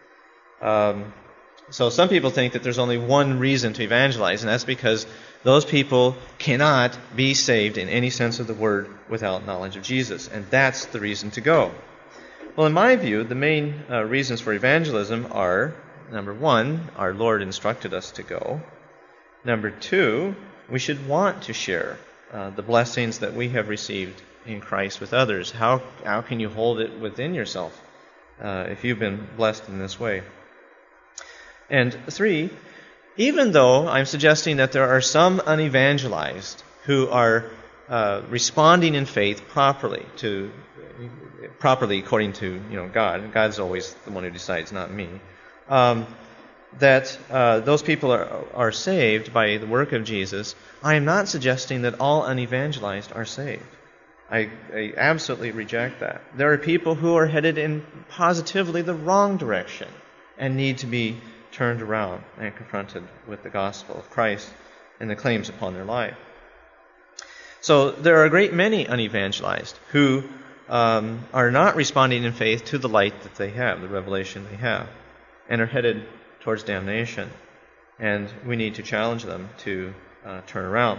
So some people think that there's only one reason to evangelize, and that's because those people cannot be saved in any sense of the word without knowledge of Jesus, and that's the reason to go. Well, in my view, the main reasons for evangelism are, number one, our Lord instructed us to go. Number two, we should want to share the blessings that we have received in Christ with others. How can you hold it within yourself if you've been blessed in this way? And three, even though I'm suggesting that there are some unevangelized who are responding in faith properly according to God. God's always the one who decides, not me. That those people are saved by the work of Jesus. I am not suggesting that all unevangelized are saved. I absolutely reject that. There are people who are headed in positively the wrong direction and need to be turned around and confronted with the gospel of Christ and the claims upon their life. So there are a great many unevangelized who are not responding in faith to the light that they have, the revelation they have, and are headed towards damnation. And we need to challenge them to turn around.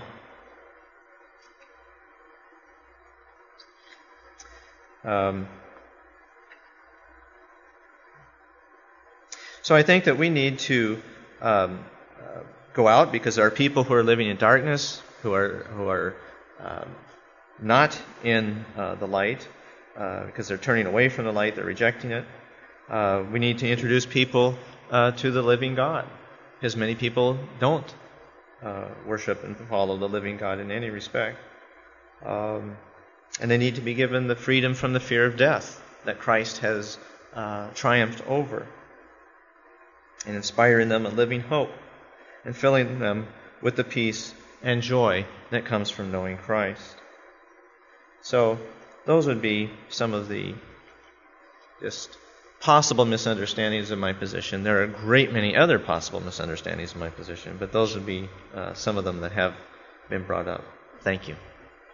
So I think that we need to go out, because there are people who are living in darkness, who are not in the light, because they're turning away from the light, they're rejecting it. We need to introduce people to the living God, because many people don't worship and follow the living God in any respect. And they need to be given the freedom from the fear of death that Christ has triumphed over, and inspiring them a living hope, and filling them with the peace and joy that comes from knowing Christ. So those would be some of the just possible misunderstandings of my position. There are a great many other possible misunderstandings of my position, but those would be some of them that have been brought up. Thank you.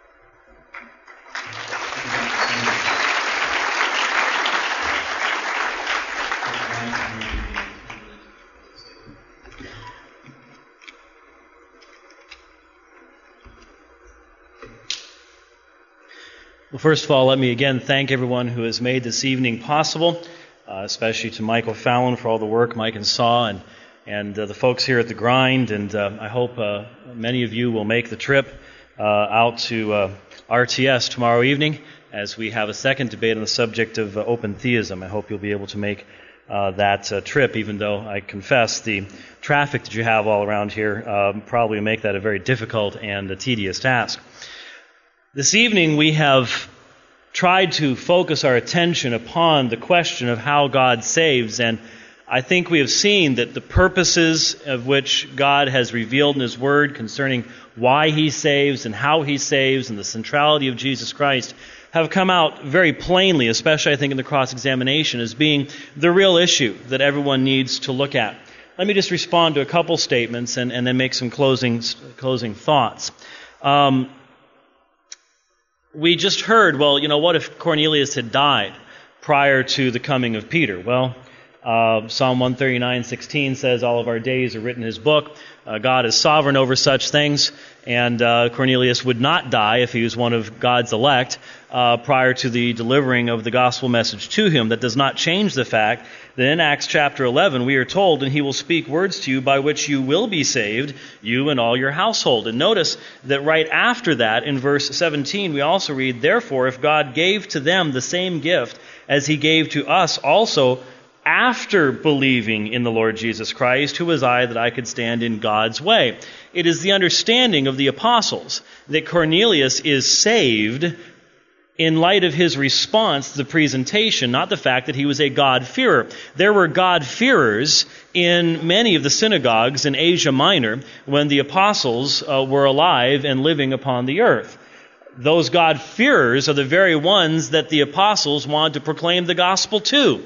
Well, first of all, let me again thank everyone who has made this evening possible, especially to Michael Fallon for all the work, Mike and Saw, and the folks here at The Grind. And I hope many of you will make the trip out to RTS tomorrow evening as we have a second debate on the subject of open theism. I hope you'll be able to make that trip, even though I confess the traffic that you have all around here probably will make that a very difficult and a tedious task. This evening we have tried to focus our attention upon the question of how God saves, and I think we have seen that the purposes of which God has revealed in His Word concerning why He saves and how He saves and the centrality of Jesus Christ have come out very plainly, especially I think in the cross-examination, as being the real issue that everyone needs to look at. Let me just respond to a couple statements and then make some closing thoughts. We just heard, well, what if Cornelius had died prior to the coming of Peter? Well, Psalm 139:16 says, all of our days are written in His book. God is sovereign over such things, and Cornelius would not die if he was one of God's elect prior to the delivering of the gospel message to him. That does not change the fact that in Acts chapter 11 we are told, and He will speak words to you by which you will be saved, you and all your household. And notice that right after that, in verse 17, we also read, therefore, if God gave to them the same gift as He gave to us also, after believing in the Lord Jesus Christ, who was I that I could stand in God's way? It is the understanding of the apostles that Cornelius is saved in light of his response to the presentation, not the fact that he was a God-fearer. There were God-fearers in many of the synagogues in Asia Minor when the apostles were alive and living upon the earth. Those God-fearers are the very ones that the apostles wanted to proclaim the gospel to.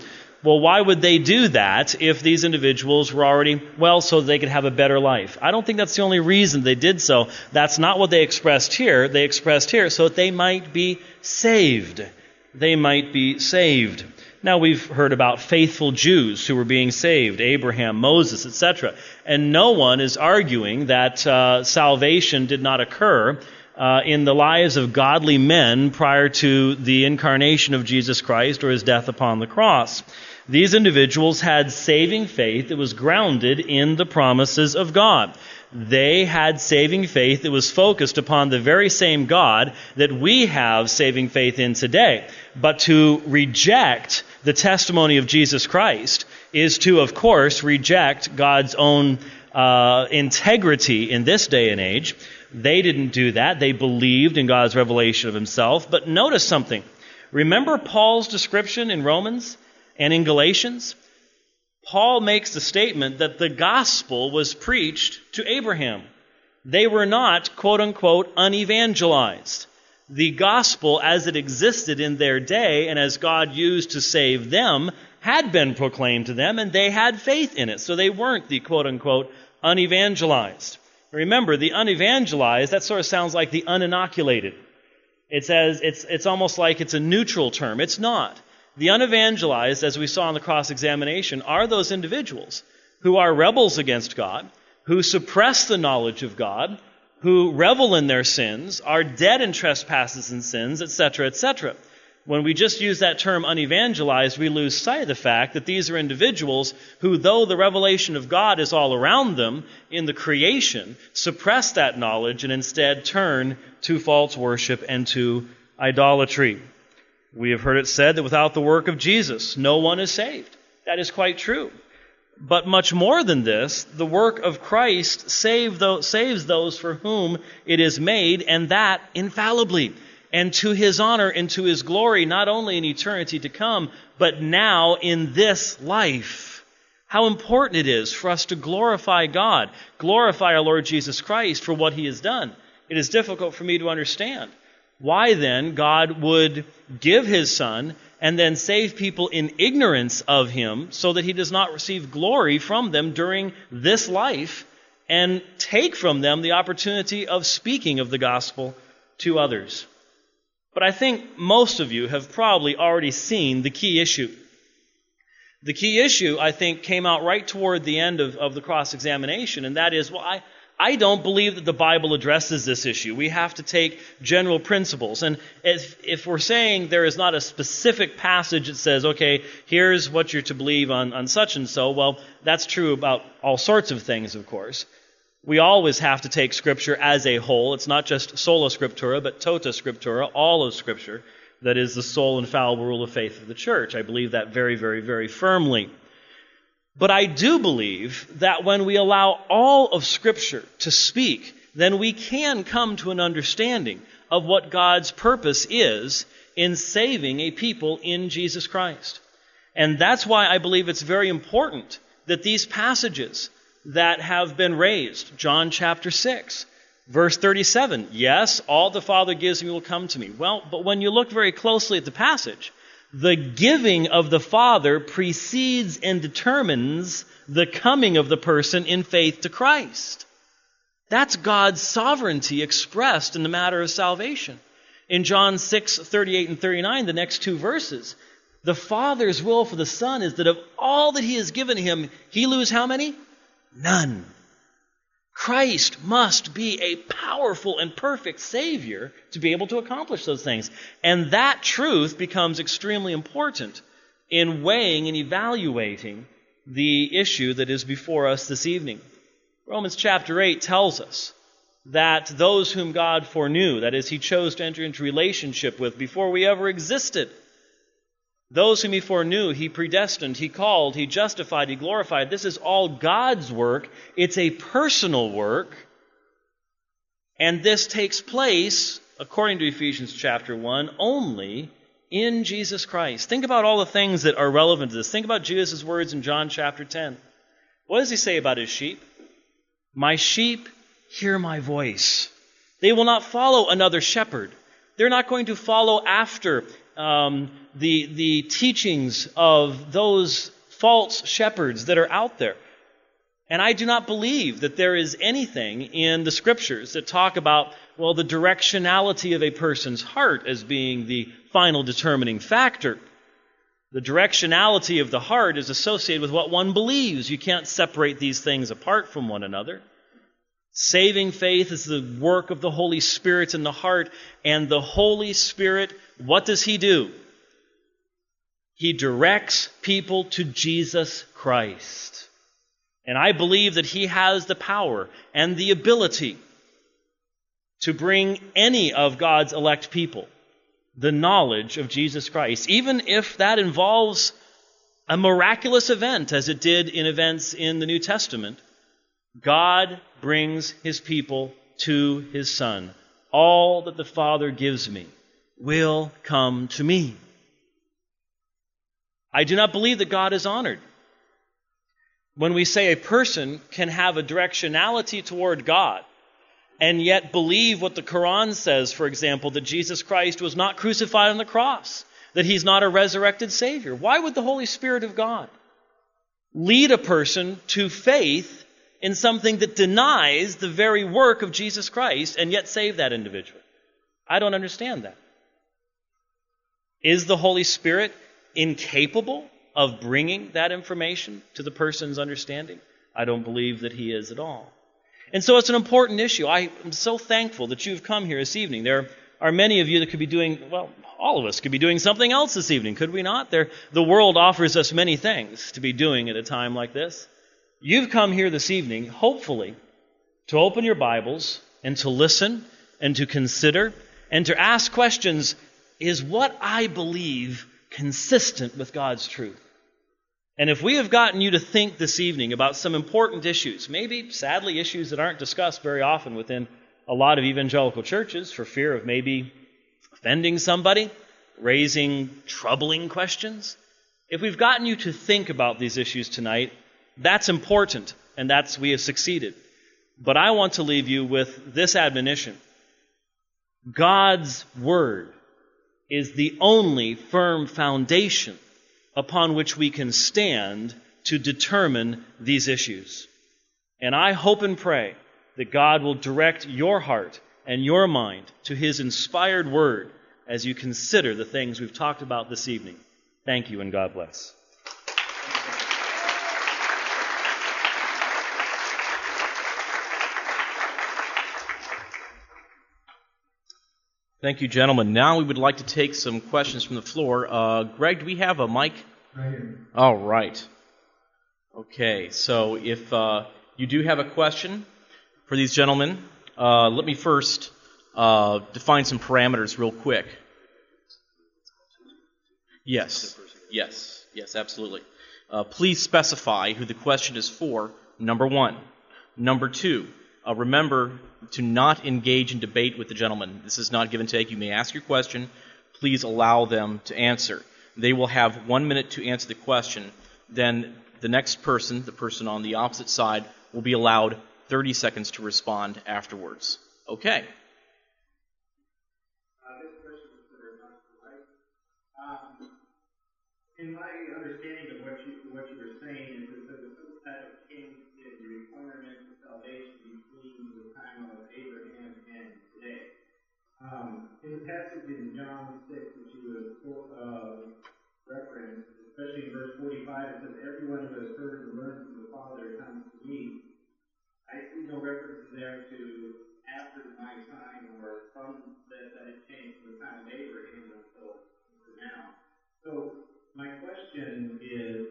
Well, why would they do that if these individuals were already, well, so they could have a better life? I don't think that's the only reason they did so. That's not what they expressed here. They expressed here so that they might be saved. They might be saved. Now, we've heard about faithful Jews who were being saved, Abraham, Moses, etc. And no one is arguing that salvation did not occur in the lives of godly men prior to the incarnation of Jesus Christ or his death upon the cross. These individuals had saving faith that was grounded in the promises of God. They had saving faith that was focused upon the very same God that we have saving faith in today. But to reject the testimony of Jesus Christ is to, of course, reject God's own integrity in this day and age. They didn't do that. They believed in God's revelation of himself. But notice something. Remember Paul's description in Romans and in Galatians? Paul makes the statement that the gospel was preached to Abraham. They were not, quote-unquote, unevangelized. The gospel as it existed in their day and as God used to save them had been proclaimed to them, and they had faith in it. So they weren't the, quote-unquote, unevangelized. Remember, the unevangelized, that sort of sounds like the uninoculated. It's almost like it's a neutral term. It's not. The unevangelized, as we saw in the cross-examination, are those individuals who are rebels against God, who suppress the knowledge of God, who revel in their sins, are dead in trespasses and sins, etc., etc. When we just use that term unevangelized, we lose sight of the fact that these are individuals who, though the revelation of God is all around them in the creation, suppress that knowledge and instead turn to false worship and to idolatry. We have heard it said that without the work of Jesus, no one is saved. That is quite true. But much more than this, the work of Christ saves those for whom it is made, and that infallibly, and to his honor and to his glory, not only in eternity to come, but now in this life. How important it is for us to glorify God, glorify our Lord Jesus Christ for what he has done. It is difficult for me to understand why then God would give his Son and then save people in ignorance of him so that he does not receive glory from them during this life and take from them the opportunity of speaking of the gospel to others. But I think most of you have probably already seen the key issue. The key issue, I think, came out right toward the end of the cross-examination, and that is, I don't believe that the Bible addresses this issue. We have to take general principles. And if we're saying there is not a specific passage that says, okay, here's what you're to believe on such and so, well, that's true about all sorts of things, of course. We always have to take Scripture as a whole. It's not just sola scriptura, but tota scriptura, all of Scripture. That is the sole infallible rule of faith of the church. I believe that very, very, very firmly. But I do believe that when we allow all of Scripture to speak, then we can come to an understanding of what God's purpose is in saving a people in Jesus Christ. And that's why I believe it's very important that these passages that have been raised, John chapter 6, verse 37, yes, all the Father gives me will come to me. Well, but when you look very closely at the passage, the giving of the Father precedes and determines the coming of the person in faith to Christ. That's God's sovereignty expressed in the matter of salvation. In John 6:38 and 39, the next two verses, the Father's will for the Son is that of all that he has given him, he lose how many? None. Christ must be a powerful and perfect Savior to be able to accomplish those things. And that truth becomes extremely important in weighing and evaluating the issue that is before us this evening. Romans chapter 8 tells us that those whom God foreknew, that is, he chose to enter into relationship with before we ever existed, those whom he foreknew, he predestined, he called, he justified, he glorified. This is all God's work. It's a personal work. And this takes place, according to Ephesians chapter 1, only in Jesus Christ. Think about all the things that are relevant to this. Think about Jesus' words in John chapter 10. What does he say about his sheep? My sheep hear my voice. They will not follow another shepherd. They're not going to follow after the teachings of those false shepherds that are out there. And I do not believe that there is anything in the Scriptures that talk about, well, the directionality of a person's heart as being the final determining factor. The directionality of the heart is associated with what one believes. You can't separate these things apart from one another. Saving faith is the work of the Holy Spirit in the heart. And the Holy Spirit, what does He do? He directs people to Jesus Christ. And I believe that He has the power and the ability to bring any of God's elect people the knowledge of Jesus Christ, even if that involves a miraculous event, as it did in events in the New Testament. God brings His people to His Son. All that the Father gives me will come to me. I do not believe that God is honored when we say a person can have a directionality toward God and yet believe what the Quran says, for example, that Jesus Christ was not crucified on the cross, that He's not a resurrected Savior. Why would the Holy Spirit of God lead a person to faith in something that denies the very work of Jesus Christ and yet save that individual? I don't understand that. Is the Holy Spirit incapable of bringing that information to the person's understanding? I don't believe that He is at all. And so it's an important issue. I am so thankful that you've come here this evening. There are many of you that could be doing, well, all of us could be doing something else this evening, could we not? The world offers us many things to be doing at a time like this. You've come here this evening, hopefully, to open your Bibles and to listen and to consider and to ask questions. Is what I believe consistent with God's truth? And if we have gotten you to think this evening about some important issues, maybe, sadly, issues that aren't discussed very often within a lot of evangelical churches for fear of maybe offending somebody, raising troubling questions, if we've gotten you to think about these issues tonight, that's important, and we have succeeded. But I want to leave you with this admonition. God's Word is the only firm foundation upon which we can stand to determine these issues. And I hope and pray that God will direct your heart and your mind to His inspired Word as you consider the things we've talked about this evening. Thank you, and God bless. Thank you, gentlemen. Now we would like to take some questions from the floor. Greg, do we have a mic? Right here. All right. Okay, so if you do have a question for these gentlemen, let me first define some parameters real quick. Yes, absolutely. Please specify who the question is for, number one. Number two, remember to not engage in debate with the gentleman. This is not give and take. You may ask your question. Please allow them to answer. They will have 1 minute to answer the question. Then the next person, the person on the opposite side, will be allowed 30 seconds to respond afterwards. Okay. This question is for Dr. White. In my understanding of what you were saying is that there's some type of change in the requirement of salvation between the time of Abraham and today. In the passage in John 6, which you referenced, especially in verse 45, it says, "Everyone who has heard and learned from the Father comes to me." I see no reference there to after my time or from that it changed from the time of Abraham until now. So my question is,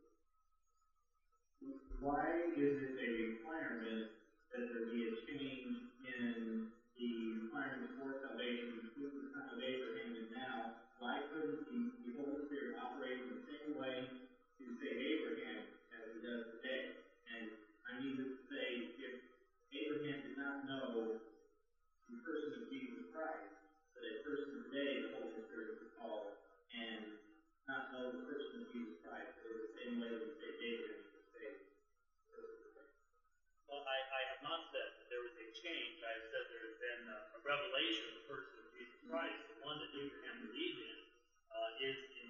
why is it a requirement that there be a change in the requirements for salvation between the time of Abraham and now? Why couldn't the Holy Spirit operate in the same way to save Abraham as He does today? And I mean to say, if Abraham did not know the person of Jesus Christ, that a person today the Holy Spirit could call and not know the person of Jesus Christ, so the same way we say Abraham could say the person of Christ. Well, I have not said that there was a change. I have said there has been a revelation of the person of Jesus Christ, the one that Abraham believed in,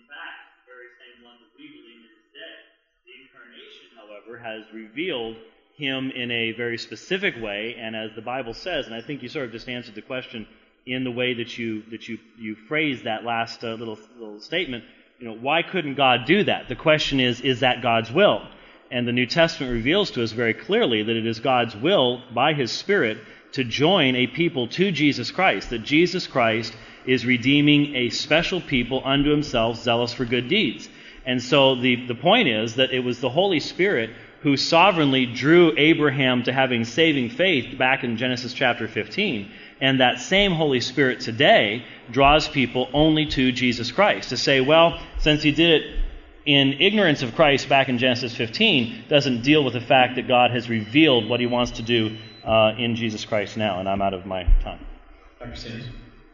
fact, the very same one that we believe in today. The incarnation, however, has revealed him in a very specific way, and as the Bible says, and I think you sort of just answered the question in the way that you phrased that last little statement. Why couldn't God do that? The question is that God's will? And the New Testament reveals to us very clearly that it is God's will, by His Spirit, to join a people to Jesus Christ, that Jesus Christ is redeeming a special people unto Himself, zealous for good deeds. And so the point is that it was the Holy Spirit who sovereignly drew Abraham to having saving faith back in Genesis chapter 15. And that same Holy Spirit today draws people only to Jesus Christ. To say, well, since He did it in ignorance of Christ back in Genesis 15, doesn't deal with the fact that God has revealed what He wants to do in Jesus Christ now. And I'm out of my time. Dr. Sanders?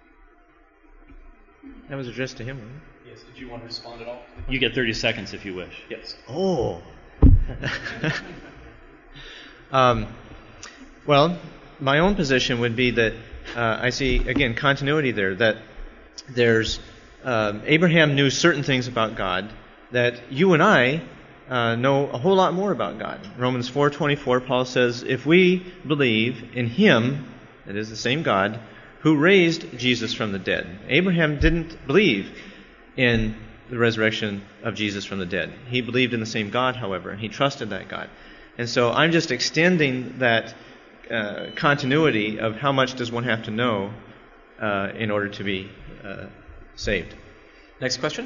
That was addressed to him, wasn't it? Yes. Did you want to respond at all? You get 30 seconds if you wish. Yes. Oh. Well, my own position would be that I see, again, continuity there, that there's Abraham knew certain things about God that you and I know a whole lot more about God. Romans 4:24, Paul says, if we believe in Him, that is the same God, who raised Jesus from the dead. Abraham didn't believe in the resurrection of Jesus from the dead. He believed in the same God, however, and he trusted that God. And so I'm just extending that continuity of how much does one have to know in order to be saved. Next question.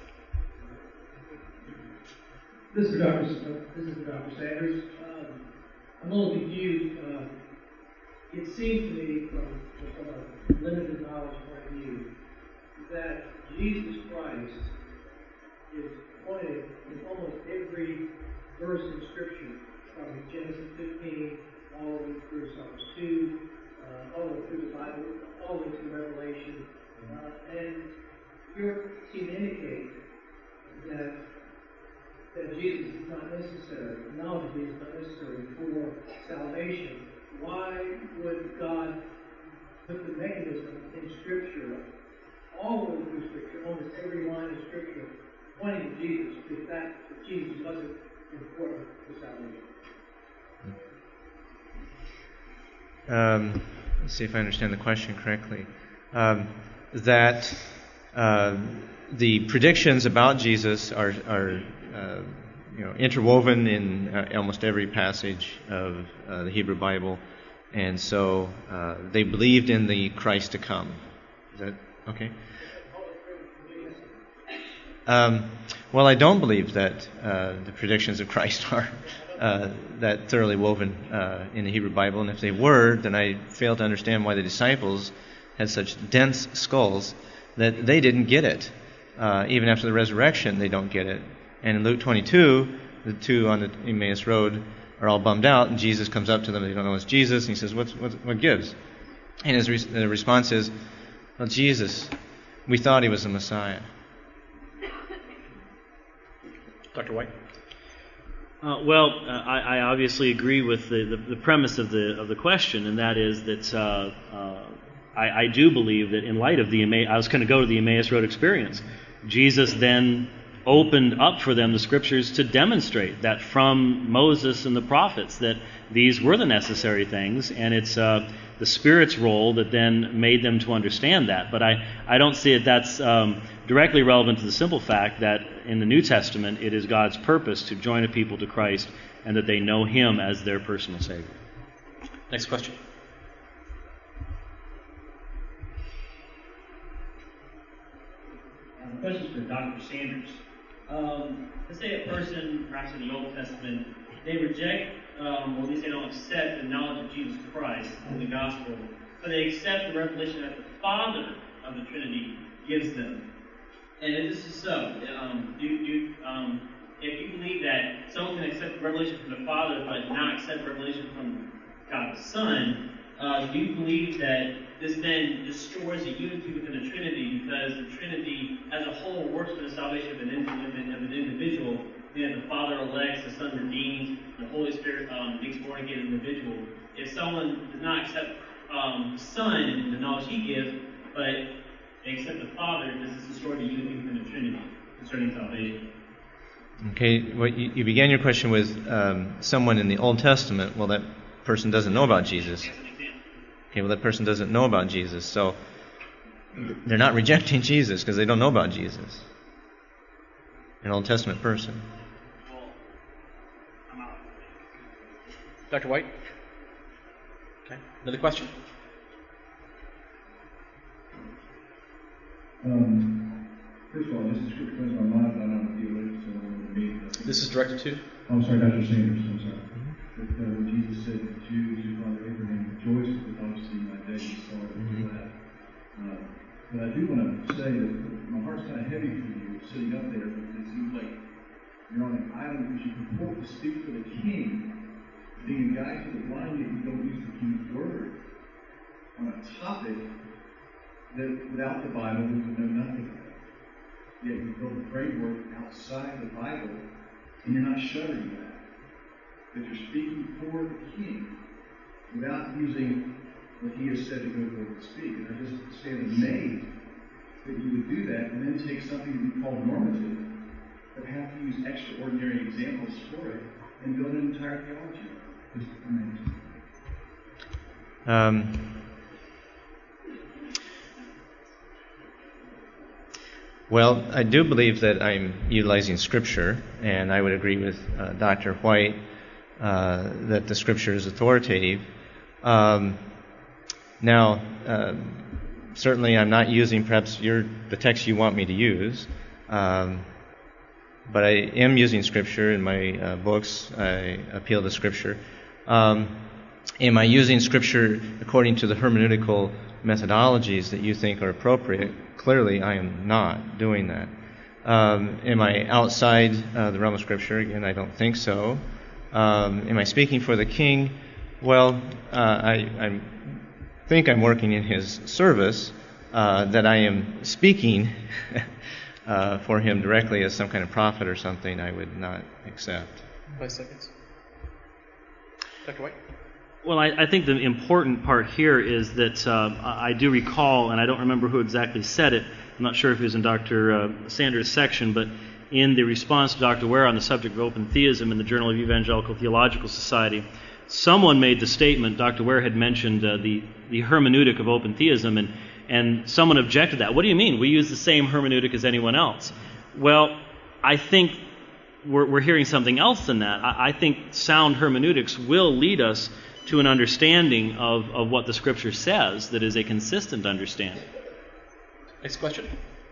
This is Dr. Sanders. I'm a little confused. It seems to me, from a limited knowledge point of view, that Jesus Christ is pointed in almost every verse in Scripture, from Genesis 15 all the way through Psalms 2, all the way through the Bible, all the way to Revelation. And you seem to indicate that Jesus is not necessary, knowledge of Jesus is not necessary for salvation. Why would God put the mechanism in Scripture, all the way through Scripture, almost every line of Scripture, pointing to Jesus, if Jesus wasn't important for salvation? Let's see if I understand the question correctly. That the predictions about Jesus are interwoven in almost every passage of the Hebrew Bible, and so they believed in the Christ to come. Is that okay? Well, I don't believe that the predictions of Christ are that thoroughly woven in the Hebrew Bible, and if they were, then I fail to understand why the disciples had such dense skulls that they didn't get it. Even after the resurrection, they don't get it. And in Luke 22, the two on the Emmaus Road are all bummed out, and Jesus comes up to them. They don't know it's Jesus, and he says, "What gives?" And his response is, "Well, Jesus, we thought He was the Messiah." Dr. White? I obviously agree with the premise of the question, and that is that I do believe that in light of I was going to go to the Emmaus Road experience. Jesus then opened up for them the Scriptures to demonstrate that from Moses and the prophets that these were the necessary things, and it's the Spirit's role that then made them to understand that. But I don't see it that's directly relevant to the simple fact that in the New Testament it is God's purpose to join a people to Christ and that they know Him as their personal Savior. Next question. The question is for Dr. Sanders. Let's say a person, perhaps in the Old Testament, they reject, or at least they don't accept the knowledge of Jesus Christ in the gospel, but they accept the revelation that the Father of the Trinity gives them. And if this is so, if you believe that someone can accept the revelation from the Father but not accept the revelation from God the Son, do you believe that this then destroys the unity within the Trinity because the Trinity as a whole works for the salvation of an individual? The Father elects, the Son redeems, the Holy Spirit makes born again individual. If someone does not accept the Son and the knowledge He gives, but they accept the Father, does this destroy the unity within the Trinity? concerning salvation. Okay, well, you began your question with someone in the Old Testament. Well, that person doesn't know about Jesus. Okay, well, that person doesn't know about Jesus. So they're not rejecting Jesus because they don't know about Jesus. An Old Testament person. Dr. White? Okay. Another question? First of all, just a scripture comes to my mind, but I don't deal with it, so I'm going to read it. This is directed to? Oh, I'm sorry, Dr. Sanders, I'm sorry. But when Jesus said to the Jews, your father Abraham rejoiced with obviously my day he saw it and glad. But I do want to say that my heart's kind of heavy for you sitting up there, because it seems like you're on an island because you purport to speak for the king, being a guy to the blind, yet you don't use the king's word on a topic that without the Bible we would know nothing of. Yet you build a framework outside the Bible, and you're not shuttering that. That you're speaking for the king without using what he has said to go forward and speak. And I just stand amazed that you would do that and then take something that we call normative, but have to use extraordinary examples for it and build an entire theology. Just amazing. Well, I do believe that I'm utilizing Scripture, and I would agree with Dr. White that the Scripture is authoritative. Now, certainly I'm not using perhaps the text you want me to use, but I am using Scripture in my books. I appeal to Scripture. Am I using Scripture according to the hermeneutical methodologies that you think are appropriate? Clearly, I am not doing that. Am I outside the realm of Scripture? Again, I don't think so. Am I speaking for the king? Well, I think I'm working in his service, that I am speaking for him directly as some kind of prophet or something, I would not accept. 5 seconds. Dr. White? Well, I think the important part here is that I do recall, and I don't remember who exactly said it, I'm not sure if it was in Dr. Sanders' section, but in the response to Dr. Ware on the subject of open theism in the Journal of Evangelical Theological Society, someone made the statement, Dr. Ware had mentioned the hermeneutic of open theism, and someone objected to that. What do you mean? We use the same hermeneutic as anyone else. Well, I think we're hearing something else than that. I think sound hermeneutics will lead us to an understanding of what the Scripture says that is a consistent understanding. Next question.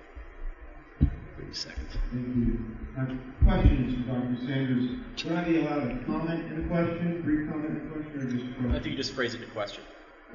30 seconds. Thank you. My question is for Dr. Sanders. Would I be allowed to comment in a question, brief comment in a question, or just a question? I think you just phrase it in a question.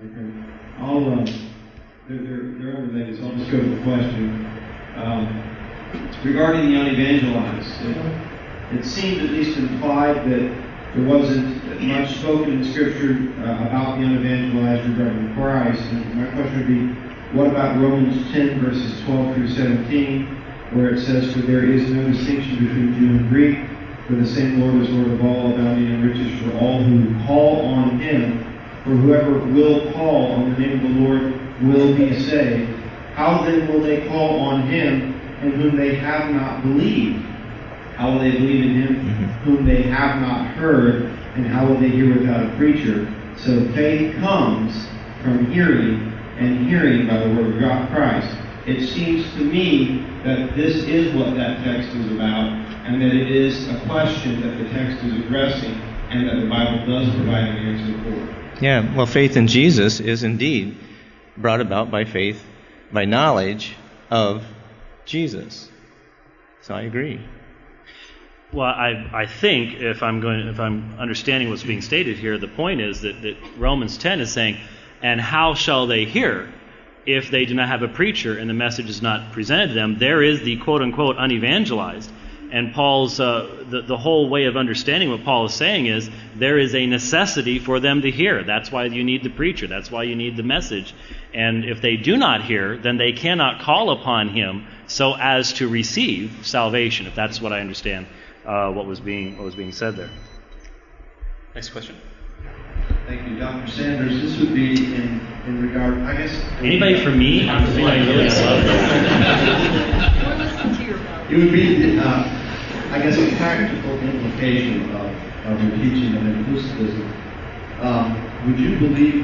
Okay. They're over there, so I'll just go to the question. Regarding the unevangelized, it seemed at least implied that there wasn't much spoken in Scripture about the unevangelized regarding Christ. And my question would be, what about Romans 10, verses 12 through 17, where it says, "For there is no distinction between Jew and Greek, for the same Lord is Lord of all, abounding in riches for all who call on Him. For whoever will call on the name of the Lord will be saved. How then will they call on Him in whom they have not believed? How will they believe in Him whom they have not heard? And how will they hear without a preacher?" So faith comes from hearing, and hearing by the word of God, Christ. It seems to me that this is what that text is about, and that it is a question that the text is addressing, and that the Bible does provide an answer for. Yeah, well, faith in Jesus is indeed brought about by faith, by knowledge of Jesus. So I agree. Well, I think if I'm understanding what's being stated here, the point is that Romans 10 is saying, and how shall they hear if they do not have a preacher and the message is not presented to them? There is the quote-unquote unevangelized. And Paul's, the whole way of understanding what Paul is saying is there is a necessity for them to hear. That's why you need the preacher. That's why you need the message. And if they do not hear, then they cannot call upon him so as to receive salvation, if that's what I understand what was being said there. Next question. Thank you, Dr. Sanders. This would be in regard, I guess... Anybody for me? I really love that. We're listening to your vote. It would be, I guess, a practical implication of your teaching of inclusivism. Would you believe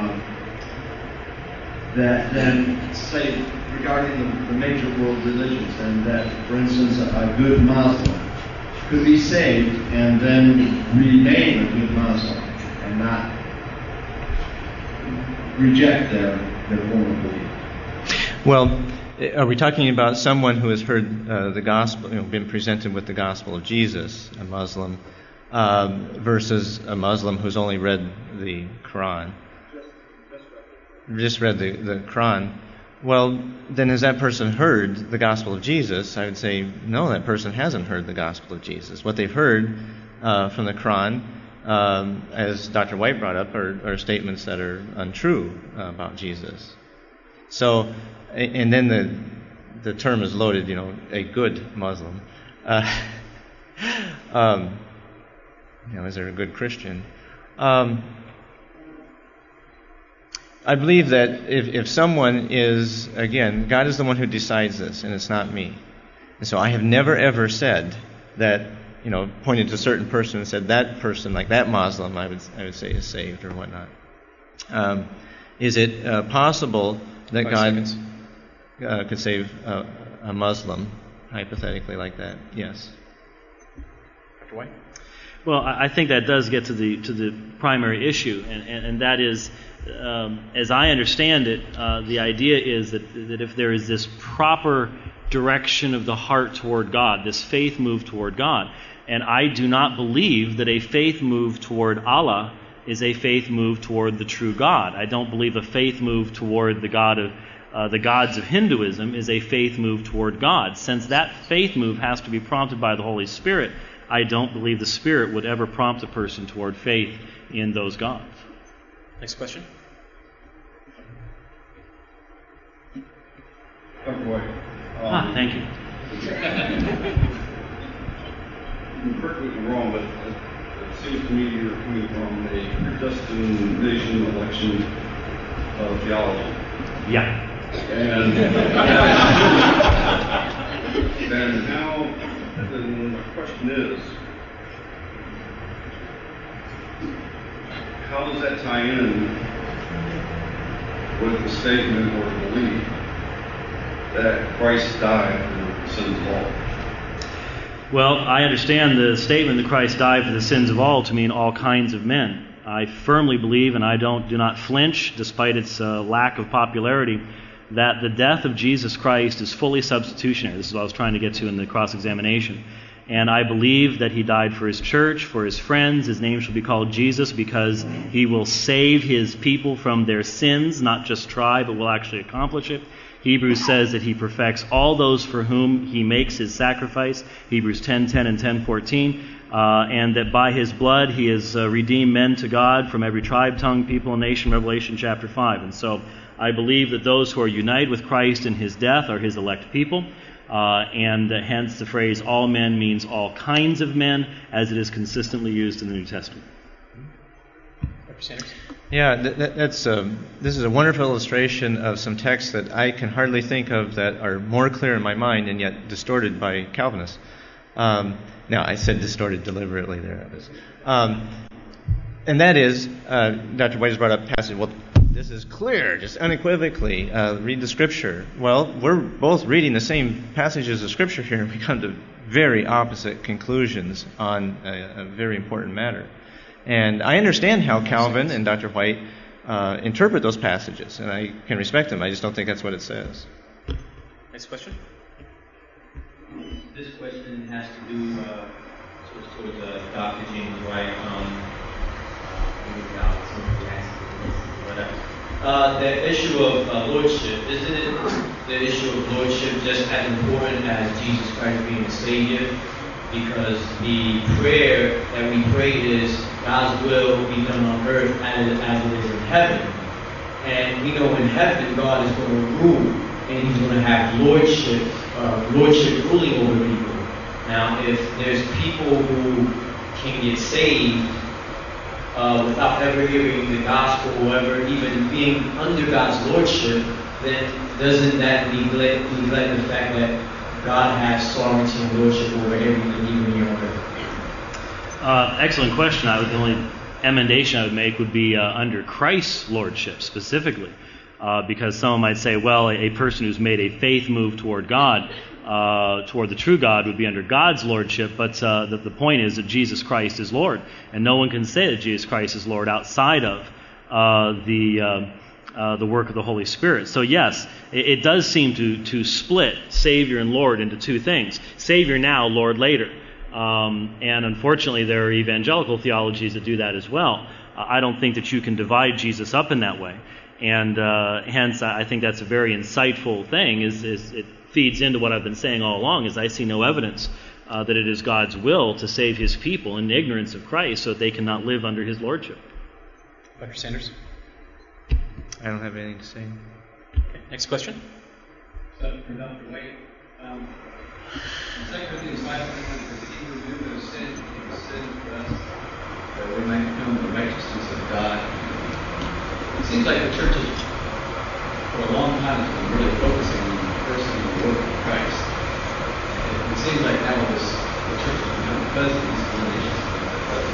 that then, say, regarding the major world religions, and that, for instance, a good Muslim could be saved and then remain a good Muslim and not reject their form of belief? Well, are we talking about someone who has heard the gospel, been presented with the gospel of Jesus, a Muslim, versus a Muslim who's only read the Quran? Just read the Quran. Well, then has that person heard the gospel of Jesus? I would say, no, that person hasn't heard the gospel of Jesus. What they've heard from the Quran, as Dr. White brought up, are statements that are untrue about Jesus. So, and then the term is loaded, a good Muslim. Is there a good Christian? I believe that if someone is, again, God is the one who decides this, and it's not me. And so I have never ever said that, pointed to a certain person and said that person, like that Muslim, I would say is saved or whatnot. Is it possible that God could save a Muslim, hypothetically, like that? Yes. Dr. White? Well, I think that does get to the primary issue, and that is, as I understand it, the idea is that if there is this proper direction of the heart toward God, this faith move toward God, and I do not believe that a faith move toward Allah is a faith move toward the true God. I don't believe a faith move toward the gods of Hinduism is a faith move toward God. Since that faith move has to be prompted by the Holy Spirit, I don't believe the Spirit would ever prompt a person toward faith in those gods. Next question. Dr. White. Thank you. You're correct me if I'm wrong, but it seems to me you're coming from a predestination election theology. Yeah. And then my question is, how does that tie in with the statement or the belief that Christ died for the sins of all? Well, I understand the statement that Christ died for the sins of all to mean all kinds of men. I firmly believe, and I do not flinch, despite its lack of popularity, that the death of Jesus Christ is fully substitutionary. This is what I was trying to get to in the cross-examination. And I believe that he died for his church, for his friends. His name shall be called Jesus because he will save his people from their sins, not just try, but will actually accomplish it. Hebrews says that he perfects all those for whom he makes his sacrifice, Hebrews 10:10 and 10:14, and that by his blood he has redeemed men to God from every tribe, tongue, people, and nation, Revelation chapter 5. And so I believe that those who are united with Christ in his death are his elect people, and hence the phrase all men means all kinds of men, as it is consistently used in the New Testament. Dr. Sanders? Yeah, this is a wonderful illustration of some texts that I can hardly think of that are more clear in my mind and yet distorted by Calvinists. Now, I said distorted deliberately there. And that is, Dr. White has brought up passage, well, this is clear, just unequivocally, read the Scripture. Well, we're both reading the same passages of Scripture here, and we come to very opposite conclusions on a very important matter. And I understand how Calvin and Dr. White interpret those passages, and I can respect them. I just don't think that's what it says. Next question. This question has to do towards Dr. James White. The issue of lordship, isn't it the issue of lordship just as important as Jesus Christ being the Savior? Because the prayer that we pray is God's will be done on earth as it is in heaven. And we know in heaven God is going to rule, and he's going to have lordship ruling over people. Now, if there's people who can get saved without ever hearing the gospel or ever even being under God's lordship, then doesn't that neglect the fact that God has sovereignty and lordship over everything, even here on earth? Excellent question. The only emendation I would make would be under Christ's lordship specifically, because someone might say, well, a person who's made a faith move toward God, toward the true God, would be under God's lordship, but the point is that Jesus Christ is Lord, and no one can say that Jesus Christ is Lord outside of the work of the Holy Spirit. So yes, it does seem to split Savior and Lord into two things. Savior now, Lord later. And unfortunately, there are evangelical theologies that do that as well. I don't think that you can divide Jesus up in that way. And hence, I think that's a very insightful thing, is it feeds into what I've been saying all along, is I see no evidence that it is God's will to save His people in ignorance of Christ so that they cannot live under His lordship. Dr. Sanders? I don't have anything to say. Okay, next question. So, for Dr. Wade, in 2 Corinthians 5:21, because he who knew no sin became sin for us, that we might become the righteousness of God. It seems like the church has, for a long time, has been really focusing on the person and the work of Christ. It seems like now the church has become fuzzy, these denominations have become fuzzy.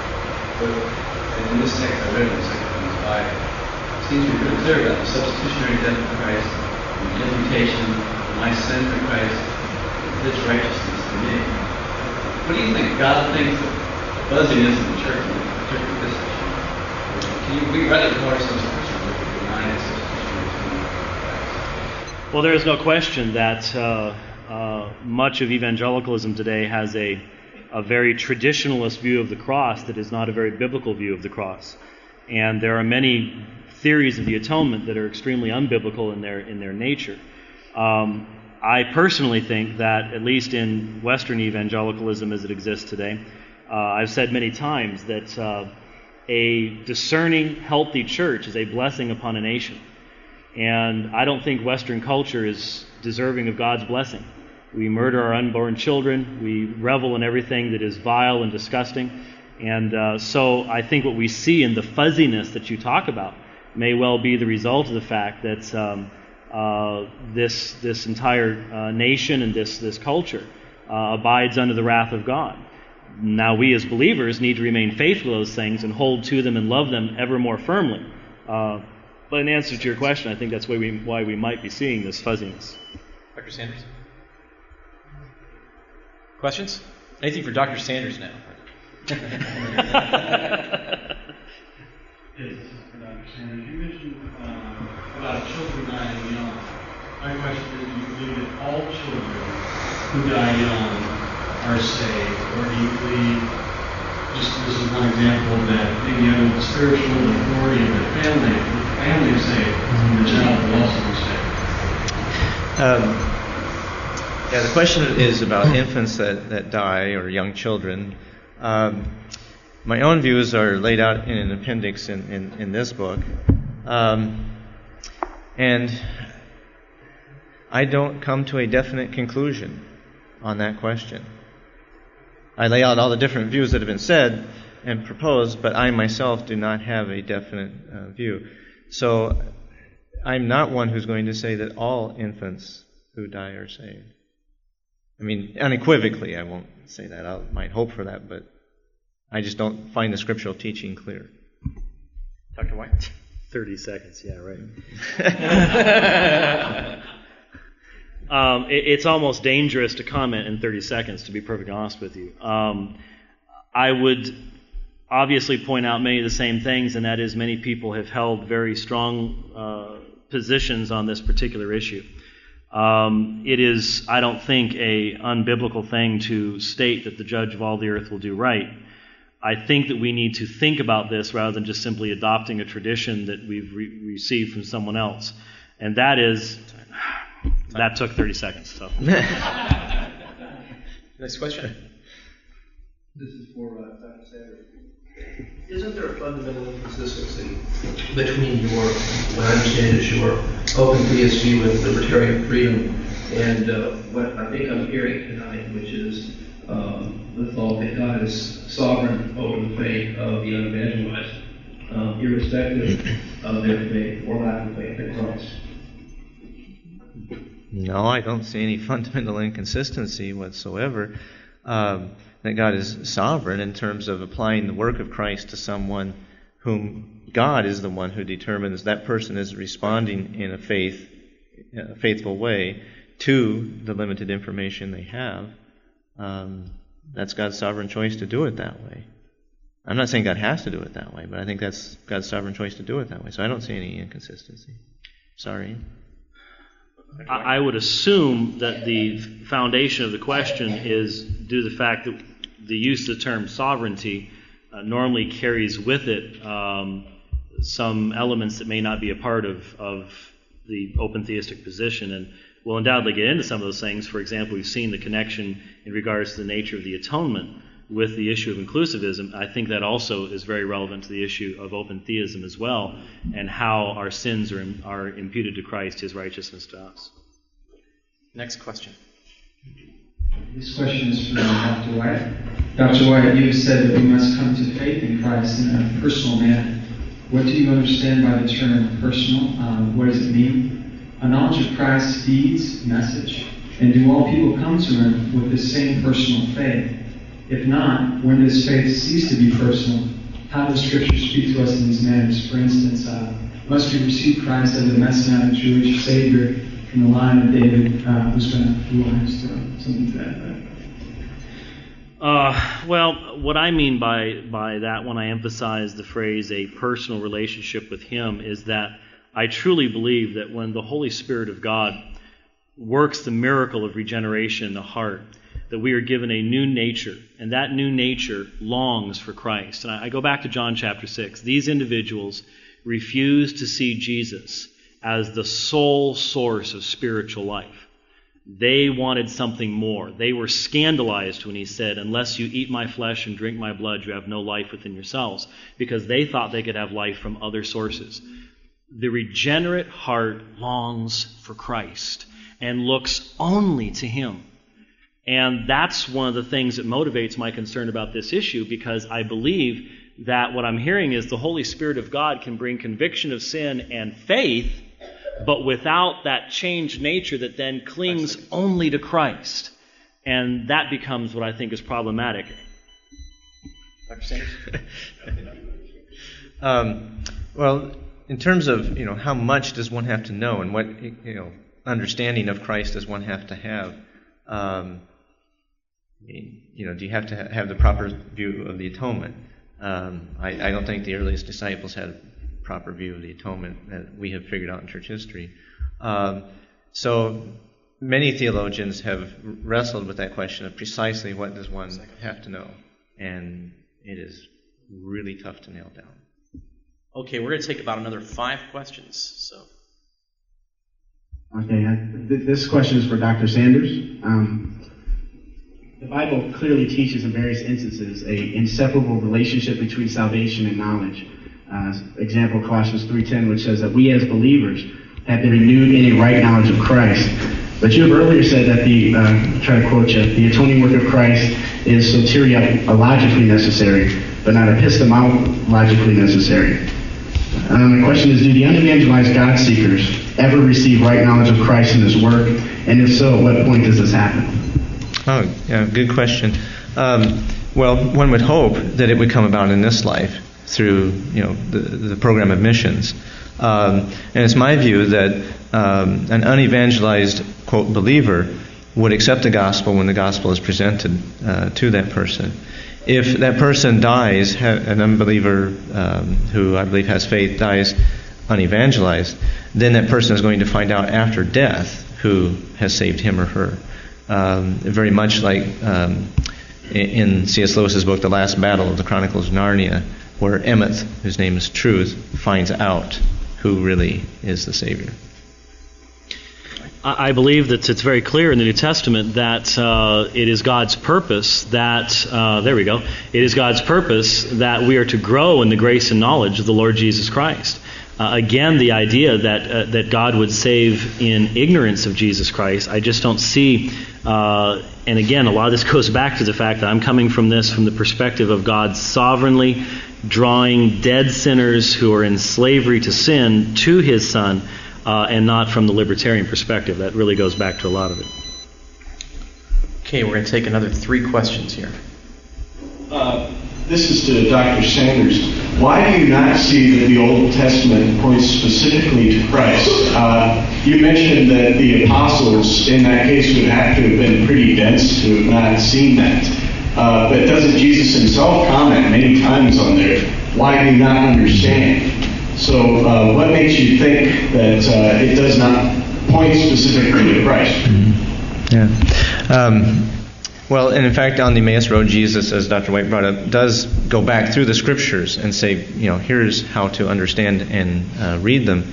But in this text I read in 2 Corinthians 5, it seems to be pretty clear about the substitutionary death of Christ, and the imputation of my sin to Christ, His righteousness to me. What do you think God thinks of fuzziness in the church, particularly this issue? We rather call ourselves Christians if we deny the substitutionary atonement of Christ? Well, there is no question that much of evangelicalism today has a very traditionalist view of the cross that is not a very biblical view of the cross. And there are many theories of the atonement that are extremely unbiblical in their nature. I personally think that, at least in Western evangelicalism as it exists today, I've said many times that a discerning, healthy church is a blessing upon a nation. And I don't think Western culture is deserving of God's blessing. We murder our unborn children. We revel in everything that is vile and disgusting. And so I think what we see in the fuzziness that you talk about may well be the result of the fact that this entire nation and this culture abides under the wrath of God. Now we as believers need to remain faithful to those things and hold to them and love them ever more firmly. But in answer to your question, I think that's why we might be seeing this fuzziness. Dr. Sanders? Questions? Anything for Dr. Sanders now? Yes, this is for Dr. Sanders. You mentioned about children dying young. My question is, do you believe that all children who die young are saved? Or do you believe, just this is one example, that maybe under the spiritual authority of the family is saved, and the child will also be saved? The question is about infants that die, or young children. My own views are laid out in an appendix in this book. And I don't come to a definite conclusion on that question. I lay out all the different views that have been said and proposed, but I myself do not have a definite view. So I'm not one who's going to say that all infants who die are saved. I mean, unequivocally, I won't say that. I might hope for that, but I just don't find the scriptural teaching clear. Dr. White? 30 seconds, yeah, right. It's almost dangerous to comment in 30 seconds, to be perfectly honest with you. I would obviously point out many of the same things, and that is many people have held very strong positions on this particular issue. It is, I don't think, a unbiblical thing to state that the judge of all the earth will do right. I think that we need to think about this rather than just simply adopting a tradition that we've received from someone else. And that is, that took 30 seconds. So. Next question. This is for Dr. Sanders. Isn't there a fundamental inconsistency between what I understand is your open theist view with libertarian freedom and what I think I'm hearing tonight, which is the thought that God is sovereign over the faith of the unevangelized, irrespective of their faith or lack of faith in Christ? No, I don't see any fundamental inconsistency whatsoever. That God is sovereign in terms of applying the work of Christ to someone whom God is the one who determines that person is responding in a faithful way to the limited information they have. That's God's sovereign choice to do it that way. I'm not saying God has to do it that way, but I think that's God's sovereign choice to do it that way. So I don't see any inconsistency. Sorry. I would assume that the foundation of the question is due to the fact that the use of the term sovereignty normally carries with it some elements that may not be a part of the open theistic position. And we'll undoubtedly get into some of those things. For example, we've seen the connection in regards to the nature of the atonement with the issue of inclusivism. I think that also is very relevant to the issue of open theism as well, and how our sins are imputed to Christ, His righteousness to us. Next question. This question is from Dr. Wyatt. Dr. Wyatt, you have said that we must come to faith in Christ in a personal manner. What do you understand by the term personal? What does it mean? A knowledge of Christ feeds message. And do all people come to Him with the same personal faith? If not, when does faith cease to be personal? How does Scripture speak to us in these matters? For instance, must we receive Christ as a Messianic Jewish Savior from the line of David, who's going to rule His throne? Something to that effect. Well, what I mean by that when I emphasize the phrase a personal relationship with Him is that I truly believe that when the Holy Spirit of God works the miracle of regeneration in the heart, that we are given a new nature, and that new nature longs for Christ. And I go back to John chapter 6. These individuals refuse to see Jesus as the sole source of spiritual life. They wanted something more. They were scandalized when He said, "Unless you eat my flesh and drink my blood, you have no life within yourselves," because they thought they could have life from other sources. The regenerate heart longs for Christ and looks only to Him. And that's one of the things that motivates my concern about this issue, because I believe that what I'm hearing is the Holy Spirit of God can bring conviction of sin and faith, but without that changed nature that then clings only to Christ. And that becomes what I think is problematic. Dr. Sanders? Well, in terms of, how much does one have to know and what, understanding of Christ does one have to have? Do you have to have the proper view of the atonement? I don't think the earliest disciples had a proper view of the atonement that we have figured out in church history. So many theologians have wrestled with that question of precisely what does one have to know, and it is really tough to nail down. Okay, we're going to take about another 5 questions. So. Okay, this question is for Dr. Sanders. The Bible clearly teaches in various instances an inseparable relationship between salvation and knowledge. Example, Colossians 3:10, which says that we as believers have been renewed in a right knowledge of Christ. But you have earlier said that try to quote you, the atoning work of Christ is soteriologically necessary, but not epistemologically necessary. The question is, do the unevangelized God-seekers ever receive right knowledge of Christ and His work? And if so, at what point does this happen? Oh, yeah, good question. Well, one would hope that it would come about in this life through, the program of missions. And it's my view that an unevangelized, quote, believer would accept the gospel when the gospel is presented to that person. If that person dies, an unbeliever who I believe has faith dies unevangelized, then that person is going to find out after death who has saved him or her. Very much like in C.S. Lewis's book, The Last Battle of the Chronicles of Narnia, where Emmett, whose name is Truth, finds out who really is the Savior. I believe that it's very clear in the New Testament that it is God's purpose that, it is God's purpose that we are to grow in the grace and knowledge of the Lord Jesus Christ. Again, the idea that God would save in ignorance of Jesus Christ, I just don't see. And again, a lot of this goes back to the fact that I'm coming from the perspective of God sovereignly drawing dead sinners who are in slavery to sin to His Son, and not from the libertarian perspective. That really goes back to a lot of it. Okay, we're going to take another 3 questions here. This is to Dr. Sanders. Why do you not see that the Old Testament points specifically to Christ? You mentioned that the apostles in that case would have to have been pretty dense to have not seen that. But doesn't Jesus himself comment many times on there, why do you not understand? So what makes you think that it does not point specifically to Christ? Yeah. Well, and in fact, on the Emmaus Road, Jesus, as Dr. White brought up, does go back through the Scriptures and say, here's how to understand and read them.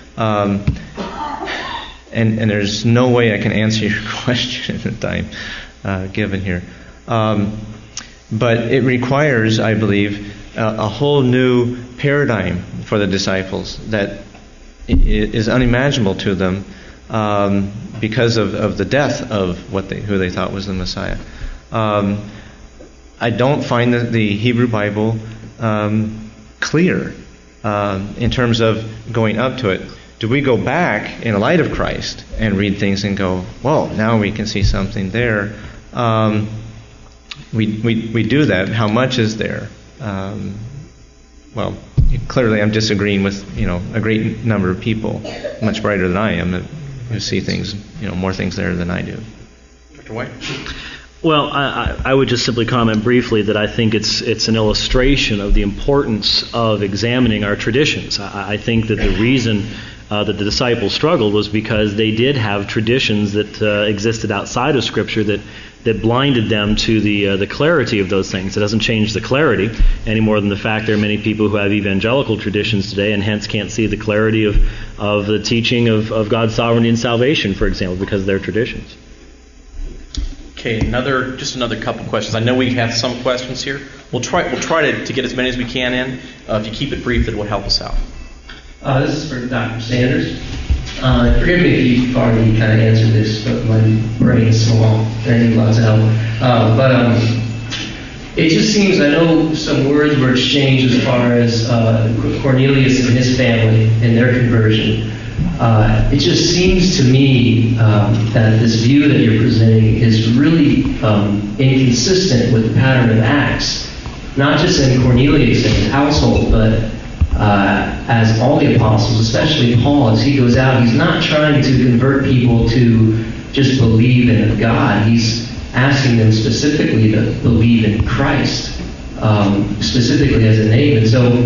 And there's no way I can answer your question in the time given here. But it requires, I believe, a whole new paradigm for the disciples that is unimaginable to them because of the death of who they thought was the Messiah. I don't find the Hebrew Bible clear in terms of going up to it. Do we go back in the light of Christ and read things and go, well, now we can see something there? We do that. How much is there? Well, clearly I'm disagreeing with a great number of people, much brighter than I am, who see things, more things there than I do. Dr. White? Well, I would just simply comment briefly that I think it's an illustration of the importance of examining our traditions. I think that the reason that the disciples struggled was because they did have traditions that existed outside of Scripture that blinded them to the clarity of those things. It doesn't change the clarity any more than the fact there are many people who have evangelical traditions today and hence can't see the clarity of the teaching of God's sovereignty and salvation, for example, because of their traditions. Okay, another couple questions. I know we have some questions here. We'll try to get as many as we can in. If you keep it brief, that will help us out. This is for Dr. Sanders. Forgive me if you've already kind of answered this, but my brain is small and I need lots of help. But it just seems, I know some words were exchanged as far as Cornelius and his family and their conversion. It just seems to me that this view that you're presenting is really inconsistent with the pattern of Acts, not just in Cornelius and his household, but as all the apostles, especially Paul, as he goes out, he's not trying to convert people to just believe in God. He's asking them specifically to believe in Christ, specifically as a name. And so,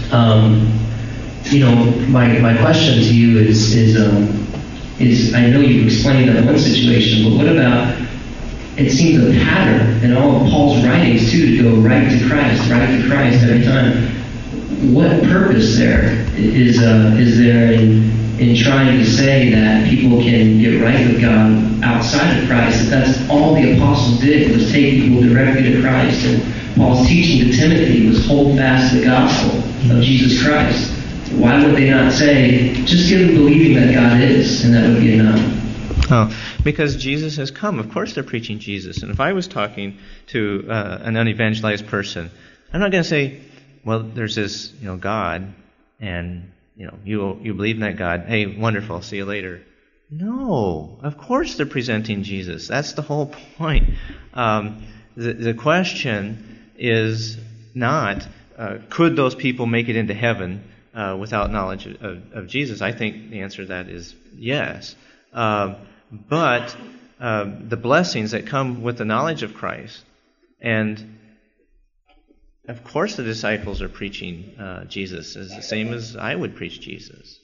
my question to you is I know you've explained that one situation, but what about, it seems a pattern in all of Paul's writings too, to go right to Christ every time. What purpose there is there in trying to say that people can get right with God outside of Christ? That that's all the apostles did, was take people directly to Christ. And Paul's teaching to Timothy was hold fast to the gospel of Jesus Christ. Why would they not say, just give them believing that God is, and that would be enough? Oh, because Jesus has come. Of course they're preaching Jesus. And if I was talking to an unevangelized person, I'm not going to say, well, there's this, God, and, you believe in that God. Hey, wonderful, see you later. No, of course they're presenting Jesus. That's the whole point. The question is not, could those people make it into heaven without knowledge of Jesus? I think the answer to that is yes. But the blessings that come with the knowledge of Christ, and of course the disciples are preaching Jesus, is the same as I would preach Jesus.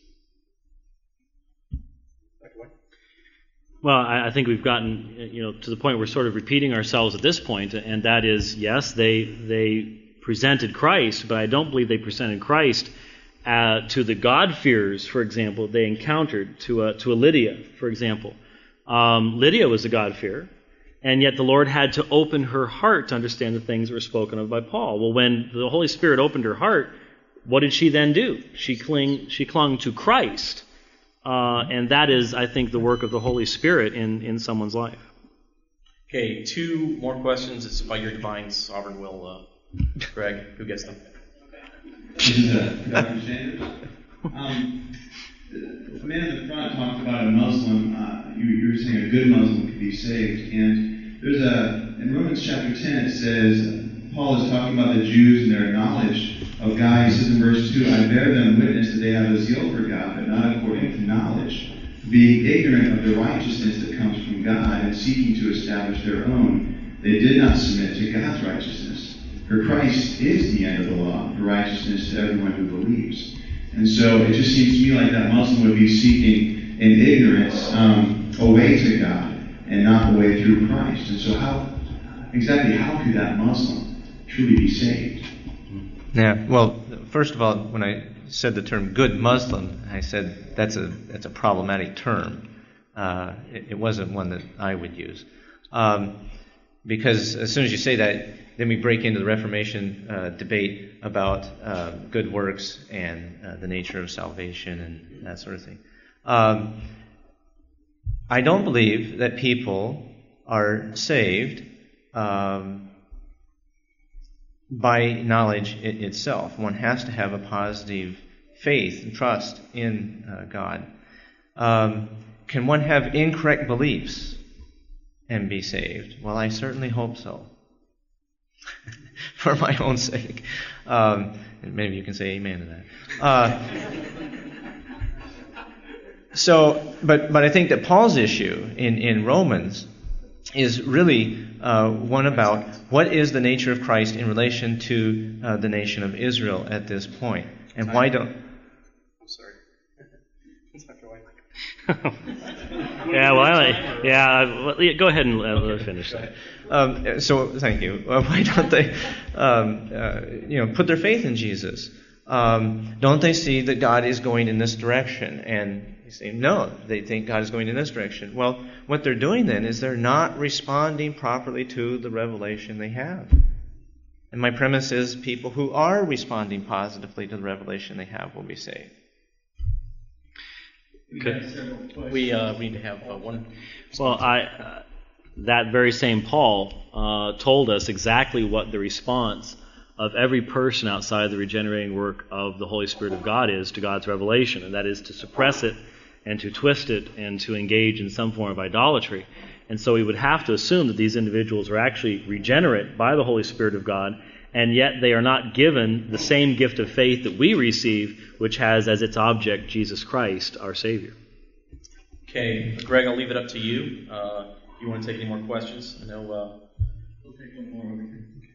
Well, I think we've gotten to the point where we're sort of repeating ourselves at this point, and that is, yes, they presented Christ, but I don't believe they presented Christ to the God-fearers, for example, they encountered, to a Lydia, for example. Lydia was a God-fearer, and yet the Lord had to open her heart to understand the things that were spoken of by Paul. Well, when the Holy Spirit opened her heart, what did she then do? She clung to Christ. And that is, I think, the work of the Holy Spirit in someone's life. Okay, 2 more questions. It's by your divine sovereign will. Greg, who gets them? This is Dr. Sanders. The man in the front talked about a Muslim. You were saying a good Muslim could be saved. And there's in Romans chapter 10 it says, Paul is talking about the Jews and their knowledge of God. He says in verse 2, I bear them witness that they have a zeal for God, but not according to knowledge, being ignorant of the righteousness that comes from God and seeking to establish their own. They did not submit to God's righteousness. For Christ is the end of the law, for righteousness to everyone who believes. And so it just seems to me like that Muslim would be seeking in ignorance a way to God and not a way through Christ. And so how could that Muslim truly be saved? Yeah, well, first of all, when I said the term good Muslim, I said that's a problematic term. It wasn't one that I would use. Because as soon as you say that, then we break into the Reformation debate about good works and the nature of salvation and that sort of thing. I don't believe that people are saved by knowledge itself. One has to have a positive faith and trust in God. Can one have incorrect beliefs and be saved? Well, I certainly hope so. For my own sake. And maybe you can say amen to that. But I think that Paul's issue in Romans is really one about what is the nature of Christ in relation to the nation of Israel at this point. And why don't... I'm sorry. Go ahead and let finish that. So thank you. Why don't they put their faith in Jesus? Don't they see that God is going in this direction? And you say, no, they think God is going in this direction. Well, what they're doing then is they're not responding properly to the revelation they have. And my premise is people who are responding positively to the revelation they have will be saved. We need to have one. Well, that very same Paul told us exactly what the response of every person outside the regenerating work of the Holy Spirit of God is to God's revelation, and that is to suppress it and to twist it and to engage in some form of idolatry. And so we would have to assume that these individuals are actually regenerate by the Holy Spirit of God, and yet they are not given the same gift of faith that we receive, which has as its object Jesus Christ, our Savior. Okay, Greg, I'll leave it up to you. You want to take any more questions? I know. We'll take one more over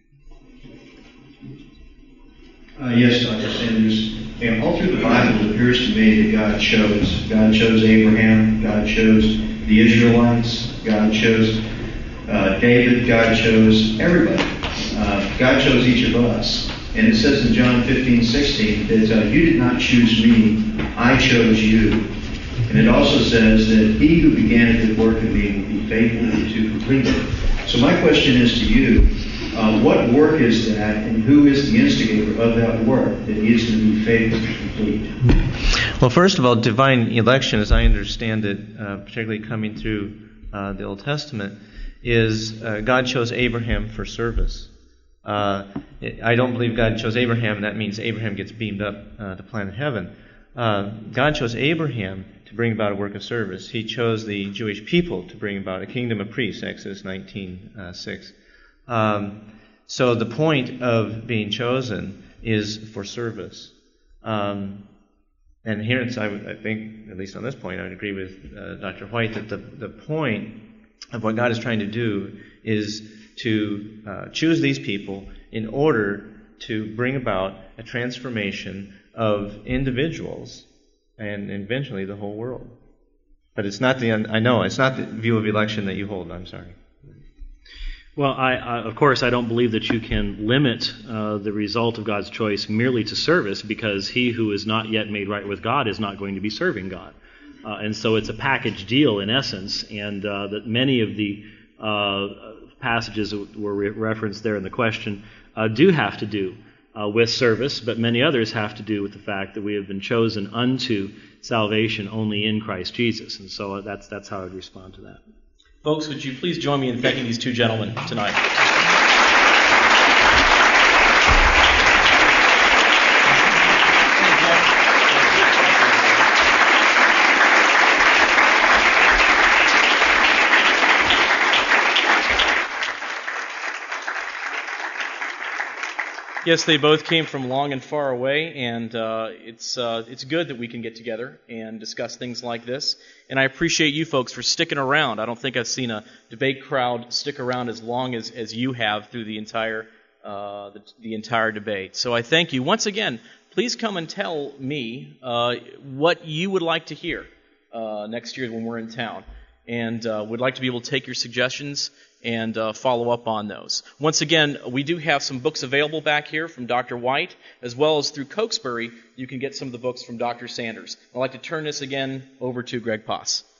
here. Yes, Dr. Sanders. And all through the Bible, it appears to me that God chose Abraham, God chose the Israelites, God chose David, God chose everybody. God chose each of us. And it says in John 15:16 that you did not choose me, I chose you. And it also says that he who began a good work in me will be faithful to complete it. So my question is to you, what work is that, and who is the instigator of that work that he is going to be faithful to complete? Well, first of all, divine election, as I understand it, particularly coming through the Old Testament, is God chose Abraham for service. I don't believe God chose Abraham, and that means Abraham gets beamed up to planet heaven. God chose Abraham to bring about a work of service. He chose the Jewish people to bring about a kingdom of priests, Exodus 19:6. So the point of being chosen is for service. And here, I think, at least on this point, I would agree with Dr. White that the point of what God is trying to do is to choose these people in order to bring about a transformation of individuals and eventually the whole world. But it's not it's not the view of election that you hold. I'm sorry. Well, of course, I don't believe that you can limit the result of God's choice merely to service, because he who is not yet made right with God is not going to be serving God. And so it's a package deal in essence, and that many of the passages that were referenced there in the question do have to do with service, but many others have to do with the fact that we have been chosen unto salvation only in Christ Jesus. And so that's how I'd respond to that. Folks, would you please join me in thanking these two gentlemen tonight? Yes, they both came from long and far away, and it's good that we can get together and discuss things like this. And I appreciate you folks for sticking around. I don't think I've seen a debate crowd stick around as long as you have through the entire debate. So I thank you once again. Please come and tell me what you would like to hear next year when we're in town, and would like to be able to take your suggestions and follow up on those. Once again, we do have some books available back here from Dr. White, as well as through Cokesbury. You can get some of the books from Dr. Sanders. I'd like to turn this again over to Greg Poss.